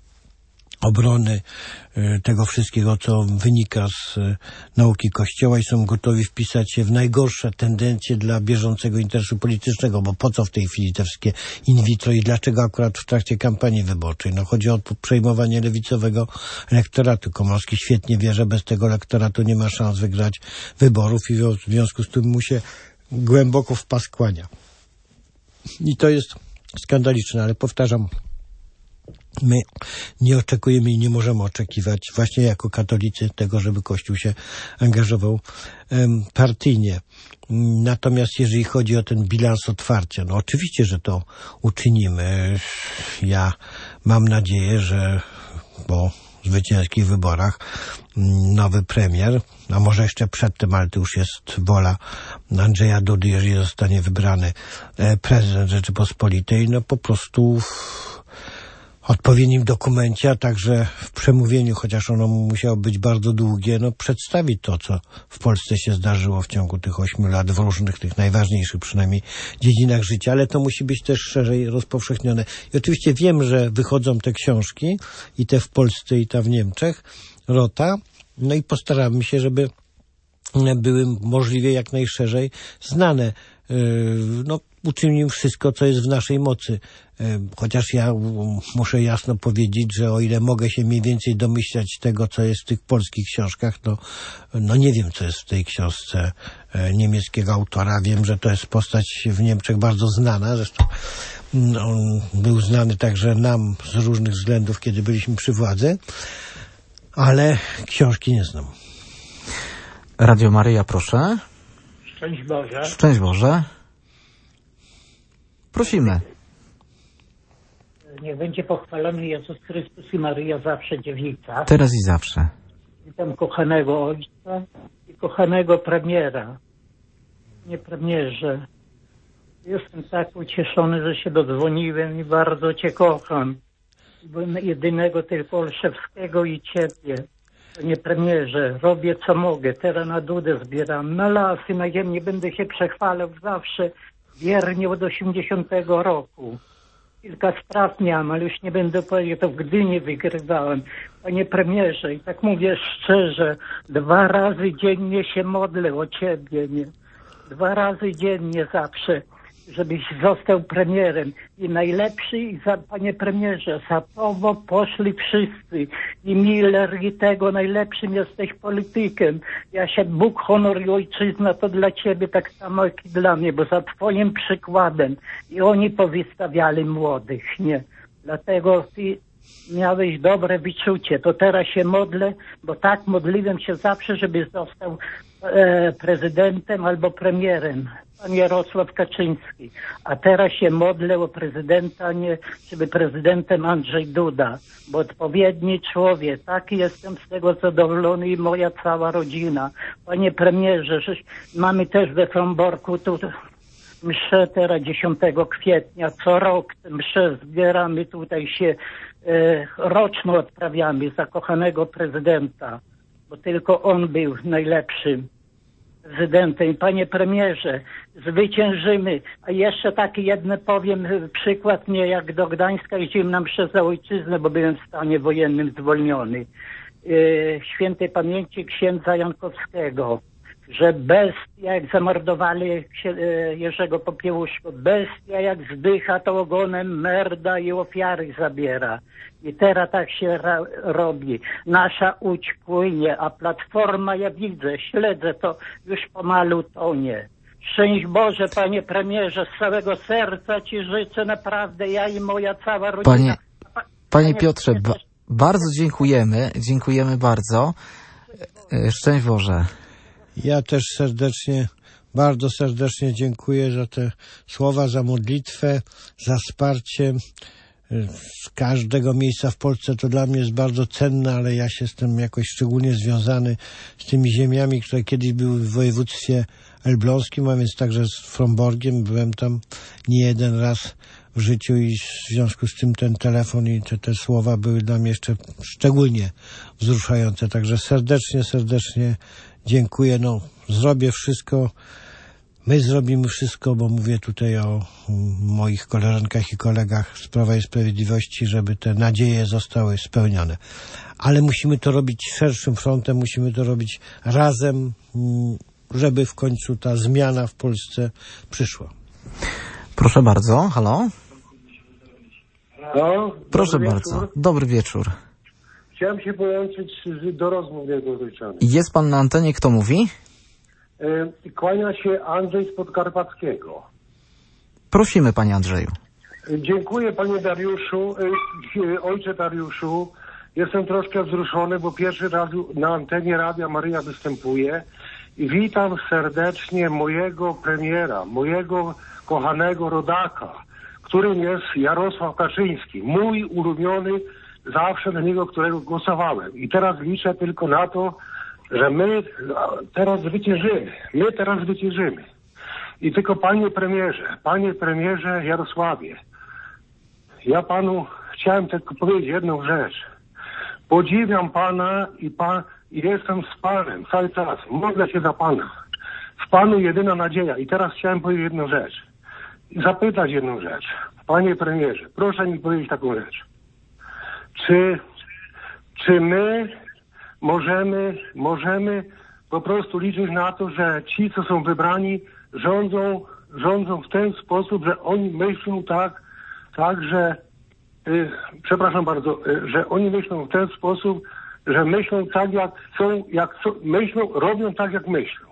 obrony tego wszystkiego, co wynika z nauki Kościoła i są gotowi wpisać się w najgorsze tendencje dla bieżącego interesu politycznego, bo po co w tej chwili te wszystkie in vitro i dlaczego akurat w trakcie kampanii wyborczej? No chodzi o przejmowanie lewicowego elektoratu. Komorowski świetnie wie, że bez tego elektoratu nie ma szans wygrać wyborów i w związku z tym mu się głęboko w pas kłania. I to jest skandaliczne, ale powtarzam, my nie oczekujemy i nie możemy oczekiwać właśnie jako katolicy tego, żeby Kościół się angażował um, partyjnie. Natomiast jeżeli chodzi o ten bilans otwarcia, no oczywiście, że to uczynimy. Ja mam nadzieję, że po zwycięskich wyborach nowy premier, a może jeszcze przedtem, ale to już jest wola Andrzeja Dudy, jeżeli zostanie wybrany prezydent Rzeczypospolitej, no po prostu w odpowiednim dokumencie, a także w przemówieniu, chociaż ono musiało być bardzo długie, no przedstawi to, co w Polsce się zdarzyło w ciągu tych ośmiu lat w różnych, tych najważniejszych przynajmniej dziedzinach życia, ale to musi być też szerzej rozpowszechnione. I oczywiście wiem, że wychodzą te książki i te w Polsce i ta w Niemczech, Rota, no i postaramy się, żeby były możliwie jak najszerzej znane. No, uczynimy wszystko, co jest w naszej mocy. Chociaż ja muszę jasno powiedzieć, że o ile mogę się mniej więcej domyślać tego, co jest w tych polskich książkach, to no nie wiem, co jest w tej książce niemieckiego autora. Wiem, że to jest postać w Niemczech bardzo znana. Zresztą on był znany także nam z różnych względów, kiedy byliśmy przy władzy. Ale książki nie znam.
Radio Maryja, proszę.
Szczęść Boże.
Szczęść Boże. Prosimy.
Niech będzie pochwalony Jezus Chrystus i Maryja zawsze dziewica.
Teraz i zawsze.
Witam kochanego ojca i kochanego premiera. Nie premierze. Jestem tak ucieszony, że się dodzwoniłem i bardzo Cię kocham. Byłem jedynego tylko Olszewskiego i Ciebie. Panie premierze, robię co mogę. Teraz na Dudę zbieram. Na lasy, na ziemię będę się przechwalał zawsze wiernie od osiemdziesiątego roku. Kilka spraw miałem, ale już nie będę powiedział, to w Gdyni wygrywałem. Panie premierze, i tak mówię szczerze, dwa razy dziennie się modlę o Ciebie, nie? Dwa razy dziennie zawsze. żebyś został premierem. I najlepszy, i za, panie premierze, za tobą poszli wszyscy. I Miller, i tego, najlepszym jesteś politykiem. Ja się, Bóg, honor i ojczyzna to dla ciebie tak samo jak i dla mnie, bo za twoim przykładem. I oni powystawiali młodych, nie? Dlatego ty miałeś dobre wyczucie. To teraz się modlę, bo tak modliłem się zawsze, żeby został e, prezydentem albo premierem. Pan Jarosław Kaczyński. A teraz się modlę o prezydenta, nie, żeby prezydentem Andrzej Duda. Bo odpowiedni człowiek. Taki jestem z tego zadowolony i moja cała rodzina. Panie premierze, że mamy też we Fromborku tu mszę teraz dziesiątego kwietnia. Co rok mszę zbieramy, tutaj się e, roczno odprawiamy za kochanego prezydenta. Bo tylko on był najlepszym prezydentem. Panie premierze, zwyciężymy. A jeszcze taki jedno powiem przykład, nie jak do Gdańska jeździłem na mszę za ojczyznę, bo byłem w stanie wojennym zwolniony. E, świętej pamięci księdza Jankowskiego, że bestia, jak zamordowali Jerzego Popiełuszko, bestia jak zdycha, to ogonem merda i ofiary zabiera. I teraz tak się ra- robi. Nasza łódź płynie, a Platforma, ja widzę, śledzę to, już pomalu tonie. Szczęść Boże, panie premierze, z całego serca ci życzę naprawdę, ja i moja cała rodzina.
Panie, panie Piotrze, ba- bardzo dziękujemy, dziękujemy bardzo. Szczęść Boże.
Ja też serdecznie, bardzo serdecznie dziękuję za te słowa, za modlitwę, za wsparcie z każdego miejsca w Polsce. To dla mnie jest bardzo cenne, ale ja się jestem jakoś szczególnie związany z tymi ziemiami, które kiedyś były w województwie elbląskim, a więc także z Fromborgiem. Byłem tam nie jeden raz w życiu i w związku z tym ten telefon i te, te słowa były dla mnie jeszcze szczególnie wzruszające. Także serdecznie, serdecznie dziękuję. No, zrobię wszystko. My zrobimy wszystko, bo mówię tutaj o moich koleżankach i kolegach z Prawa i Sprawiedliwości, żeby te nadzieje zostały spełnione. Ale musimy to robić szerszym frontem, musimy to robić razem, żeby w końcu ta zmiana w Polsce przyszła.
Proszę bardzo, halo?
No,
proszę
dobry
bardzo,
wieczór.
dobry wieczór.
Chciałem się połączyć do rozmów niedoryczanych.
Jest pan na antenie, kto mówi?
Yy, kłania się Andrzej z Podkarpackiego.
Prosimy, panie Andrzeju.
Yy, dziękuję, panie Dariuszu, yy, ojcze Dariuszu. Jestem troszkę wzruszony, bo pierwszy raz na antenie Radia Maryja występuję. I witam serdecznie mojego premiera, mojego kochanego rodaka, którym jest Jarosław Kaczyński. Mój ulubiony, zawsze na niego, którego głosowałem. I teraz liczę tylko na to, że my teraz zwyciężymy. My teraz zwyciężymy. I tylko panie premierze, panie premierze Jarosławie, ja panu chciałem tylko powiedzieć jedną rzecz. Podziwiam pana i pan, i jestem z panem cały czas. Modlę się za pana. W panu jedyna nadzieja. I teraz chciałem powiedzieć jedną rzecz. I zapytać jedną rzecz. Panie premierze, proszę mi powiedzieć taką rzecz. Czy, czy my możemy, możemy po prostu liczyć na to, że ci, co są wybrani, rządzą, rządzą w ten sposób, że oni myślą tak, tak, że, y, przepraszam bardzo, y, że oni myślą w ten sposób, że myślą tak, jak chcą, jak chcą, myślą, robią tak, jak myślą.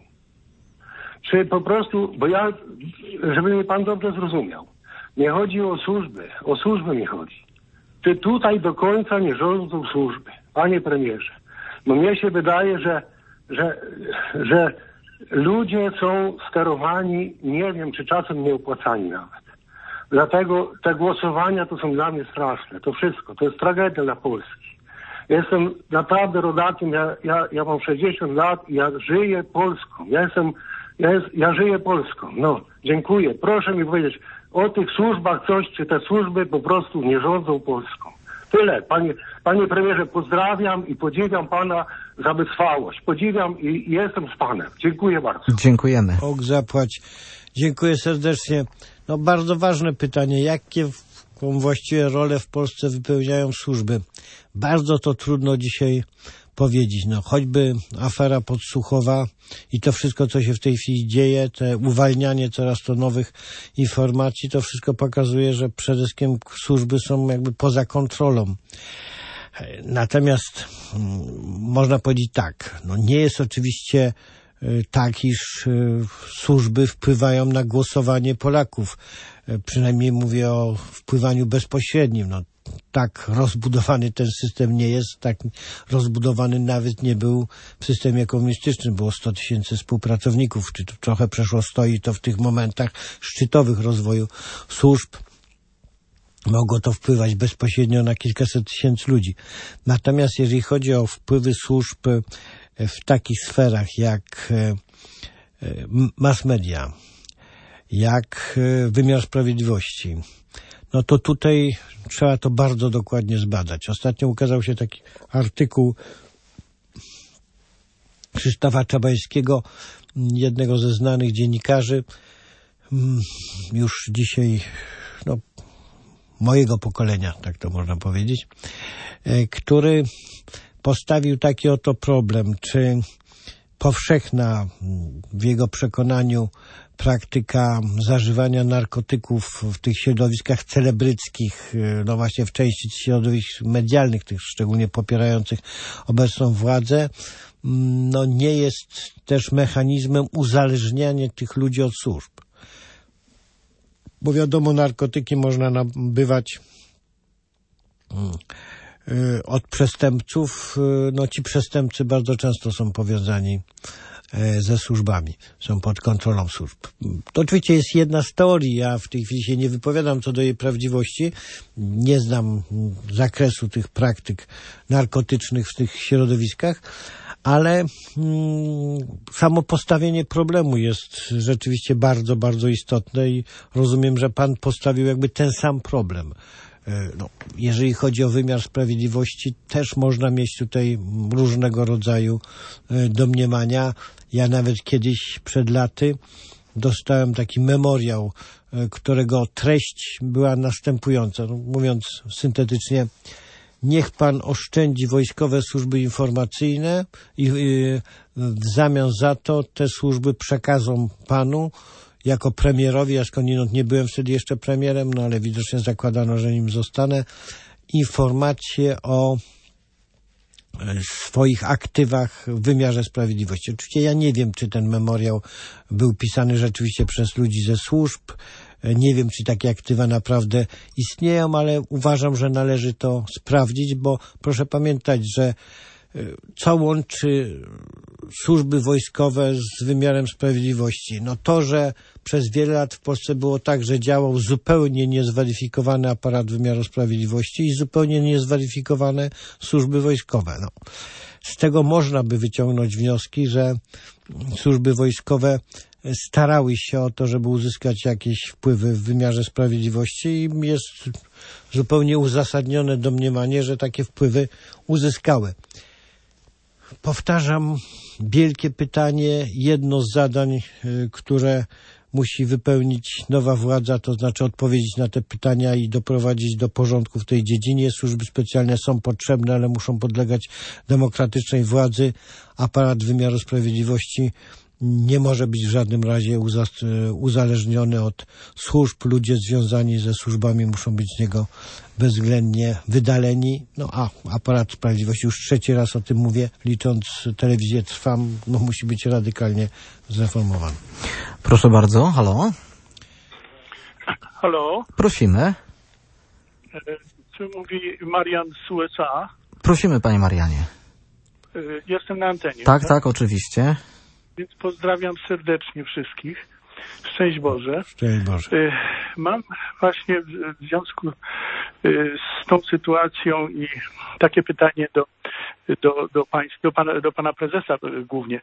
Czy po prostu, bo ja, żeby mnie pan dobrze zrozumiał, nie chodzi o służby, o służby mi chodzi. Czy tutaj do końca nie rządzą służby, panie premierze? Bo mnie się wydaje, że, że, że ludzie są sterowani, nie wiem, czy czasem nie opłacani nawet. Dlatego te głosowania to są dla mnie straszne. To wszystko, to jest tragedia dla Polski. Jestem naprawdę rodakiem, ja, ja, ja mam sześćdziesiąt lat i ja żyję Polską. Ja jestem, ja, jest, ja żyję Polską. No, dziękuję. Proszę mi powiedzieć o tych służbach coś, czy te służby po prostu nie rządzą Polską. Tyle. Panie, panie premierze, pozdrawiam i podziwiam pana za wytrwałość. Podziwiam i, i jestem z panem. Dziękuję bardzo.
Dziękujemy.
Bóg zapłać. Dziękuję serdecznie. No bardzo ważne pytanie. Jakie właściwie rolę w Polsce wypełniają służby? Bardzo to trudno dzisiaj powiedzieć. No, choćby afera podsłuchowa i to wszystko, co się w tej chwili dzieje, te uwalnianie coraz to nowych informacji, to wszystko pokazuje, że przede wszystkim służby są jakby poza kontrolą. Natomiast można powiedzieć tak, no nie jest oczywiście tak, iż służby wpływają na głosowanie Polaków. Przynajmniej mówię o wpływaniu bezpośrednim. No, tak rozbudowany ten system nie jest, tak rozbudowany nawet nie był w systemie komunistycznym. Było sto tysięcy współpracowników, czy to trochę przeszło sto i to w tych momentach szczytowych rozwoju służb mogło to wpływać bezpośrednio na kilkaset tysięcy ludzi. Natomiast jeżeli chodzi o wpływy służb w takich sferach jak mass media, jak wymiar sprawiedliwości, no to tutaj trzeba to bardzo dokładnie zbadać. Ostatnio ukazał się taki artykuł Krzysztofa Czabańskiego, jednego ze znanych dziennikarzy, już dzisiaj no, mojego pokolenia, tak to można powiedzieć, który postawił taki oto problem, czy powszechna w jego przekonaniu praktyka zażywania narkotyków w tych środowiskach celebryckich, no właśnie w części środowisk medialnych, tych szczególnie popierających obecną władzę, no nie jest też mechanizmem uzależniania tych ludzi od służb. Bo wiadomo, narkotyki można nabywać od przestępców. No ci przestępcy bardzo często są powiązani ze służbami, są pod kontrolą służb. To oczywiście jest jedna z teorii, ja w tej chwili się nie wypowiadam co do jej prawdziwości, nie znam zakresu tych praktyk narkotycznych w tych środowiskach, ale mm, samo postawienie problemu jest rzeczywiście bardzo, bardzo istotne i rozumiem, że pan postawił jakby ten sam problem. No, jeżeli chodzi o wymiar sprawiedliwości, też można mieć tutaj różnego rodzaju domniemania. Ja nawet kiedyś przed laty dostałem taki memoriał, którego treść była następująca. No, mówiąc syntetycznie, niech pan oszczędzi wojskowe służby informacyjne i w zamian za to te służby przekazą panu jako premierowi, ja skądinąd nie byłem wtedy jeszcze premierem, no ale widocznie zakładano, że nim zostanę, informacje o swoich aktywach w wymiarze sprawiedliwości. Oczywiście ja nie wiem, czy ten memoriał był pisany rzeczywiście przez ludzi ze służb, nie wiem, czy takie aktywa naprawdę istnieją, ale uważam, że należy to sprawdzić, bo proszę pamiętać, że co łączy służby wojskowe z wymiarem sprawiedliwości? No to, że przez wiele lat w Polsce było tak, że działał zupełnie niezweryfikowany aparat wymiaru sprawiedliwości i zupełnie niezweryfikowane służby wojskowe. No. Z tego można by wyciągnąć wnioski, że służby wojskowe starały się o to, żeby uzyskać jakieś wpływy w wymiarze sprawiedliwości i jest zupełnie uzasadnione domniemanie, że takie wpływy uzyskały. Powtarzam, wielkie pytanie, jedno z zadań, które musi wypełnić nowa władza, to znaczy odpowiedzieć na te pytania i doprowadzić do porządku w tej dziedzinie. Służby specjalne są potrzebne, ale muszą podlegać demokratycznej władzy. Aparat wymiaru sprawiedliwości nie może być w żadnym razie uzależniony od służb. Ludzie związani ze służbami muszą być z niego bezwzględnie wydaleni. No a aparat sprawiedliwości, już trzeci raz o tym mówię, licząc telewizję Trwam, no musi być radykalnie zreformowany.
Proszę bardzo, halo?
Halo?
Prosimy.
Tu mówi Marian z U S A.
Prosimy, panie Marianie.
Jestem na antenie.
Tak, tak, tak, oczywiście.
Więc pozdrawiam serdecznie wszystkich. Szczęść Boże.
Szczęść Boże.
Mam właśnie w związku z tą sytuacją i takie pytanie do, do, do, państw, do, pana, do pana prezesa głównie.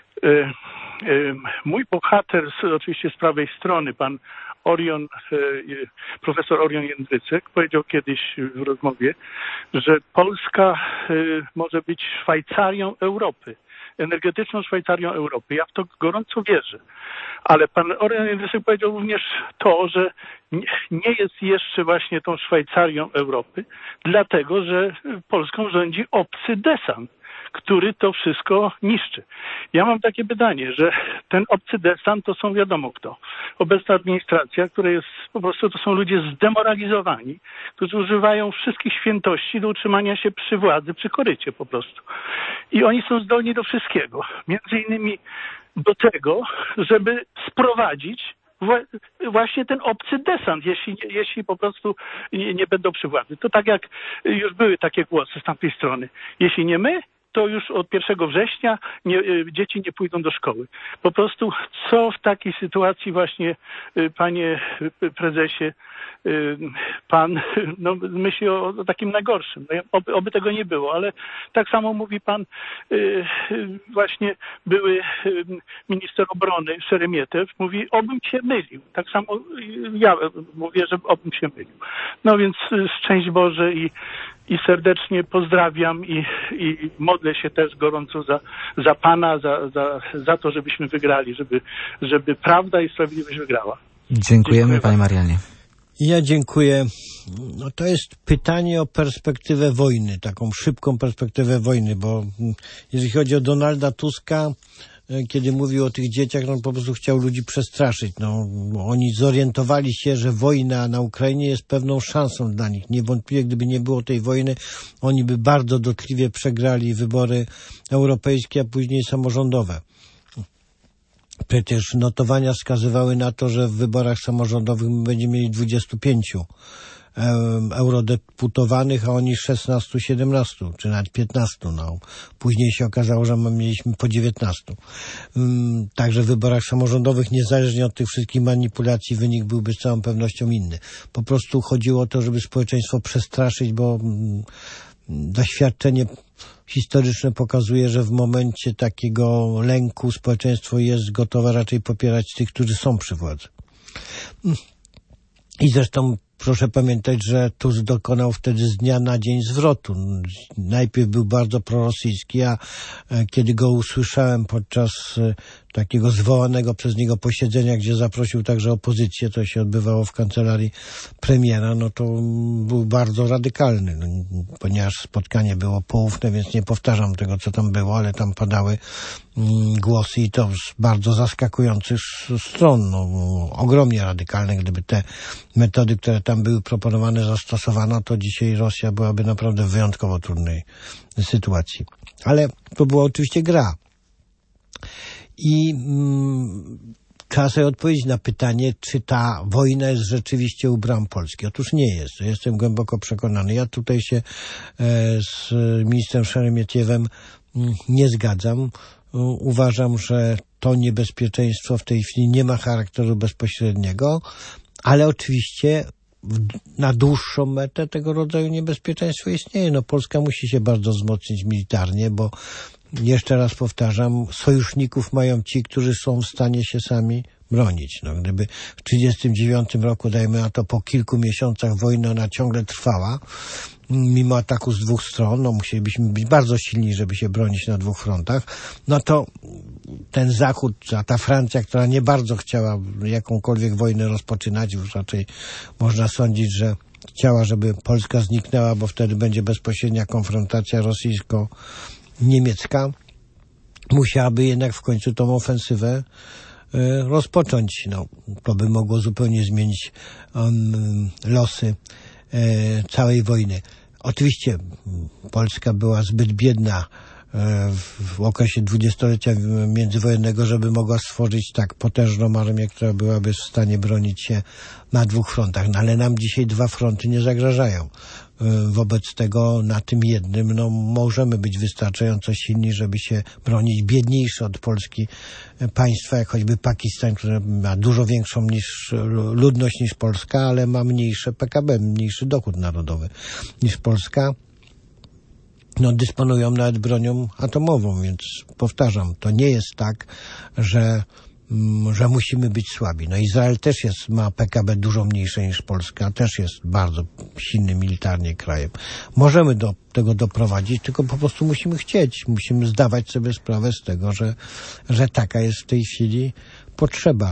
Mój bohater, oczywiście z prawej strony, pan Orion, profesor Orion Jędryczek, powiedział kiedyś w rozmowie, że Polska może być Szwajcarią Europy. Energetyczną Szwajcarią Europy. Ja w to gorąco wierzę. Ale pan Orion Jędryczek powiedział również to, że nie jest jeszcze właśnie tą Szwajcarią Europy, dlatego że Polską rządzi obcy desant, który to wszystko niszczy. Ja mam takie pytanie, że ten obcy desant to są wiadomo kto. Obecna administracja, która jest po prostu, to są ludzie zdemoralizowani, którzy używają wszystkich świętości do utrzymania się przy władzy, przy korycie po prostu. I oni są zdolni do wszystkiego. Między innymi do tego, żeby sprowadzić właśnie ten obcy desant, jeśli, jeśli po prostu nie, nie będą przy władzy. To tak jak już były takie głosy z tamtej strony. Jeśli nie my, to już od pierwszego września nie, dzieci nie pójdą do szkoły. Po prostu co w takiej sytuacji właśnie, panie prezesie, pan no, myśli o, o takim najgorszym. No, oby, oby tego nie było, ale tak samo mówi pan właśnie były minister obrony Szeremietew, mówi, obym się mylił. Tak samo ja mówię, że obym się mylił. No więc szczęść Boże i I serdecznie pozdrawiam i, i modlę się też gorąco za, za Pana, za, za, za to, żebyśmy wygrali, żeby, żeby prawda i sprawiedliwość wygrała.
Dziękujemy, Dziękuję Panie Marianie.
Ja dziękuję. No to jest pytanie o perspektywę wojny, taką szybką perspektywę wojny, bo jeżeli chodzi o Donalda Tuska, kiedy mówił o tych dzieciach, no on po prostu chciał ludzi przestraszyć. No, oni zorientowali się, że wojna na Ukrainie jest pewną szansą dla nich. Niewątpliwie, gdyby nie było tej wojny, oni by bardzo dotkliwie przegrali wybory europejskie, a później samorządowe. Przecież notowania wskazywały na to, że w wyborach samorządowych my będziemy mieli dwudziestu pięciu eurodeputowanych, a oni szesnastu, siedemnastu, czy nawet piętnastu. No. Później się okazało, że my mieliśmy po dziewiętnastu. Także w wyborach samorządowych, niezależnie od tych wszystkich manipulacji, wynik byłby z całą pewnością inny. Po prostu chodziło o to, żeby społeczeństwo przestraszyć, bo doświadczenie historyczne pokazuje, że w momencie takiego lęku społeczeństwo jest gotowe raczej popierać tych, którzy są przy władzy. I zresztą proszę pamiętać, że Tusk dokonał wtedy z dnia na dzień zwrotu. Najpierw był bardzo prorosyjski, a kiedy go usłyszałem podczas takiego zwołanego przez niego posiedzenia, gdzie zaprosił także opozycję, to się odbywało w kancelarii premiera, no to był bardzo radykalny, no, ponieważ spotkanie było poufne, więc nie powtarzam tego, co tam było, ale tam padały mm, głosy i to z bardzo zaskakujących stron, no, ogromnie radykalne. Gdyby te metody, które tam były proponowane, zastosowano, to dzisiaj Rosja byłaby naprawdę w wyjątkowo trudnej sytuacji. Ale to była oczywiście gra. I mm, trzeba sobie odpowiedzieć na pytanie, czy ta wojna jest rzeczywiście u bram Polski. Otóż nie jest. Jestem głęboko przekonany. Ja tutaj się e, z ministrem Szeremietiewem m, nie zgadzam. U, uważam, że to niebezpieczeństwo w tej chwili nie ma charakteru bezpośredniego, ale oczywiście w, na dłuższą metę tego rodzaju niebezpieczeństwo istnieje. No, Polska musi się bardzo wzmocnić militarnie, bo jeszcze raz powtarzam, sojuszników mają ci, którzy są w stanie się sami bronić. No, gdyby w trzydziestym dziewiątym roku, dajmy na to, po kilku miesiącach wojny ona ciągle trwała, mimo ataku z dwóch stron, no musielibyśmy być bardzo silni, żeby się bronić na dwóch frontach, no to ten Zachód, a ta Francja, która nie bardzo chciała jakąkolwiek wojnę rozpoczynać, już raczej można sądzić, że chciała, żeby Polska zniknęła, bo wtedy będzie bezpośrednia konfrontacja rosyjsko-niemiecka, musiałaby jednak w końcu tą ofensywę y, rozpocząć. No, to by mogło zupełnie zmienić um, losy y, całej wojny. Oczywiście Polska była zbyt biedna w okresie dwudziestolecia międzywojennego, żeby mogła stworzyć tak potężną armię, która byłaby w stanie bronić się na dwóch frontach. No ale nam dzisiaj dwa fronty nie zagrażają. Wobec tego na tym jednym no, możemy być wystarczająco silni, żeby się bronić. Biedniejsze od Polski państwa, jak choćby Pakistan, które ma dużo większą niż ludność niż Polska, ale ma mniejsze P K B, mniejszy dochód narodowy niż Polska. No, dysponują nawet bronią atomową, więc powtarzam, to nie jest tak, że, że musimy być słabi. No, Izrael też jest, ma P K B dużo mniejsze niż Polska, też jest bardzo silnym militarnie krajem. Możemy do tego doprowadzić, tylko po prostu musimy chcieć, musimy zdawać sobie sprawę z tego, że, że taka jest w tej chwili potrzeba.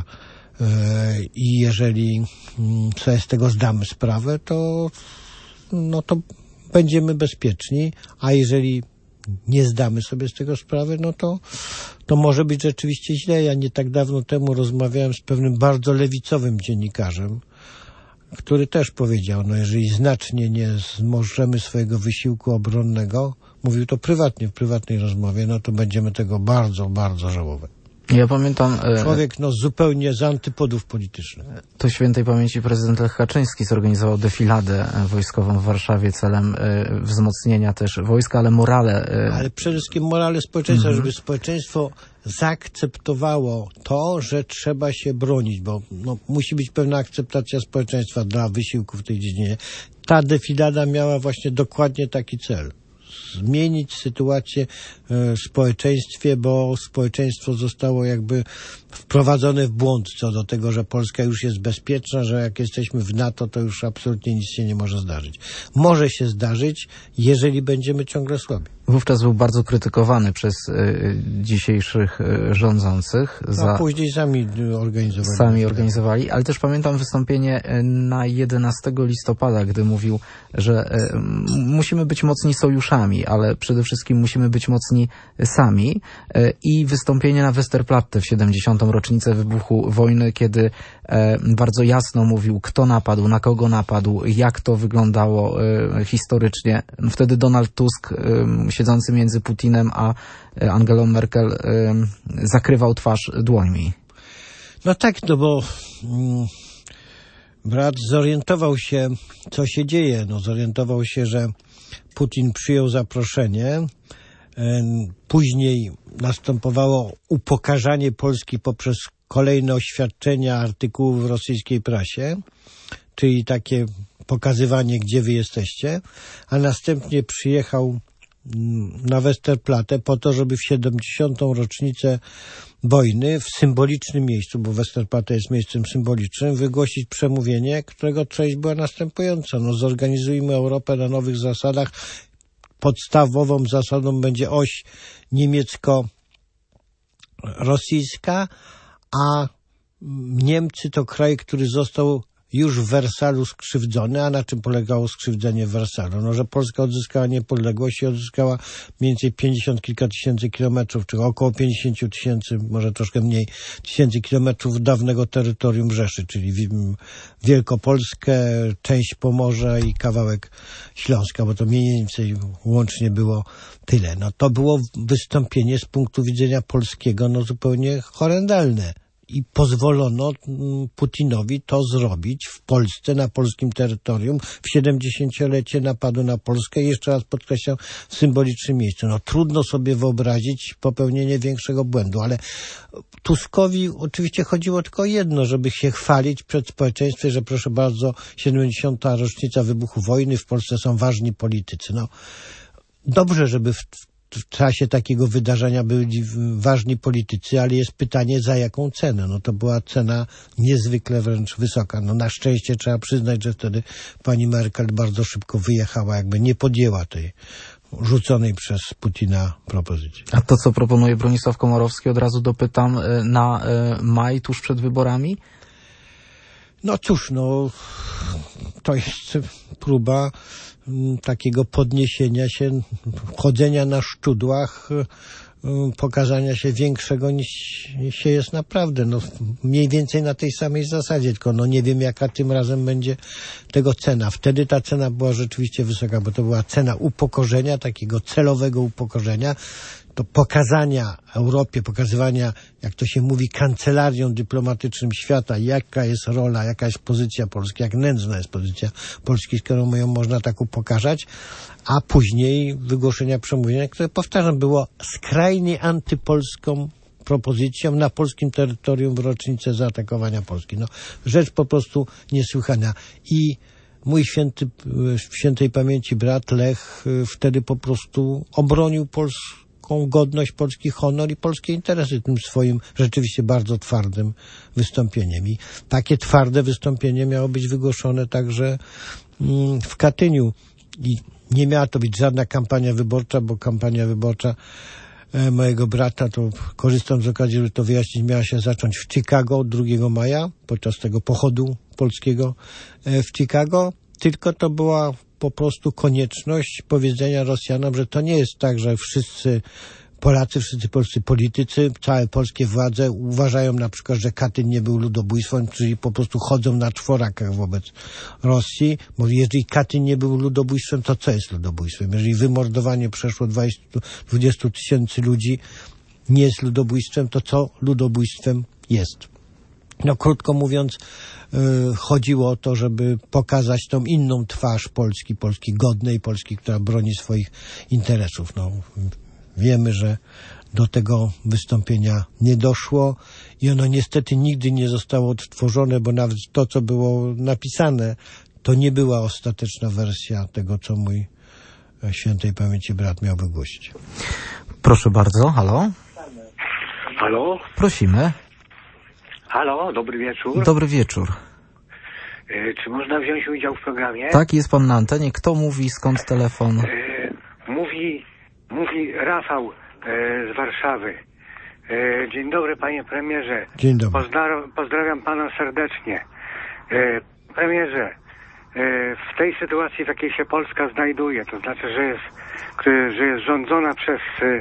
I jeżeli sobie z tego zdamy sprawę, to no to będziemy bezpieczni, a jeżeli nie zdamy sobie z tego sprawy, no to, to może być rzeczywiście źle. Ja nie tak dawno temu rozmawiałem z pewnym bardzo lewicowym dziennikarzem, który też powiedział, no jeżeli znacznie nie zmożemy swojego wysiłku obronnego, mówił to prywatnie, w prywatnej rozmowie, no to będziemy tego bardzo, bardzo żałować.
Ja pamiętam...
Człowiek no zupełnie z antypodów politycznych.
To świętej pamięci prezydent Lech Kaczyński zorganizował defiladę wojskową w Warszawie celem wzmocnienia też wojska, ale morale...
Ale przede wszystkim morale społeczeństwa,
mhm.
żeby społeczeństwo zaakceptowało to, że trzeba się bronić, bo no, musi być pewna akceptacja społeczeństwa dla wysiłku w tej dziedzinie. Ta defilada miała właśnie dokładnie taki cel. Zmienić sytuację w społeczeństwie, bo społeczeństwo zostało jakby wprowadzone w błąd co do tego, że Polska już jest bezpieczna, że jak jesteśmy w NATO, to już absolutnie nic się nie może zdarzyć. Może się zdarzyć, jeżeli będziemy ciągle słabi.
Wówczas był bardzo krytykowany przez y, dzisiejszych y, rządzących. Za...
A później sami organizowali.
Sami organizowali, ale też pamiętam wystąpienie na jedenastego listopada, gdy mówił, że y, musimy być mocni sojuszami, ale przede wszystkim musimy być mocni sami. Y, I wystąpienie na Westerplatte w siedemdziesiątą rocznicę wybuchu wojny, kiedy y, bardzo jasno mówił, kto napadł, na kogo napadł, jak to wyglądało y, historycznie. Wtedy Donald Tusk, y, siedzący między Putinem a Angelą Merkel, y, zakrywał twarz dłońmi.
No tak, no bo mm, brat zorientował się, co się dzieje. No zorientował się, że Putin przyjął zaproszenie. Później następowało upokarzanie Polski poprzez kolejne oświadczenia artykułów w rosyjskiej prasie, czyli takie pokazywanie, gdzie wy jesteście, a następnie przyjechał na Westerplatte po to, żeby w siedemdziesiątą rocznicę wojny w symbolicznym miejscu, bo Westerplatte jest miejscem symbolicznym, wygłosić przemówienie, którego treść była następująca. No, zorganizujmy Europę na nowych zasadach. Podstawową zasadą będzie oś niemiecko-rosyjska, a Niemcy to kraj, który został już w Wersalu skrzywdzony. A na czym polegało skrzywdzenie w Wersalu? No, że Polska odzyskała niepodległość i odzyskała mniej więcej pięćdziesiąt kilka tysięcy kilometrów, czy około pięćdziesiąt tysięcy, może troszkę mniej, tysięcy kilometrów dawnego terytorium Rzeszy, czyli Wielkopolskę, część Pomorza i kawałek Śląska, bo to mniej więcej łącznie było tyle. No to było wystąpienie z punktu widzenia polskiego, no zupełnie horrendalne. I pozwolono Putinowi to zrobić w Polsce, na polskim terytorium, w siedemdziesięciolecie napadu na Polskę i jeszcze raz podkreślam, w symbolicznym miejscu. No trudno sobie wyobrazić popełnienie większego błędu, ale Tuskowi oczywiście chodziło tylko o jedno, żeby się chwalić przed społeczeństwem, że proszę bardzo, siedemdziesiąta rocznica wybuchu wojny, w Polsce są ważni politycy. No dobrze, żeby w w czasie takiego wydarzenia byli ważni politycy, ale jest pytanie, za jaką cenę. No to była cena niezwykle wręcz wysoka. No na szczęście trzeba przyznać, że wtedy pani Merkel bardzo szybko wyjechała, jakby nie podjęła tej rzuconej przez Putina propozycji.
A to, co proponuje Bronisław Komorowski, od razu dopytam, na maj tuż przed wyborami?
No cóż, no to jest próba takiego podniesienia się, chodzenia na szczudłach, pokazania się większego niż się jest naprawdę. No, mniej więcej na tej samej zasadzie, tylko no nie wiem, jaka tym razem będzie tego cena. Wtedy ta cena była rzeczywiście wysoka, bo to była cena upokorzenia, takiego celowego upokorzenia, to pokazania Europie, pokazywania, jak to się mówi, kancelariom dyplomatycznym świata, jaka jest rola, jaka jest pozycja Polski, jak nędzna jest pozycja Polski, skoro ją można tak upokarzać, a później wygłoszenia przemówienia, które, powtarzam, było skrajnie antypolską propozycją na polskim terytorium w rocznicę zaatakowania Polski. No, rzecz po prostu niesłychana. I mój święty, świętej pamięci brat Lech wtedy po prostu obronił Polskę, godność, polski honor i polskie interesy tym swoim rzeczywiście bardzo twardym wystąpieniem. I takie twarde wystąpienie miało być wygłoszone także w Katyniu. I nie miała to być żadna kampania wyborcza, bo kampania wyborcza mojego brata, to korzystam z okazji, żeby to wyjaśnić, miała się zacząć w Chicago drugiego maja, podczas tego pochodu polskiego w Chicago. Tylko to była po prostu konieczność powiedzenia Rosjanom, że to nie jest tak, że wszyscy Polacy, wszyscy polscy politycy, całe polskie władze uważają na przykład, że Katyn nie był ludobójstwem, czyli po prostu chodzą na czworakach wobec Rosji, bo jeżeli Katyn nie był ludobójstwem, to co jest ludobójstwem? Jeżeli wymordowanie przeszło dwadzieścia tysięcy ludzi nie jest ludobójstwem, to co ludobójstwem jest? No krótko mówiąc, yy, chodziło o to, żeby pokazać tą inną twarz Polski, Polski godnej, Polski, która broni swoich interesów. No, wiemy, że do tego wystąpienia nie doszło i ono niestety nigdy nie zostało odtworzone, bo nawet to, co było napisane, to nie była ostateczna wersja tego, co mój świętej pamięci brat miał wygłosić.
Proszę bardzo, halo?
Halo?
Prosimy.
Halo, dobry wieczór.
Dobry wieczór.
E, czy można wziąć udział w programie?
Tak, jest pan na antenie. Kto mówi, skąd telefon?
E, mówi, mówi Rafał e, z Warszawy. E, dzień dobry, panie premierze.
Dzień dobry.
Pozdra- pozdrawiam pana serdecznie. E, premierze, e, w tej sytuacji, w jakiej się Polska znajduje, to znaczy, że jest, że jest rządzona przez e,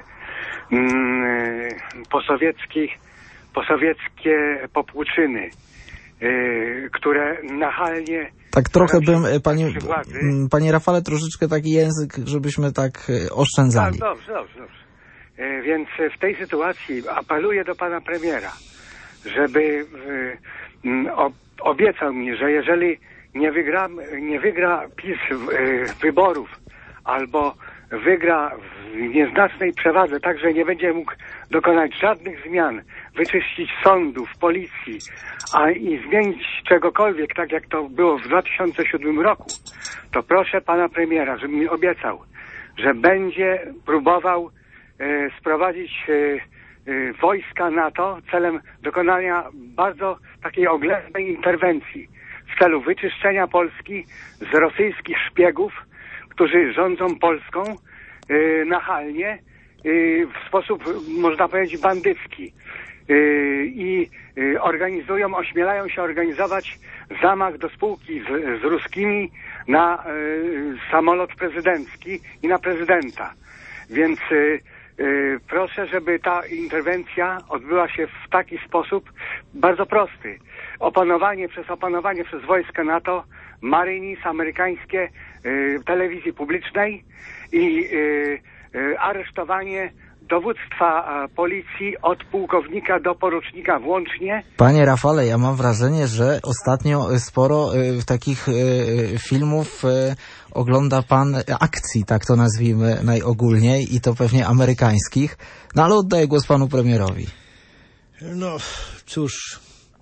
mm, posowieckich posowieckie popłuczyny, yy, które nachalnie...
Tak trochę bym, panie, panie Rafale, troszeczkę taki język, żebyśmy tak oszczędzali.
Tak, dobrze, dobrze, dobrze. Yy, więc w tej sytuacji apeluję do pana premiera, żeby yy, yy, obiecał mi, że jeżeli nie wygra, nie wygra PiS yy, wyborów albo wygra w nieznacznej przewadze, tak że nie będzie mógł dokonać żadnych zmian, wyczyścić sądów, policji, a i zmienić czegokolwiek, tak jak to było w dwa tysiące siódmym roku, to proszę pana premiera, żeby mi obiecał, że będzie próbował e, sprowadzić e, e, wojska NATO celem dokonania bardzo takiej oględnej interwencji w celu wyczyszczenia Polski z rosyjskich szpiegów, którzy rządzą Polską yy, nachalnie, yy, w sposób, można powiedzieć, bandycki. Yy, I yy, organizują, ośmielają się organizować zamach do spółki z, z ruskimi na yy, samolot prezydencki i na prezydenta. Więc yy, yy, proszę, żeby ta interwencja odbyła się w taki sposób bardzo prosty. Opanowanie przez opanowanie przez wojska NATO, Marines amerykańskie, y, telewizji publicznej i y, y, aresztowanie dowództwa y, policji od pułkownika do porucznika włącznie.
Panie Rafale, ja mam wrażenie, że ostatnio sporo y, takich y, filmów y, ogląda pan akcji, tak to nazwijmy najogólniej, i to pewnie amerykańskich. No ale oddaję głos panu premierowi.
No cóż,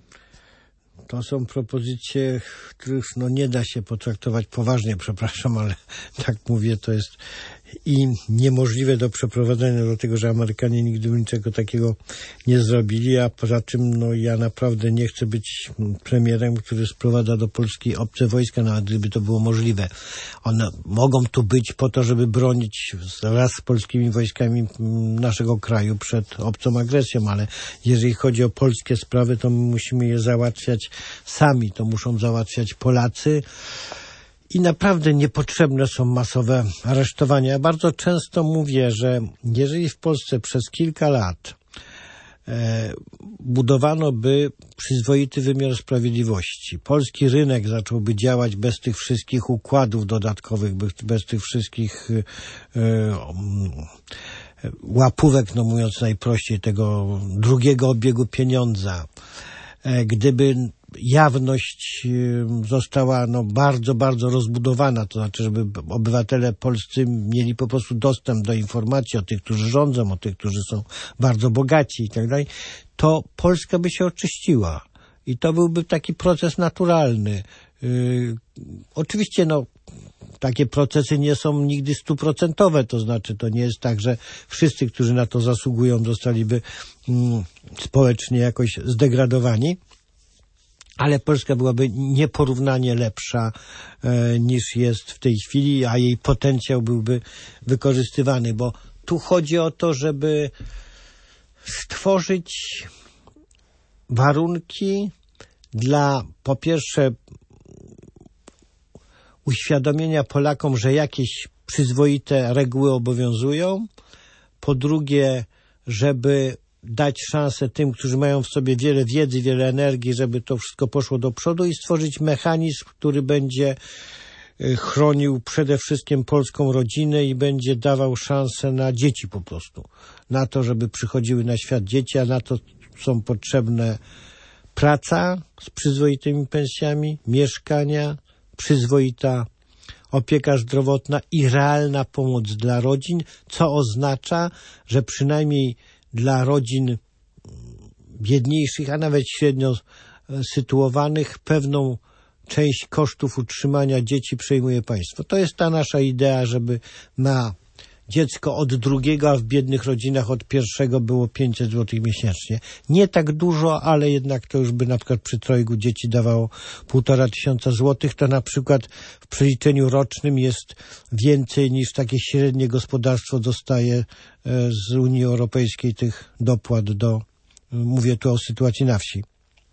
to są propozycje, których no nie da się potraktować poważnie, przepraszam, ale tak mówię, to jest i niemożliwe do przeprowadzenia, dlatego że Amerykanie nigdy by niczego takiego nie zrobili, a poza tym no ja naprawdę nie chcę być premierem, który sprowadza do Polski obce wojska, nawet gdyby to było możliwe. One mogą tu być po to, żeby bronić wraz z polskimi wojskami naszego kraju przed obcą agresją, ale jeżeli chodzi o polskie sprawy, to my musimy je załatwiać sami, to muszą załatwiać Polacy. I naprawdę niepotrzebne są masowe aresztowania. Ja bardzo często mówię, że jeżeli w Polsce przez kilka lat e, budowano by przyzwoity wymiar sprawiedliwości, polski rynek zacząłby działać bez tych wszystkich układów dodatkowych, bez, bez tych wszystkich e, e, łapówek, no mówiąc najprościej, tego drugiego obiegu pieniądza, e, gdyby jawność została no, bardzo, bardzo rozbudowana, to znaczy, żeby obywatele polscy mieli po prostu dostęp do informacji o tych, którzy rządzą, o tych, którzy są bardzo bogaci i tak dalej, to Polska by się oczyściła. I to byłby taki proces naturalny. Yy, oczywiście, no, takie procesy nie są nigdy stuprocentowe, to znaczy, to nie jest tak, że wszyscy, którzy na to zasługują, zostaliby mm, społecznie jakoś zdegradowani. Ale Polska byłaby nieporównanie lepsza e, niż jest w tej chwili, a jej potencjał byłby wykorzystywany, bo tu chodzi o to, żeby stworzyć warunki dla, po pierwsze, uświadomienia Polakom, że jakieś przyzwoite reguły obowiązują. Po drugie, żeby dać szansę tym, którzy mają w sobie wiele wiedzy, wiele energii, żeby to wszystko poszło do przodu i stworzyć mechanizm, który będzie chronił przede wszystkim polską rodzinę i będzie dawał szansę na dzieci po prostu. Na to, żeby przychodziły na świat dzieci, a na to są potrzebne praca z przyzwoitymi pensjami, mieszkania, przyzwoita opieka zdrowotna i realna pomoc dla rodzin, co oznacza, że przynajmniej dla rodzin biedniejszych, a nawet średnio sytuowanych, pewną część kosztów utrzymania dzieci przejmuje państwo. To jest ta nasza idea, żeby na dziecko od drugiego, a w biednych rodzinach od pierwszego było pięćset złotych miesięcznie. Nie tak dużo, ale jednak to już by na przykład przy trojgu dzieci dawało półtora tysiąca złotych. To na przykład w przeliczeniu rocznym jest więcej niż takie średnie gospodarstwo dostaje z Unii Europejskiej tych dopłat do, mówię tu o sytuacji na wsi.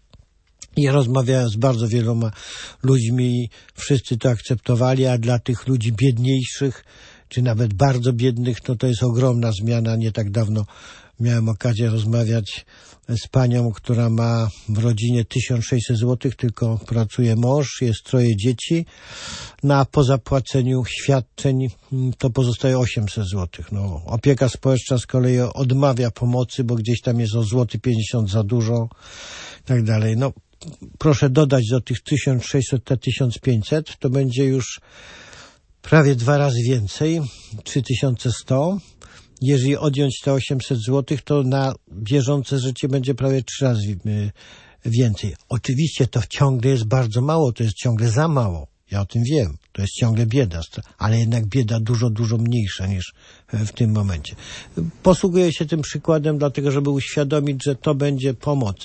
I rozmawiałem z bardzo wieloma ludźmi i wszyscy to akceptowali, a dla tych ludzi biedniejszych, czy nawet bardzo biednych, no to jest ogromna zmiana. Nie tak dawno miałem okazję rozmawiać z panią, która ma w rodzinie tysiąc sześćset złotych, tylko pracuje mąż, jest troje dzieci. Na po zapłaceniu świadczeń to pozostaje osiemset złotych. No, opieka społeczna z kolei odmawia pomocy, bo gdzieś tam jest o złoty pięćdziesiąt za dużo i tak dalej. No, proszę dodać do tych tysiąc sześćset te tysiąc pięćset, to będzie już prawie dwa razy więcej, trzy tysiące sto. Jeżeli odjąć te osiemset złotych, to na bieżące życie będzie prawie trzy razy więcej. Oczywiście to ciągle jest bardzo mało, to jest ciągle za mało. Ja o tym wiem. To jest ciągle bieda, ale jednak bieda dużo, dużo mniejsza niż w tym momencie. Posługuję się tym przykładem dlatego, żeby uświadomić, że to będzie pomoc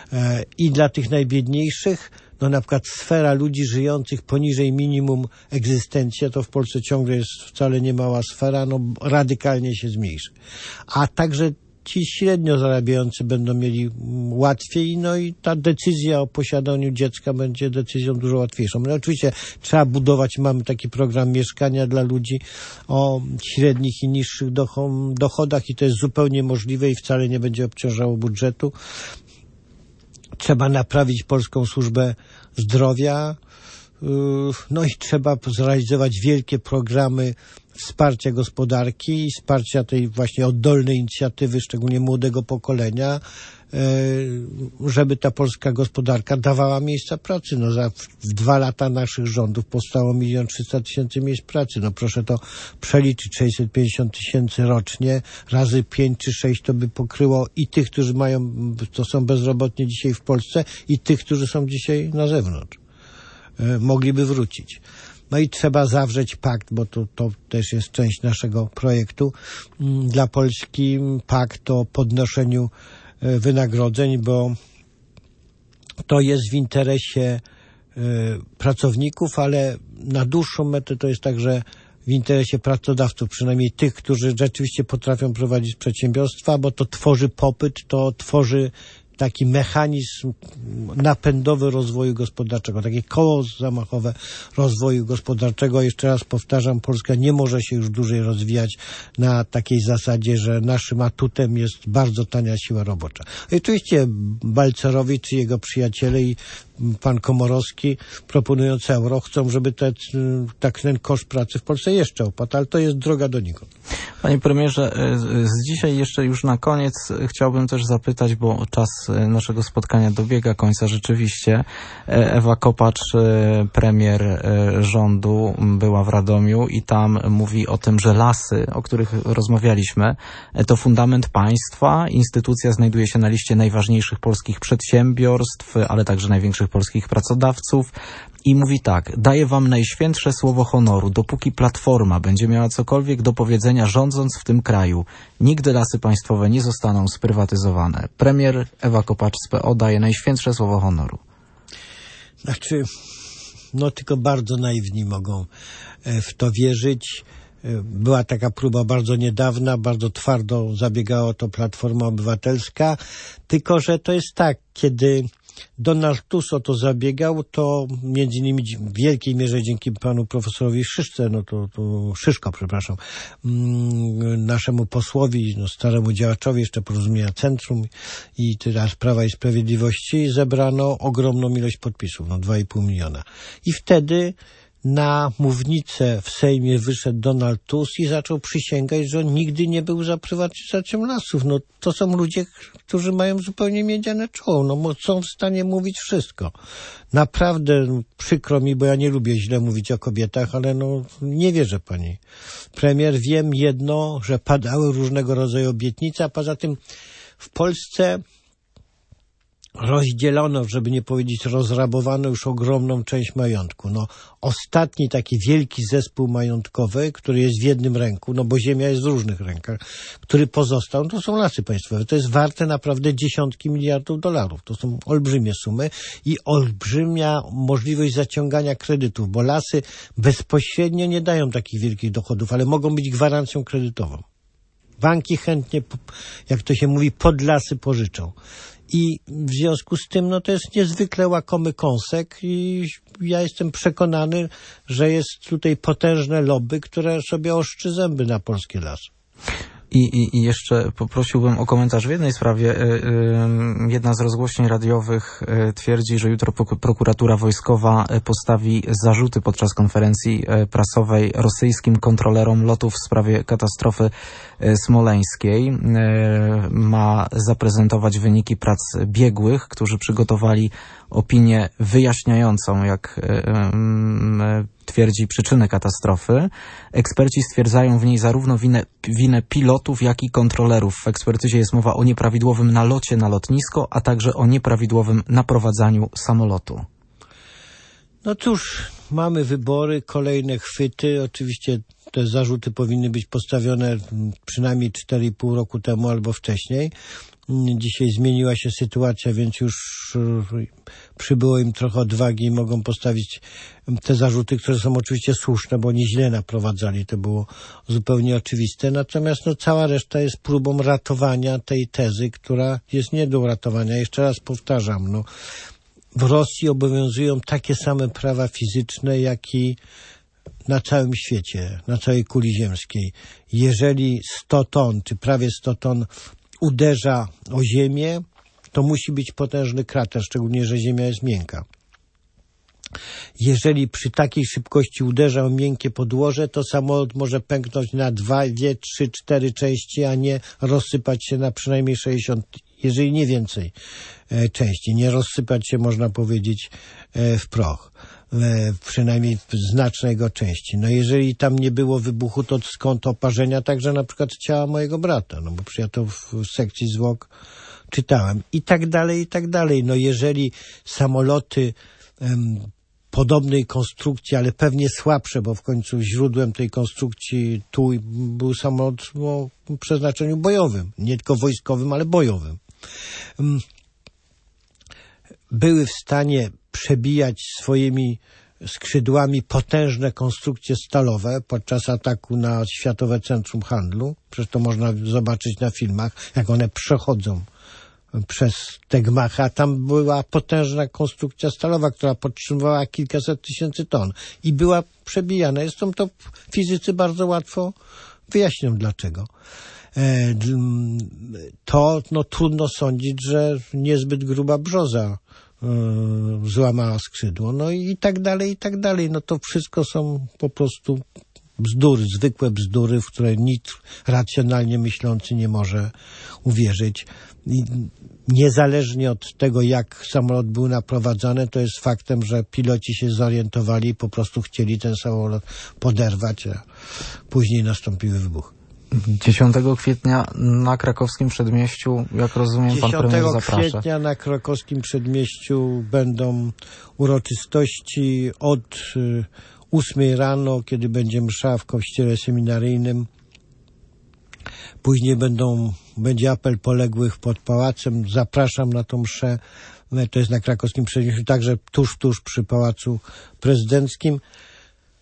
i dla tych najbiedniejszych. No na przykład sfera ludzi żyjących poniżej minimum egzystencji, to w Polsce ciągle jest wcale nie mała sfera, no radykalnie się zmniejszy. A także ci średnio zarabiający będą mieli łatwiej, no i ta decyzja o posiadaniu dziecka będzie decyzją dużo łatwiejszą. No oczywiście trzeba budować, mamy taki program mieszkania dla ludzi o średnich i niższych dochodach i to jest zupełnie możliwe i wcale nie będzie obciążało budżetu. Trzeba naprawić polską służbę zdrowia, no i trzeba zrealizować wielkie programy wsparcia gospodarki i wsparcia tej właśnie oddolnej inicjatywy, szczególnie młodego pokolenia, żeby ta polska gospodarka dawała miejsca pracy. No za w dwa lata naszych rządów powstało milion trzysta tysięcy miejsc pracy. No proszę to przeliczyć, sześćset pięćdziesiąt tysięcy rocznie, razy pięć czy sześć to by pokryło i tych, którzy mają, to są bezrobotni dzisiaj w Polsce i tych, którzy są dzisiaj na zewnątrz. Mogliby wrócić. No i trzeba zawrzeć pakt, bo to, to też jest część naszego projektu dla Polski, pakt o podnoszeniu wynagrodzeń, bo to jest w interesie y, pracowników, ale na dłuższą metę to jest także w interesie pracodawców, przynajmniej tych, którzy rzeczywiście potrafią prowadzić przedsiębiorstwa, bo to tworzy popyt, to tworzy taki mechanizm napędowy rozwoju gospodarczego, takie koło zamachowe rozwoju gospodarczego. Jeszcze raz powtarzam, Polska nie może się już dłużej rozwijać na takiej zasadzie, że naszym atutem jest bardzo tania siła robocza. I oczywiście Balcerowicz i jego przyjaciele i pan Komorowski, proponując euro, chcą, żeby te, tak ten koszt pracy w Polsce jeszcze opadł, ale to jest droga donikąd.
Panie premierze, z dzisiaj jeszcze już na koniec chciałbym też zapytać, bo czas naszego spotkania dobiega końca rzeczywiście. Ewa Kopacz, premier rządu, była w Radomiu i tam mówi o tym, że lasy, o których rozmawialiśmy, to fundament państwa. Instytucja znajduje się na liście najważniejszych polskich przedsiębiorstw, ale także największych polskich pracodawców. I mówi tak: daję wam najświętsze słowo honoru, dopóki Platforma będzie miała cokolwiek do powiedzenia rządząc w tym kraju, nigdy lasy państwowe nie zostaną sprywatyzowane. Premier Ewa Kopacz z P O daje najświętsze słowo honoru.
Znaczy, no tylko bardzo naiwni mogą w to wierzyć. Była taka próba bardzo niedawna, bardzo twardo zabiegała o to Platforma Obywatelska, tylko że to jest tak, kiedy Donald Tusk o to zabiegał, to między innymi w wielkiej mierze dzięki panu profesorowi Szyszce, no to, to Szyszko, przepraszam, naszemu posłowi, no staremu działaczowi jeszcze Porozumienia Centrum i teraz Prawa i Sprawiedliwości zebrano ogromną ilość podpisów, no dwa i pół miliona. I wtedy na mównicę w Sejmie wyszedł Donald Tusk i zaczął przysięgać, że on nigdy nie był za prywatyzacją lasów. No to są ludzie, którzy mają zupełnie miedziane czoło. No są w stanie mówić wszystko. Naprawdę przykro mi, bo ja nie lubię źle mówić o kobietach, ale no nie wierzę pani premier. Wiem jedno, że padały różnego rodzaju obietnice, a poza tym w Polsce rozdzielono, żeby nie powiedzieć rozrabowano już ogromną część majątku. No, ostatni taki wielki zespół majątkowy, który jest w jednym ręku, no bo ziemia jest w różnych rękach, który pozostał, to są lasy państwowe. To jest warte naprawdę dziesiątki miliardów dolarów. To są olbrzymie sumy i olbrzymia możliwość zaciągania kredytów, bo lasy bezpośrednio nie dają takich wielkich dochodów, ale mogą być gwarancją kredytową. Banki chętnie, jak to się mówi, pod lasy pożyczą. I w związku z tym, no to jest niezwykle łakomy kąsek i ja jestem przekonany, że jest tutaj potężne lobby, które sobie oszczy zęby na polskie lasy.
I, i, I jeszcze poprosiłbym o komentarz w jednej sprawie. Jedna z rozgłośni radiowych twierdzi, że jutro prokuratura wojskowa postawi zarzuty podczas konferencji prasowej rosyjskim kontrolerom lotów w sprawie katastrofy smoleńskiej. Ma zaprezentować wyniki prac biegłych, którzy przygotowali opinię wyjaśniającą, jak twierdzi, przyczynę katastrofy. Eksperci stwierdzają w niej zarówno winę, winę pilotów, jak i kontrolerów. W ekspertyzie jest mowa o nieprawidłowym nalocie na lotnisko, a także o nieprawidłowym naprowadzaniu samolotu.
No cóż, mamy wybory, kolejne chwyty. Oczywiście te zarzuty powinny być postawione przynajmniej cztery i pół roku temu albo wcześniej. Dzisiaj zmieniła się sytuacja, więc już przybyło im trochę odwagi i mogą postawić te zarzuty, które są oczywiście słuszne, bo oni źle naprowadzali, to było zupełnie oczywiste. Natomiast no, cała reszta jest próbą ratowania tej tezy, która jest nie do uratowania. Jeszcze raz powtarzam, no, w Rosji obowiązują takie same prawa fizyczne, jak i na całym świecie, na całej kuli ziemskiej. Jeżeli sto ton, czy prawie sto ton uderza o ziemię, to musi być potężny krater, szczególnie, że ziemia jest miękka. Jeżeli przy takiej szybkości uderza o miękkie podłoże, to samolot może pęknąć na dwa, dwie, trzy, cztery części, a nie rozsypać się na przynajmniej sześćdziesiąt, jeżeli nie więcej e, części. Nie rozsypać się, można powiedzieć, e, w proch. E, przynajmniej w znacznej jego części. No jeżeli tam nie było wybuchu, to skąd oparzenia także na przykład ciała mojego brata, no bo przecież ja to w sekcji zwłok czytałem. I tak dalej, i tak dalej. No jeżeli samoloty em, podobnej konstrukcji, ale pewnie słabsze, bo w końcu źródłem tej konstrukcji tu był samolot o przeznaczeniu bojowym. Nie tylko wojskowym, ale bojowym. Um, były w stanie przebijać swoimi skrzydłami potężne konstrukcje stalowe podczas ataku na Światowe Centrum Handlu. Przecież to można zobaczyć na filmach, jak one przechodzą przez te gmachy, a tam była potężna konstrukcja stalowa, która podtrzymywała kilkaset tysięcy ton i była przebijana. Zresztą to fizycy bardzo łatwo wyjaśnią dlaczego. To no, trudno sądzić, że niezbyt gruba brzoza złamała skrzydło, no i tak dalej, i tak dalej. No to wszystko są po prostu bzdury, zwykłe bzdury, w które nikt racjonalnie myślący nie może uwierzyć. I niezależnie od tego, jak samolot był naprowadzany, to jest faktem, że piloci się zorientowali i po prostu chcieli ten samolot poderwać, a później nastąpiły wybuchy.
dziesiątego kwietnia na krakowskim przedmieściu, jak rozumiem, pan premier zaprasza.
dziesiątego kwietnia na krakowskim przedmieściu będą uroczystości od ósmej rano, kiedy będzie msza w kościele seminaryjnym. Później będą, będzie apel poległych pod pałacem. Zapraszam na tą mszę. To jest na krakowskim przedmieściu, także tuż, tuż przy Pałacu Prezydenckim.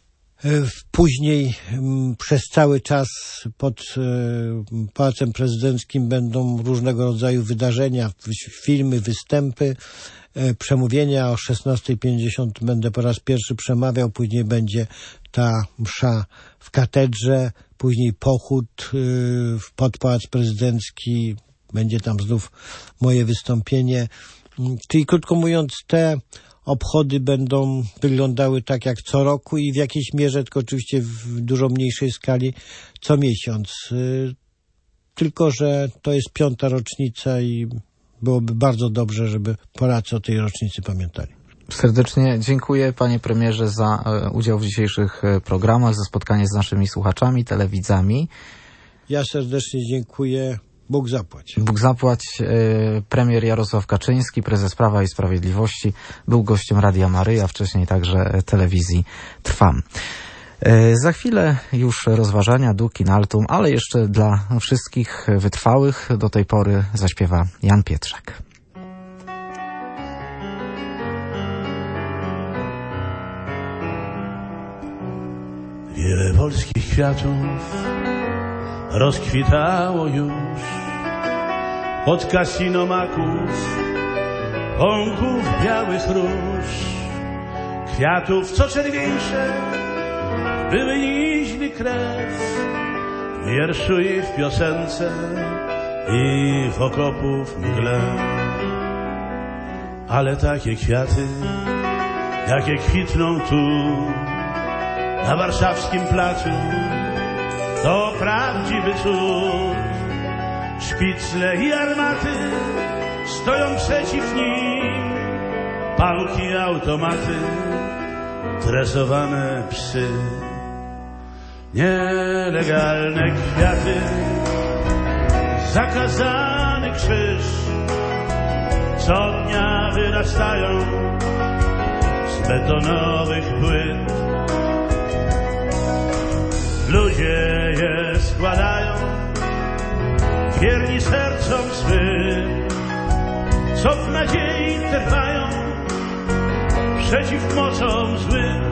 Później przez cały czas pod Pałacem Prezydenckim będą różnego rodzaju wydarzenia, filmy, występy, przemówienia. O szesnastej pięćdziesiąt będę po raz pierwszy przemawiał, później będzie ta msza w katedrze, później pochód pod Pałac Prezydencki, będzie tam znów moje wystąpienie. Czyli krótko mówiąc, te obchody będą wyglądały tak jak co roku i w jakiejś mierze, tylko oczywiście w dużo mniejszej skali, co miesiąc. Tylko że to jest piąta rocznica i byłoby bardzo dobrze, żeby Polacy o tej rocznicy pamiętali.
Serdecznie dziękuję, panie premierze, za udział w dzisiejszych programach, za spotkanie z naszymi słuchaczami, telewidzami.
Ja serdecznie dziękuję. Bóg zapłać.
Bóg zapłać. Premier Jarosław Kaczyński, prezes Prawa i Sprawiedliwości, był gościem Radia Maryja, wcześniej także telewizji Trwam. Za chwilę już rozważania Duc in altum, ale jeszcze dla wszystkich wytrwałych do tej pory zaśpiewa Jan Pietrzak.
Wiele polskich kwiatów rozkwitało już pod kasino maków, pąków białych róż, kwiatów co czerwieńsze były niźli krew, w wierszu i w piosence i w okopów mgle. Ale takie kwiaty, jakie kwitną tu na warszawskim placu, to prawdziwy cud. Szpicle i armaty stoją przeciw nim, pałki i automaty, tresowane psy. Nielegalne kwiaty, zakazany krzyż, co dnia wyrastają z betonowych płyt. Ludzie je składają, wierni sercom swym, co w nadziei trwają przeciw mocom złym.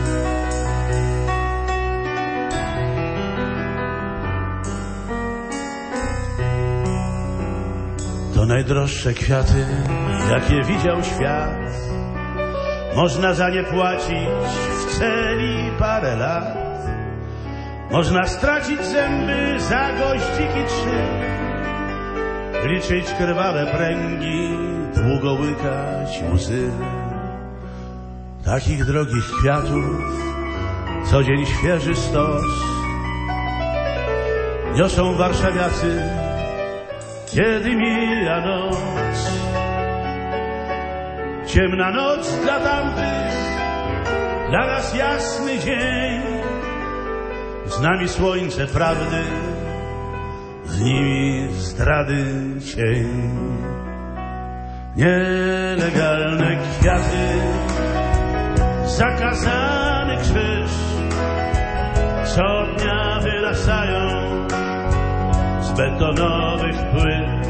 To najdroższe kwiaty, jakie widział świat. Można za nie płacić w celi parę lat. Można stracić zęby za goździki trzy, liczyć krwawe pręgi, długo łykać łzy. Takich drogich kwiatów co dzień świeży stos niosą warszawiacy, kiedy mija noc. Ciemna noc dla tamtych, dla nas jasny dzień. Z nami słońce prawdy, z nimi zdrady cień. Nielegalne kwiaty, zakazany krzyż, co dnia wyrastają z betonowych płyt.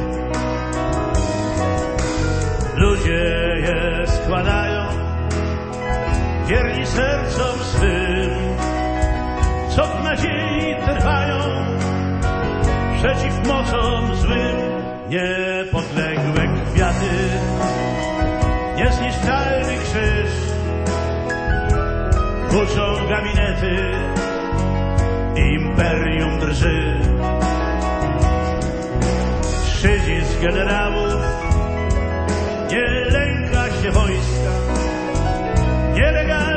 Ludzie je składają, wierni sercom swym, co w nadziei trwają przeciw mocom złym. Niepodległe kwiaty, niezniszczalny krzyż, huczą gabinety, imperium drży. Trzydziest generałów, nie lęka się wojska, nielegalnie